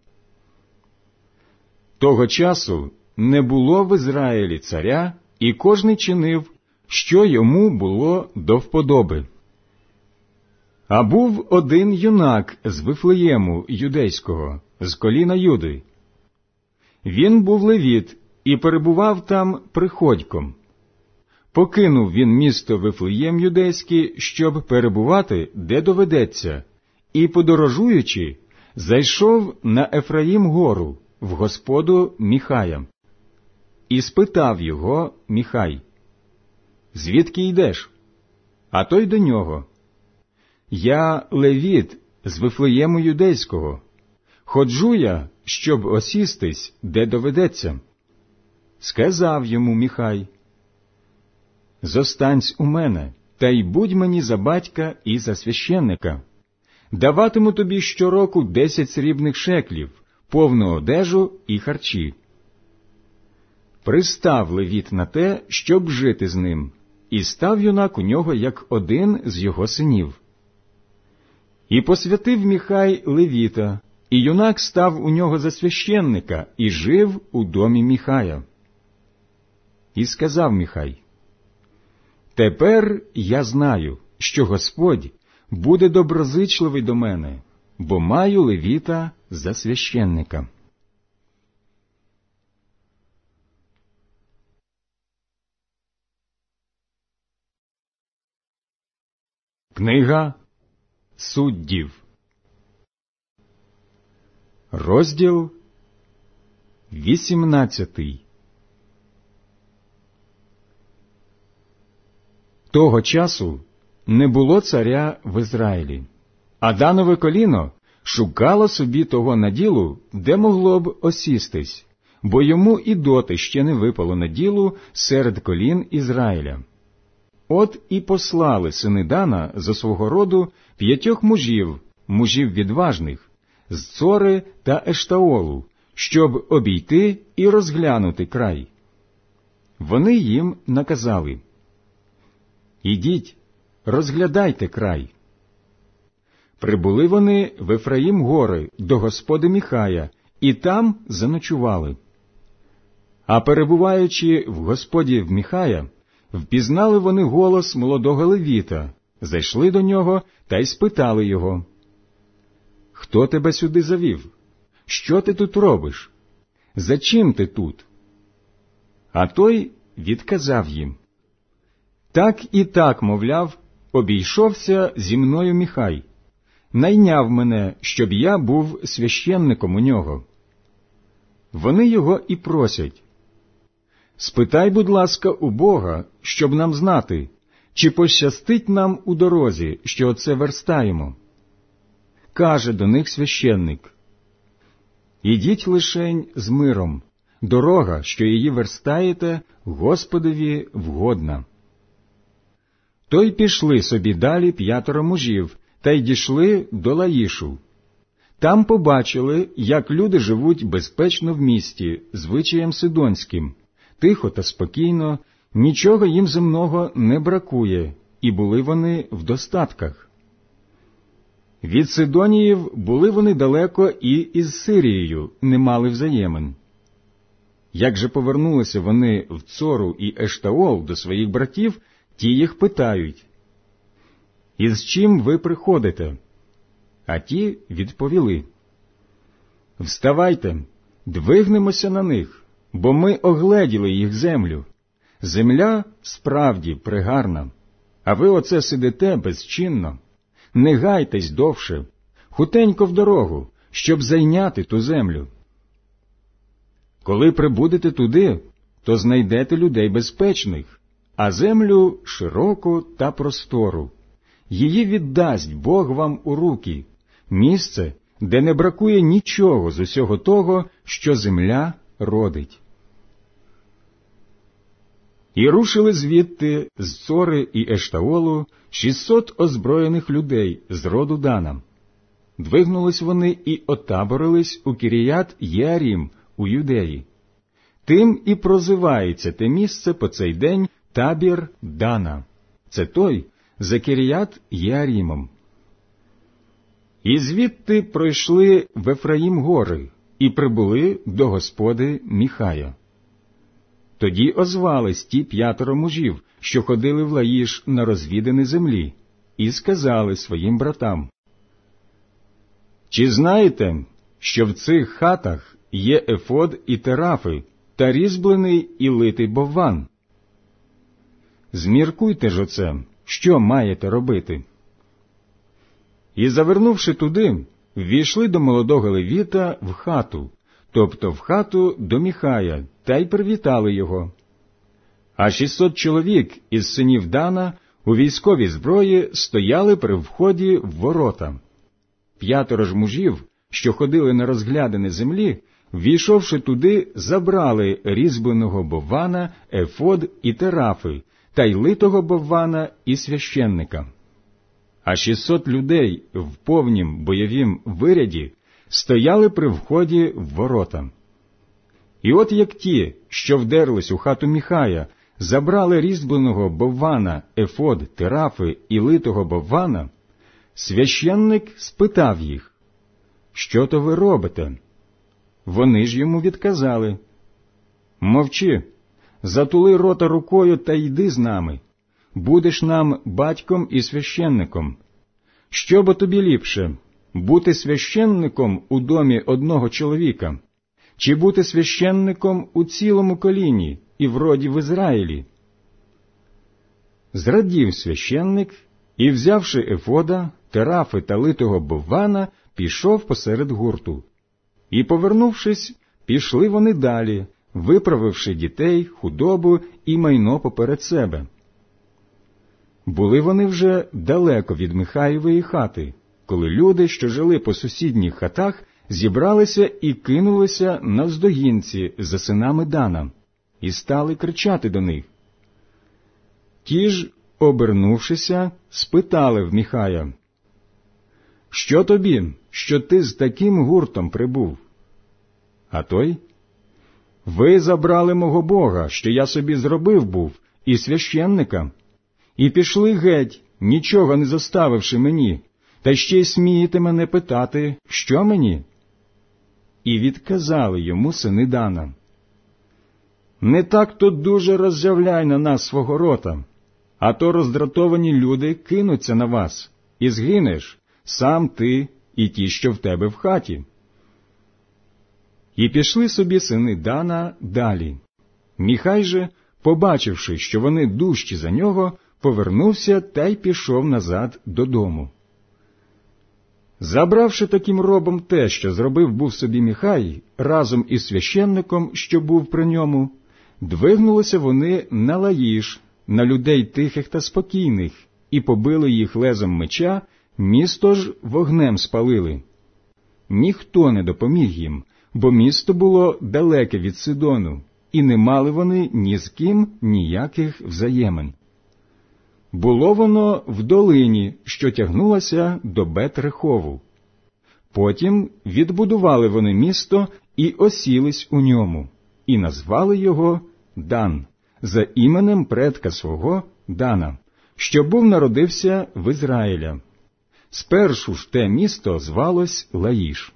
Того часу не було в Ізраїлі царя, і кожний чинив, що йому було до вподоби. А був один юнак з Вифлеєму юдейського, з коліна Юди. Він був левіт і перебував там приходьком. Покинув він місто Вифлеєм юдейський, щоб перебувати, де доведеться, і, подорожуючи, зайшов на Ефраїм гору, в господу Міхая. І спитав його Міхай: «Звідки йдеш?» А той до нього: «Я левіт з Вифлеєму юдейського. Ходжу я, щоб осістись, де доведеться». Сказав йому Міхай: «Зостанься у мене, та й будь мені за батька і за священника. Даватиму тобі щороку 10 срібних шеклів, повну одежу і харчі». Пристав левіт на те, щоб жити з ним, і став юнак у нього як один з його синів. І посвятив Міхай левіта, і юнак став у нього за священника і жив у домі Міхая. І сказав Міхай: «Тепер я знаю, що Господь буде доброзичливий до мене, бо маю левіта за священника». Книга Суддів, розділ 18. Того часу не було царя в Ізраїлі, а Данове коліно шукало собі того наділу, де могло б осістись, бо йому і доти ще не випало наділу серед колін Ізраїля. От і послали сини Дана за свого роду 5 мужів, мужів відважних, з Цори та Ештаолу, щоб обійти і розглянути край. Вони їм наказали: «Ідіть, розглядайте край». Прибули вони в Ефраїм-гори до господи Міхая, і там заночували. А перебуваючи в господі в Міхая, впізнали вони голос молодого левіта, зайшли до нього та й спитали його: «Хто тебе сюди завів? Що ти тут робиш? За чим ти тут?» А той відказав їм: «Так і так, мовляв, обійшовся зі мною Міхай, найняв мене, щоб я був священником у нього». Вони його і просять: «Спитай, будь ласка, у Бога, щоб нам знати, чи пощастить нам у дорозі, що оце верстаємо». Каже до них священник: «Ідіть лишень з миром, дорога, що її верстаєте, Господові вгодна». То й пішли собі далі 5 мужів, та й дійшли до Лаїшу. Там побачили, як люди живуть безпечно в місті, звичаєм сидонським, тихо та спокійно, нічого їм земного не бракує, і були вони в достатках. Від Сидоніїв були вони далеко і із Сирією не мали взаємин. Як же повернулися вони в Цору і Ештаол до своїх братів, ті їх питають: «Із чим ви приходите?» А ті відповіли: «Вставайте, двигнемося на них, бо ми огледіли їх землю. Земля справді пригарна, а ви оце сидите безчинно. Не гайтесь довше, хутенько в дорогу, щоб зайняти ту землю. Коли прибудете туди, то знайдете людей безпечних, а землю широку та простору. Її віддасть Бог вам у руки, місце, де не бракує нічого з усього того, що земля родить». І рушили звідти з Цори і Ештаолу 600 озброєних людей з роду Дана. Двигнулись вони і отаборились у Кіріят-Єарім у Юдеї. Тим і прозивається те місце по цей день табір Дана. Це той за Кіріят-Єарімом. І звідти пройшли в Ефраїм-гори і прибули до господи Міхая. Тоді озвались ті 5 мужів, що ходили в Лаїш на розвідані землі, і сказали своїм братам: «Чи знаєте, що в цих хатах є ефод і терафи, та різьблений і литий бовван? Зміркуйте ж оце, що маєте робити». І, завернувши туди, ввійшли до молодого левіта в хату, тобто в хату до Міхая, та й привітали його. А 600 чоловік із синів Дана у військовій зброї стояли при вході в ворота. 5 ж мужів, що ходили на розглядані землі, ввійшовши туди, забрали різьбленого боввана, ефод і терафи, та й литого боввана і священника. А 600 людей в повнім бойовім виряді стояли при вході в ворота. І от як ті, що вдерлись у хату Міхая, забрали різьбленого боввана, ефод, терафи і литого боввана, священник спитав їх: «Що то ви робите?» Вони ж йому відказали: «Мовчи, затули рота рукою та йди з нами. Будеш нам батьком і священником. Що бо тобі ліпше, бути священником у домі одного чоловіка, чи бути священником у цілому коліні і в роді в Ізраїлі?» Зрадів священник і, взявши ефода, терафи та литого боввана, пішов посеред гурту. І, повернувшись, пішли вони далі, виправивши дітей, худобу і майно поперед себе. Були вони вже далеко від Михаєвої хати, коли люди, що жили по сусідніх хатах, зібралися і кинулися навздогінці за синами Дана, і стали кричати до них. Ті ж обернувшися, спитали в Міхая: «Що тобі, що ти з таким гуртом прибув?» А той: «Ви забрали мого Бога, що я собі зробив був, і священника, і пішли геть, нічого не зоставивши мені, та ще й смієте мене питати, що мені?» І відказали йому сини Дана: «Не так то дуже роззявляй на нас свого рота, а то роздратовані люди кинуться на вас, і згинеш сам ти і ті, що в тебе в хаті». І пішли собі сини Дана далі. Міхай же, побачивши, що вони дужчі за нього, повернувся та й пішов назад додому. Забравши таким робом те, що зробив був собі Міхай, разом із священником, що був при ньому, двигнулися вони на Лаїш, на людей тихих та спокійних, і побили їх лезом меча, місто ж вогнем спалили. Ніхто не допоміг їм, бо місто було далеке від Сидону, і не мали вони ні з ким ніяких взаємин. Було воно в долині, що тягнулася до Бет-Рехову. Потім відбудували вони місто і осілись у ньому, і назвали його Дан, за іменем предка свого Дана, що був народився в Ізраїля. Спершу ж те місто звалось Лаїш.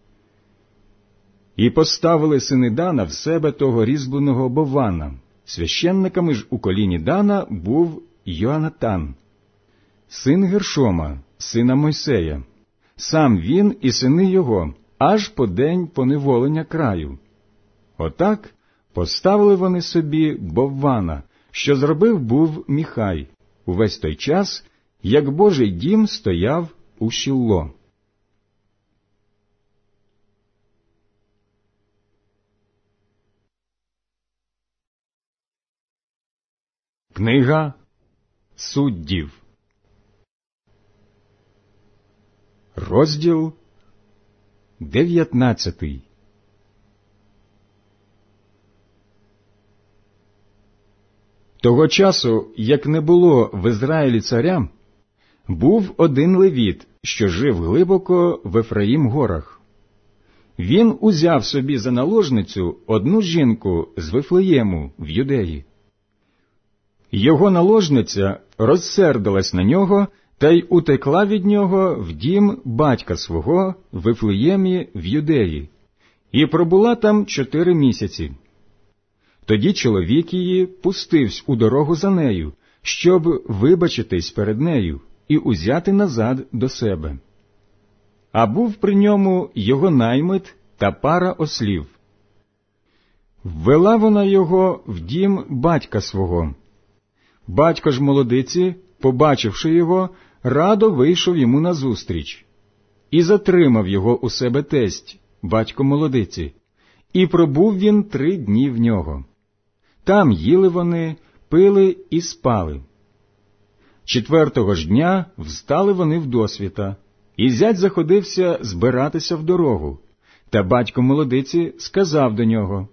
І поставили сини Дана в себе того різьбленого Бована. Священниками ж у коліні Дана був Йоанатан, син Гершома, сина Мойсея, сам він і сини його, аж по день поневолення краю. Отак поставили вони собі Боввана, що зробив був Міхай, увесь той час, як Божий дім стояв у Шілло. Книга Суддів, розділ 19. Того часу, як не було в Ізраїлі царя, був один левіт, що жив глибоко в Ефраїм-горах. Він узяв собі за наложницю одну жінку з Вифлеєму в Юдеї. Його наложниця розсердилась на нього та й утекла від нього в дім батька свого в Вифлеємі в Юдеї, і пробула там 4 місяці. Тоді чоловік її пустився у дорогу за нею, щоб вибачитись перед нею і узяти назад до себе. А був при ньому його наймит та пара ослів. Ввела вона його в дім батька свого. Батько ж молодиці, побачивши його, радо вийшов йому назустріч. І затримав його у себе тесть, батько молодиці, і пробув він 3 дні в нього. Там їли вони, пили і спали. 4-го ж дня встали вони вдосвіта, і зять заходився збиратися в дорогу, та батько молодиці сказав до нього: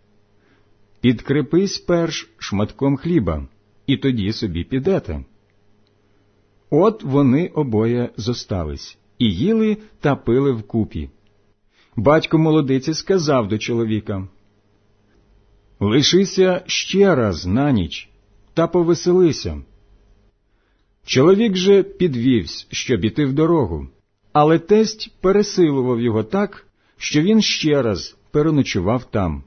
«Підкрепись перш шматком хліба, і тоді собі підете». От вони обоє зостались, і їли та пили вкупі. Батько молодиці сказав до чоловіка: «Лишися ще раз на ніч, та повеселися». Чоловік же підвівсь, щоб іти в дорогу, але тесть пересилував його так, що він ще раз переночував там.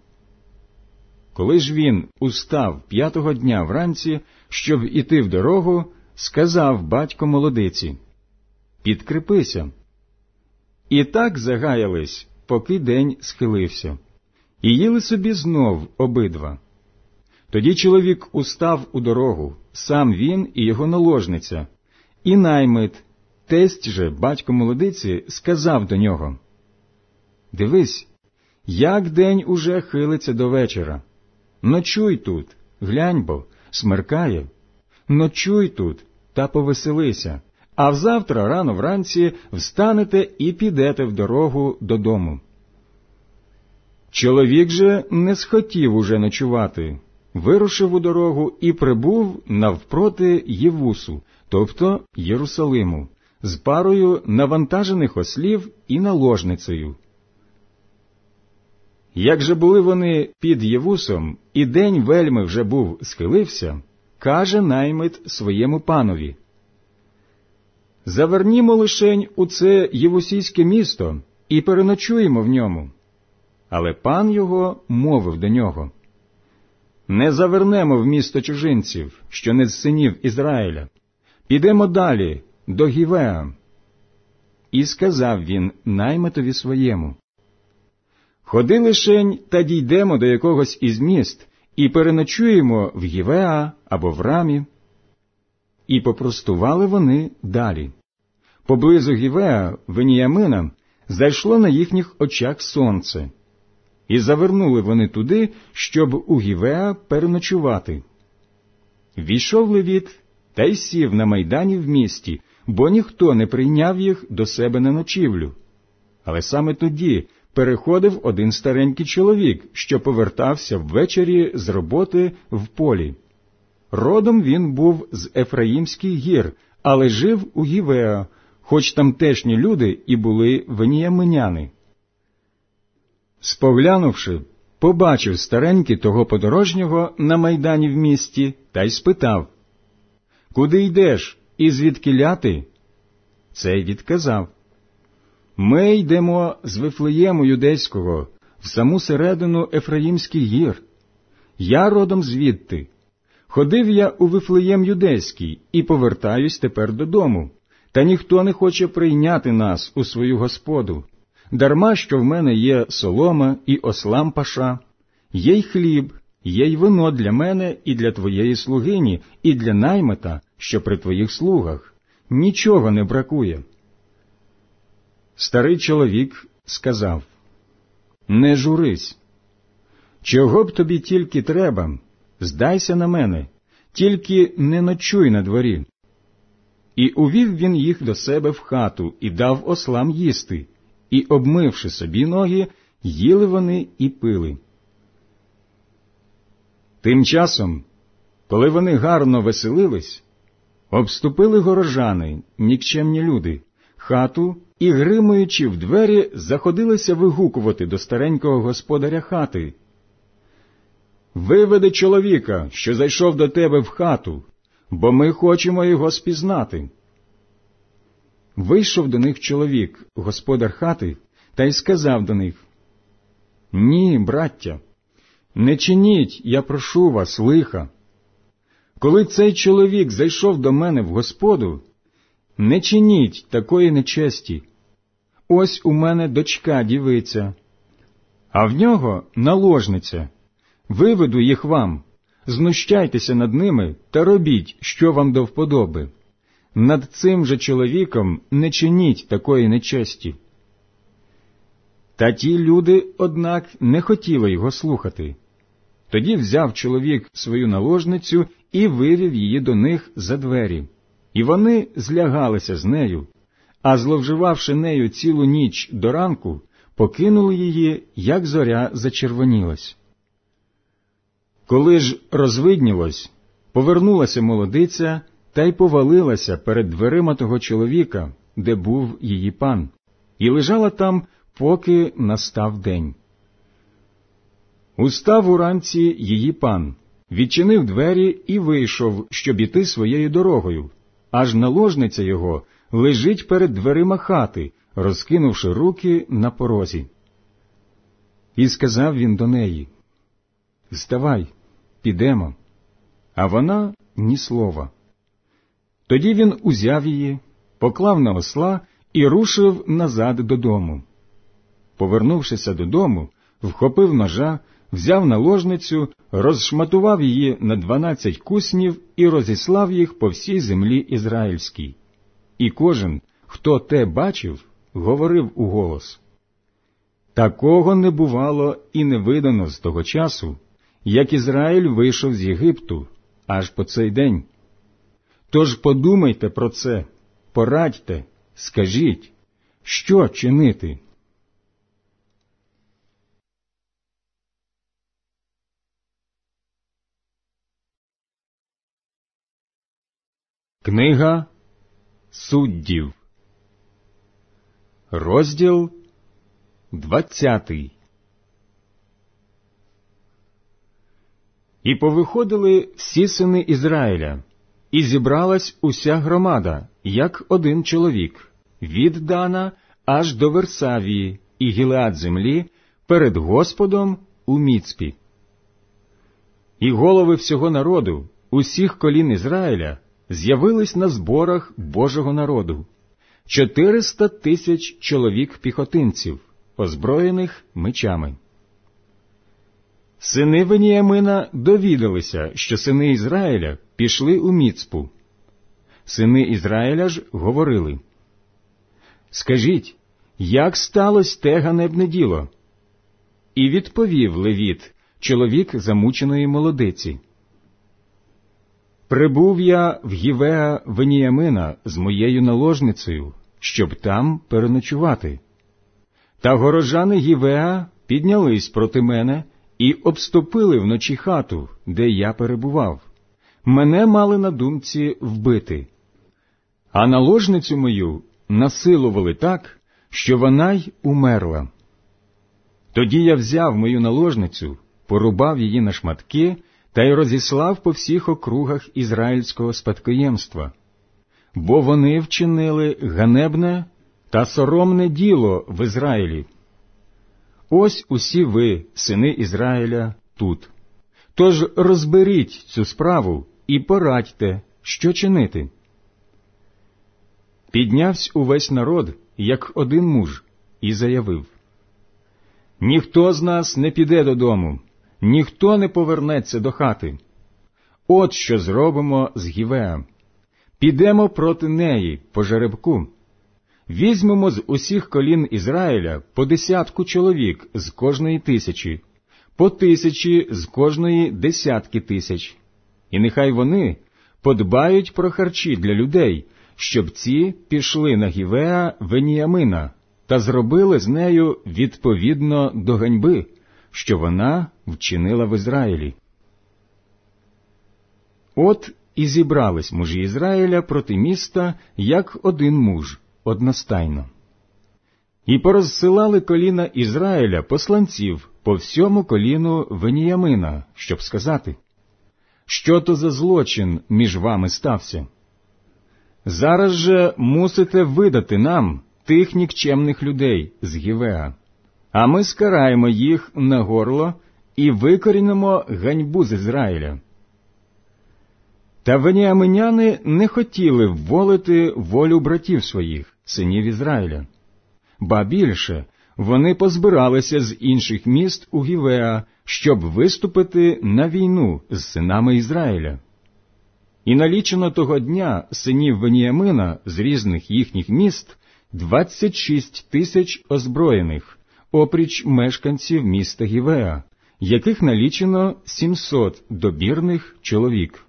Коли ж він устав 5-го дня вранці, щоб іти в дорогу, сказав батько молодиці: «Підкрепися». І так загаялись, поки день схилився, і їли собі знов обидва. Тоді чоловік устав у дорогу, сам він і його наложниця, і наймит, тесть же батько молодиці, сказав до нього: «Дивись, як день уже хилиться до вечора. Ночуй тут, глянь бо, смеркає. Ночуй тут та повеселися, а взавтра рано вранці встанете і підете в дорогу додому». Чоловік же не схотів уже ночувати, вирушив у дорогу і прибув навпроти Євусу, тобто Єрусалиму, з парою навантажених ослів і наложницею. Як же були вони під Євусом, і день вельми вже був схилився, каже наймит своєму панові: «Завернімо лишень у це євусійське місто і переночуємо в ньому». Але пан його мовив до нього: «Не завернемо в місто чужинців, що не з синів Ізраїля. Підемо далі, до Гівеа». І сказав він наймитові своєму: «Ходи лишень та дійдемо до якогось із міст, і переночуємо в Гівеа або в Рамі». І попростували вони далі. Поблизу Гівеа, Веніямина, зайшло на їхніх очах сонце. І завернули вони туди, щоб у Гівеа переночувати. Війшов левіт та й сів на майдані в місті, бо ніхто не прийняв їх до себе на ночівлю. Але саме тоді переходив один старенький чоловік, що повертався ввечері з роботи в полі. Родом він був з Ефраїмських гір, але жив у Гівеа, хоч тамтешні люди і були веніяминяни. Споглянувши, побачив старенький того подорожнього на майдані в місті та й спитав: «Куди йдеш і звідкіля ти?» Цей відказав: «Ми йдемо з Вифлеєму юдейського в саму середину Ефраїмських гір. Я родом звідти. Ходив я у Вифлеєм юдейський і повертаюсь тепер додому, та ніхто не хоче прийняти нас у свою господу. Дарма, що в мене є солома і ослам паша, є й хліб, є й вино для мене і для твоєї слугині, і для наймита, що при твоїх слугах. Нічого не бракує». Старий чоловік сказав: «Не журись. Чого б тобі тільки треба, здайся на мене, тільки не ночуй на дворі». І увів він їх до себе в хату і дав ослам їсти, і, обмивши собі ноги, їли вони і пили. Тим часом, коли вони гарно веселились, обступили горожани, нікчемні люди, хату і, гримуючи в двері, заходилися вигукувати до старенького господаря хати: «Виведи чоловіка, що зайшов до тебе в хату, бо ми хочемо його спізнати». Вийшов до них чоловік, господар хати, та й сказав до них: «Ні, браття, не чиніть, я прошу вас, лиха. Коли цей чоловік зайшов до мене в господу, не чиніть такої нечесті. Ось у мене дочка дівиця, а в нього наложниця. Виведу їх вам, знущайтеся над ними та робіть, що вам до вподоби. Над цим же чоловіком не чиніть такої нечесті». Та ті люди, однак, не хотіли його слухати. Тоді взяв чоловік свою наложницю і вивів її до них за двері. І вони злягалися з нею, а зловживавши нею цілу ніч до ранку, покинули її, як зоря зачервонілась. Коли ж розвиднілось, повернулася молодиця та й повалилася перед дверима того чоловіка, де був її пан, і лежала там, поки настав день. Устав уранці її пан, відчинив двері і вийшов, щоб іти своєю дорогою, аж наложниця його лежить перед дверима хати, розкинувши руки на порозі. І сказав він до неї: «Вставай, підемо». А вона ні слова. Тоді він узяв її, поклав на осла і рушив назад додому. Повернувшися додому, вхопив ножа, взяв наложницю, розшматував її на 12 куснів і розіслав їх по всій землі ізраїльській. І кожен, хто те бачив, говорив уголос: «Такого не бувало і не видано з того часу, як Ізраїль вийшов з Єгипту, аж по цей день. Тож подумайте про це, порадьте, скажіть, що чинити». Книга Суддів, розділ 20. І повиходили всі сини Ізраїля, і зібралась уся громада, як один чоловік, від Дана аж до Версавії і Гілеад землі, перед Господом у Міцпі. І голови всього народу, усіх колін Ізраїля, з'явились на зборах Божого народу, 400 тисяч чоловік-піхотинців, озброєних мечами. Сини Веніямина довідалися, що сини Ізраїля пішли у Міцпу. Сини Ізраїля ж говорили: «Скажіть, як сталося те ганебне діло?» І відповів Левіт, чоловік замученої молодиці: «Прибув я в Гівеа Веніямина з моєю наложницею, щоб там переночувати. Та горожани Гівеа піднялись проти мене і обступили вночі хату, де я перебував. Мене мали на думці вбити. А наложницю мою насилували так, що вона й умерла. Тоді я взяв мою наложницю, порубав її на шматки та й розіслав по всіх округах ізраїльського спадкоємства, бо вони вчинили ганебне та соромне діло в Ізраїлі. Ось усі ви, сини Ізраїля, тут. Тож розберіть цю справу і порадьте, що чинити». Піднявсь увесь народ, як один муж, і заявив: «Ніхто з нас не піде додому, ніхто не повернеться до хати. От що зробимо з Гівеа. Підемо проти неї по жеребку. Візьмемо з усіх колін Ізраїля по 10 чоловік з кожної 1000, по 1000 з кожної 10 тисяч. І нехай вони подбають про харчі для людей, щоб ці пішли на Гівеа Веніямина та зробили з нею відповідно до ганьби, що вона вчинила в Ізраїлі». От і зібрались мужі Ізраїля проти міста, як один муж, одностайно. І порозсилали коліна Ізраїля посланців по всьому коліну Веніямина, щоб сказати: «Що то за злочин між вами стався? Зараз же мусите видати нам тих нікчемних людей з Гівеа, а ми скараємо їх на горло і викорінимо ганьбу з Ізраїля». Та веніаминяни не хотіли вволити волю братів своїх, синів Ізраїля. Ба більше, вони позбиралися з інших міст у Гівеа, щоб виступити на війну з синами Ізраїля. І налічено того дня синів Веніямина з різних їхніх міст 26 тисяч озброєних, опріч мешканців міста Гівеа, яких налічено 700 добірних чоловік.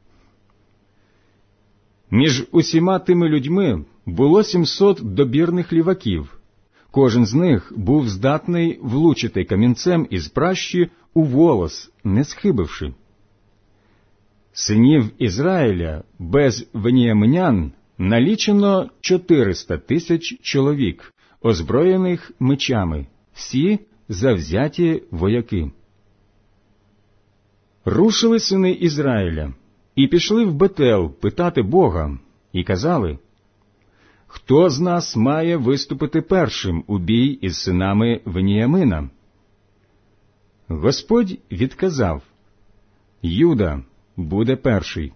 Між усіма тими людьми було 700 добірних ліваків. Кожен з них був здатний влучити камінцем із пращі у волос, не схибивши. Синів Ізраїля без веніаминян налічено 400 тисяч чоловік, озброєних мечами, всі завзяті вояки. Рушили сини Ізраїля і пішли в Бетел питати Бога, і казали: «Хто з нас має виступити першим у бій із синами Веніямина?» Господь відказав: «Юда буде перший».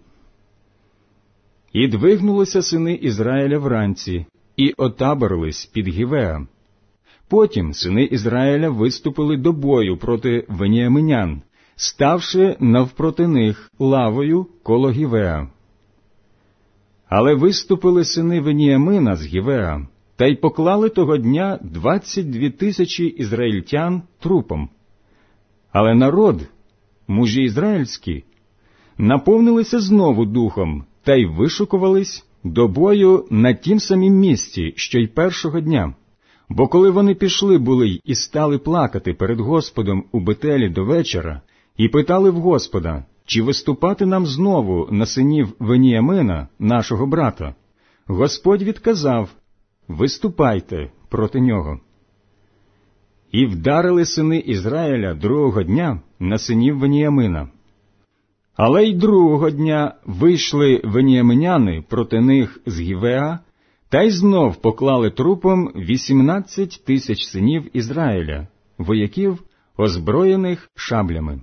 І двигнулися сини Ізраїля вранці, і отаборились під Гівеа. Потім сини Ізраїля виступили до бою проти веніаминян, ставши навпроти них лавою коло Гівеа. Але виступили сини Веніямина з Гівеа, та й поклали того дня 22 тисячі ізраїльтян трупом. Але народ, мужі ізраїльські, наповнилися знову духом та й вишукувались до бою на тім самім місці, що й першого дня. Бо коли вони пішли були й і стали плакати перед Господом у Бетелі до вечора, і питали в Господа, чи виступати нам знову на синів Веніямина, нашого брата? Господь відказав: виступайте проти нього. І вдарили сини Ізраїля другого дня на синів Веніямина. Але й другого дня вийшли веніяминяни проти них з Гівеа, та й знов поклали трупом 18 тисяч синів Ізраїля, вояків, озброєних шаблями.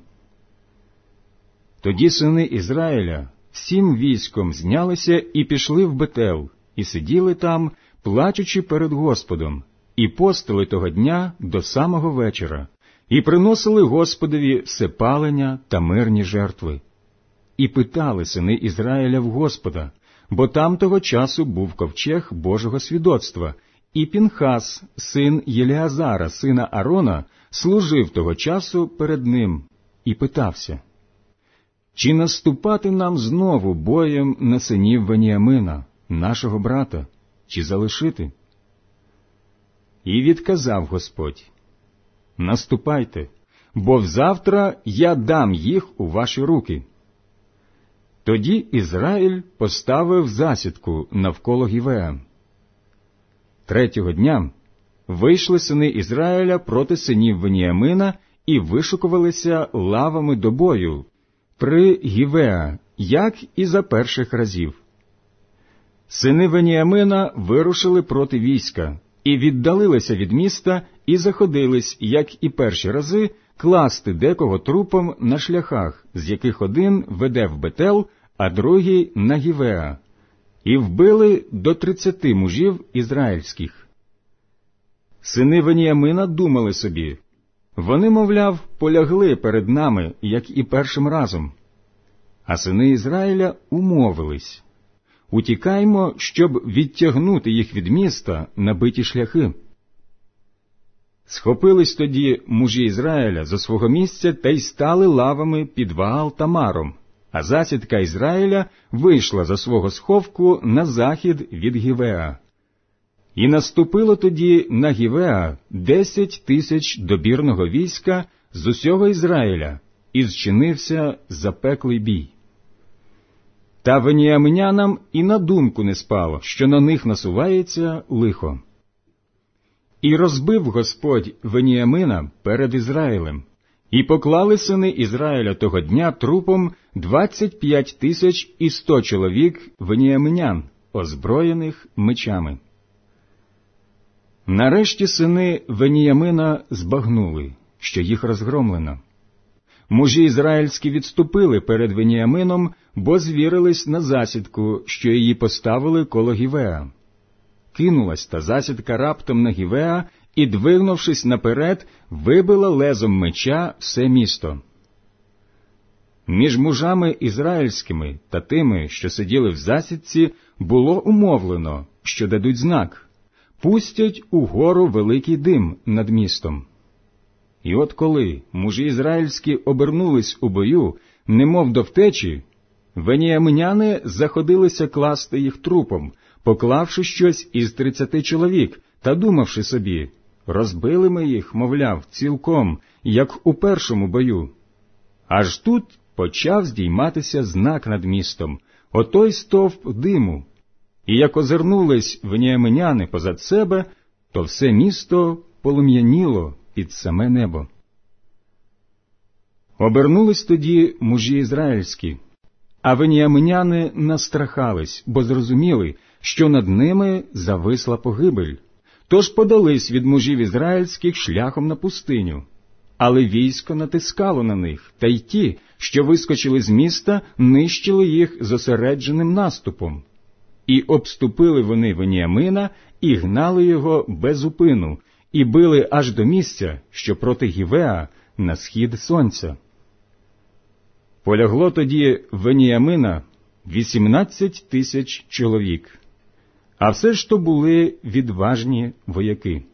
Тоді сини Ізраїля всім військом знялися і пішли в Бетел, і сиділи там, плачучи перед Господом, і постили того дня до самого вечора, і приносили Господові всепалення та мирні жертви. І питали сини Ізраїля в Господа, бо там того часу був ковчег Божого свідоцтва, і Пінхас, син Єліазара, сина Аарона, служив того часу перед ним, і питався: чи наступати нам знову боєм на синів Веніямина, нашого брата, чи залишити? І відказав Господь: наступайте, бо взавтра я дам їх у ваші руки. Тоді Ізраїль поставив засідку навколо Гівеа. Третього дня вийшли сини Ізраїля проти синів Веніямина і вишукувалися лавами до бою при Гівеа, як і за перших разів. Сини Веніямина вирушили проти війська, і віддалилися від міста, і заходились, як і перші рази, класти декого трупом на шляхах, з яких один веде в Бетел, а другий на Гівеа, і вбили до 30 мужів ізраїльських. Сини Веніямина думали собі: вони, мовляв, полягли перед нами, як і першим разом. А сини Ізраїля умовились: утікаймо, щоб відтягнути їх від міста на биті шляхи. Схопились тоді мужі Ізраїля зо свого місця та й стали лавами під Ваал-Тамаром, а засідка Ізраїля вийшла за свого сховку на захід від Гівеа. І наступило тоді на Гівеа 10 тисяч добірного війська з усього Ізраїля, і зчинився запеклий бій. Та веніаминянам і на думку не спало, що на них насувається лихо. І розбив Господь Веніамина перед Ізраїлем, і поклали сини Ізраїля того дня трупом 25 тисяч і 100 чоловік веніаминян, озброєних мечами. Нарешті сини Веніямина збагнули, що їх розгромлено. Мужі ізраїльські відступили перед Веніамином, бо звірились на засідку, що її поставили коло Гівеа. Кинулась та засідка раптом на Гівеа і, двигнувшись наперед, вибила лезом меча все місто. Між мужами ізраїльськими та тими, що сиділи в засідці, було умовлено, що дадуть знак: пустять угору великий дим над містом. І от коли мужі ізраїльські обернулись у бою, немов до втечі, веніаминяни заходилися класти їх трупом, поклавши щось із 30 чоловік, та думавши собі: розбили ми їх, мовляв, цілком, як у першому бою. Аж тут почав здійматися знак над містом, отой стовп диму. І як озирнулись веніаминяни позад себе, то все місто полум'яніло під саме небо. Обернулись тоді мужі ізраїльські, а веніаминяни настрахались, бо зрозуміли, що над ними зависла погибель. Тож подались від мужів ізраїльських шляхом на пустиню. Але військо натискало на них, та й ті, що вискочили з міста, нищили їх зосередженим наступом. І обступили вони Веніамина, і гнали його без упину, і били аж до місця, що проти Гівеа, на схід сонця. Полягло тоді Веніамина 18 тисяч чоловік, а все ж то були відважні вояки.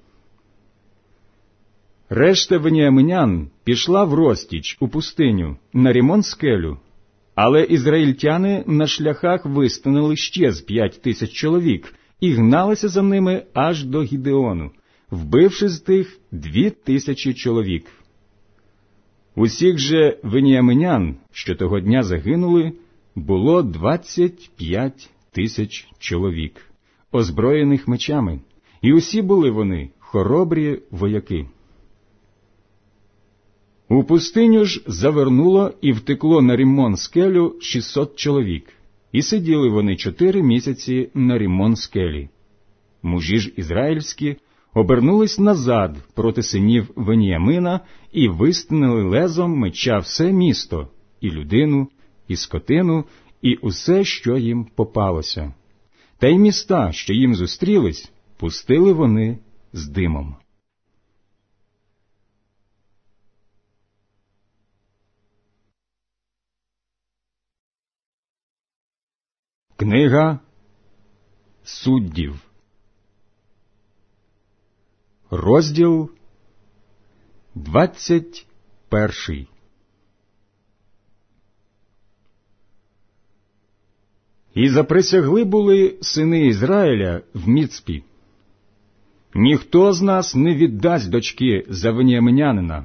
Решта веніаминян пішла в розтіч у пустиню, на Рімон-скелю, але ізраїльтяни на шляхах вистанили ще з 5 тисяч чоловік і гналися за ними аж до Гідеону, вбивши з тих 2 тисячі чоловік. Усіх же веніаминян, що того дня загинули, було 25 тисяч чоловік, озброєних мечами, і усі були вони хоробрі вояки. У пустиню ж завернуло і втекло на Ріммон скелю 600 чоловік, і сиділи вони 4 місяці на Ріммон скелі. Мужі ж ізраїльські обернулись назад проти синів Веніамина і вистинили лезом меча все місто, і людину, і скотину, і усе, що їм попалося. Та й міста, що їм зустрілись, пустили вони з димом. Книга Суддів, розділ 21. І заприсягли були сини Ізраїля в Міцпі: ніхто з нас не віддасть дочки за веніаминянина.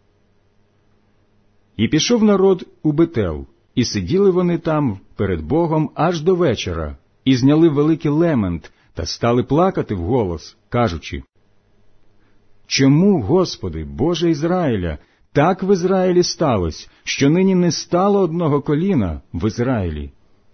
І пішов народ у Бетел, і сиділи вони там перед Богом аж до вечора, і зняли великий лемент, та стали плакати вголос, кажучи: «Чому, Господи, Боже Ізраїля, так в Ізраїлі сталося, що нині не стало одного коліна в Ізраїлі?»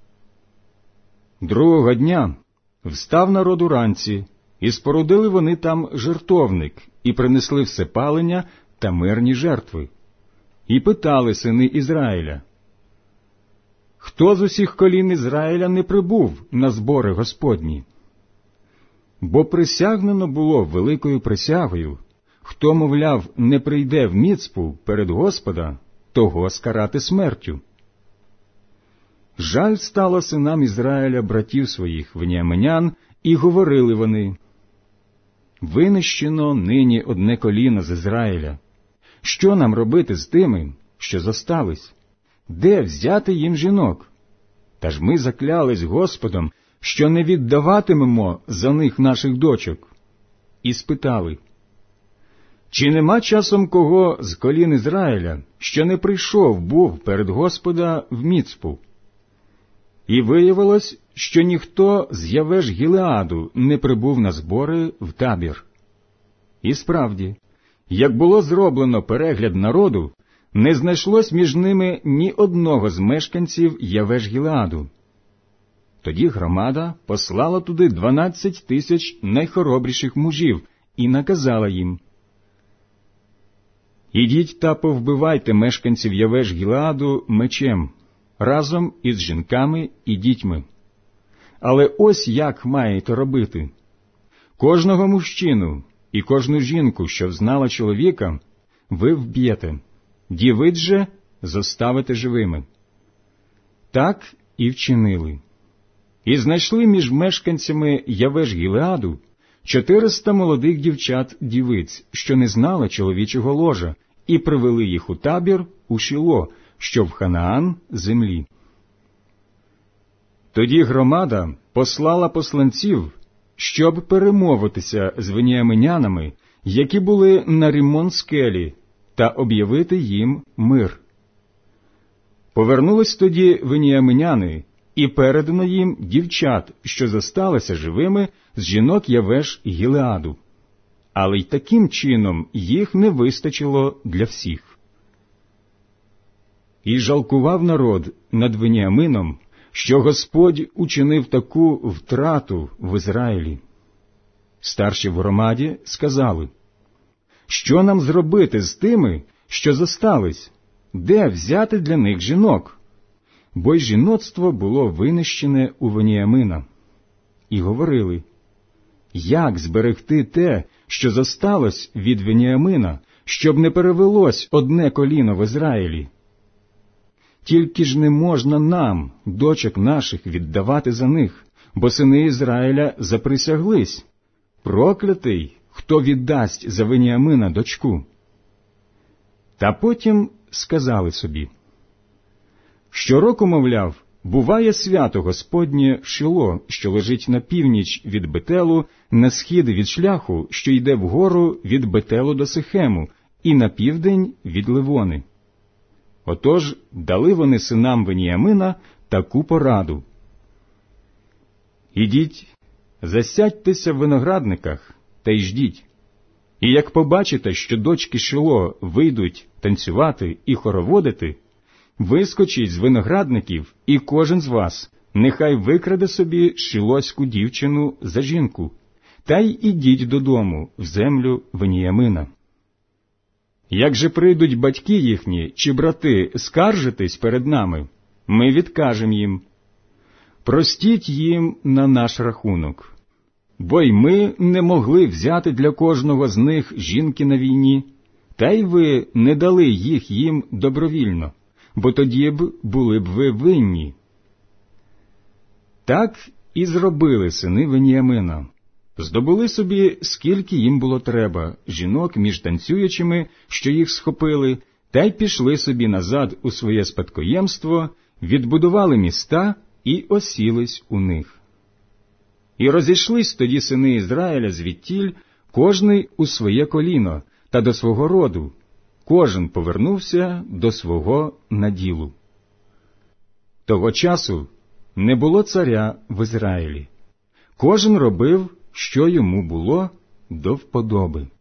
Другого дня встав народ уранці, і спорудили вони там жертовник, і принесли всепалення та мирні жертви. І питали сини Ізраїля: «Хто з усіх колін Ізраїля не прибув на збори Господні?» Бо присягнено було великою присягою: хто, мовляв, не прийде в Міцпу перед Господа, того скарати смертю. Жаль стало синам Ізраїля братів своїх веніаминян, і говорили вони: «Винищено нині одне коліно з Ізраїля. Що нам робити з тими, що зостались? Де взяти їм жінок? Та ж ми заклялись Господом, що не віддаватимемо за них наших дочок». І спитали: «Чи нема часом кого з колін Ізраїля, що не прийшов був перед Господа в Міцпу?» І виявилось, що ніхто з Явеш-Гілеаду не прибув на збори в табір. І справді, як було зроблено перегляд народу, не знайшлось між ними ні одного з мешканців Явеш-Гілеаду. Тоді громада послала туди 12 тисяч найхоробріших мужів і наказала їм: «Ідіть та повбивайте мешканців Явеш-Гілеаду мечем, разом із жінками і дітьми. Але ось як маєте робити: кожного мужчину і кожну жінку, що взнала чоловіка, ви вб'єте, дівиць же зоставите живими». Так і вчинили. І знайшли між мешканцями Явеш-Гілеаду 400 молодих дівчат-дівиць, що не знали чоловічого ложа, і привели їх у табір у Шіло, що в Ханаан землі. Тоді громада послала посланців, щоб перемовитися з веніаминянами, які були на Ріммон скелі, та об'явити їм мир. Повернулись тоді веніаминяни, і передано їм дівчат, що зосталися живими з жінок Явеш-Гілеаду. Але й таким чином їх не вистачило для всіх. І жалкував народ над Веніамином, що Господь учинив таку втрату в Ізраїлі. Старші в громаді сказали: «Що нам зробити з тими, що зостались? Де взяти для них жінок?» Бо й жіноцтво було винищене у Веніамина. І говорили: «Як зберегти те, що зосталось від Веніамина, щоб не перевелось одне коліно в Ізраїлі? Тільки ж не можна нам, дочок наших, віддавати за них, бо сини Ізраїля заприсяглись: проклятий, хто віддасть за Веніамина дочку». Та потім сказали собі: «Щороку, мовляв, буває свято Господнє в Шіло, що лежить на північ від Бетелу, на схід від шляху, що йде вгору від Бетелу до Сихему, і на південь від Ливони. Отож дали вони синам Веніамина таку пораду: «Ідіть, засядьтеся в виноградниках та й ждіть. І як побачите, що дочки Шило вийдуть танцювати і хороводити, вискочіть з виноградників, і кожен з вас нехай викраде собі шилоську дівчину за жінку, та й ідіть додому в землю Веніямина. Як же прийдуть батьки їхні чи брати скаржитись перед нами, ми відкажемо їм. Простіть їм на наш рахунок, бо й ми не могли взяти для кожного з них жінки на війні, та й ви не дали їх їм добровільно, бо тоді б були б ви винні». Так і зробили сини Веніамина. Здобули собі, скільки їм було треба, жінок між танцюючими, що їх схопили, та й пішли собі назад у своє спадкоємство, відбудували міста і осілись у них. І розійшлись тоді сини Ізраїля звідтіль, кожний у своє коліно та до свого роду, кожен повернувся до свого наділу. Того часу не було царя в Ізраїлі. Кожен робив, що йому було до вподоби.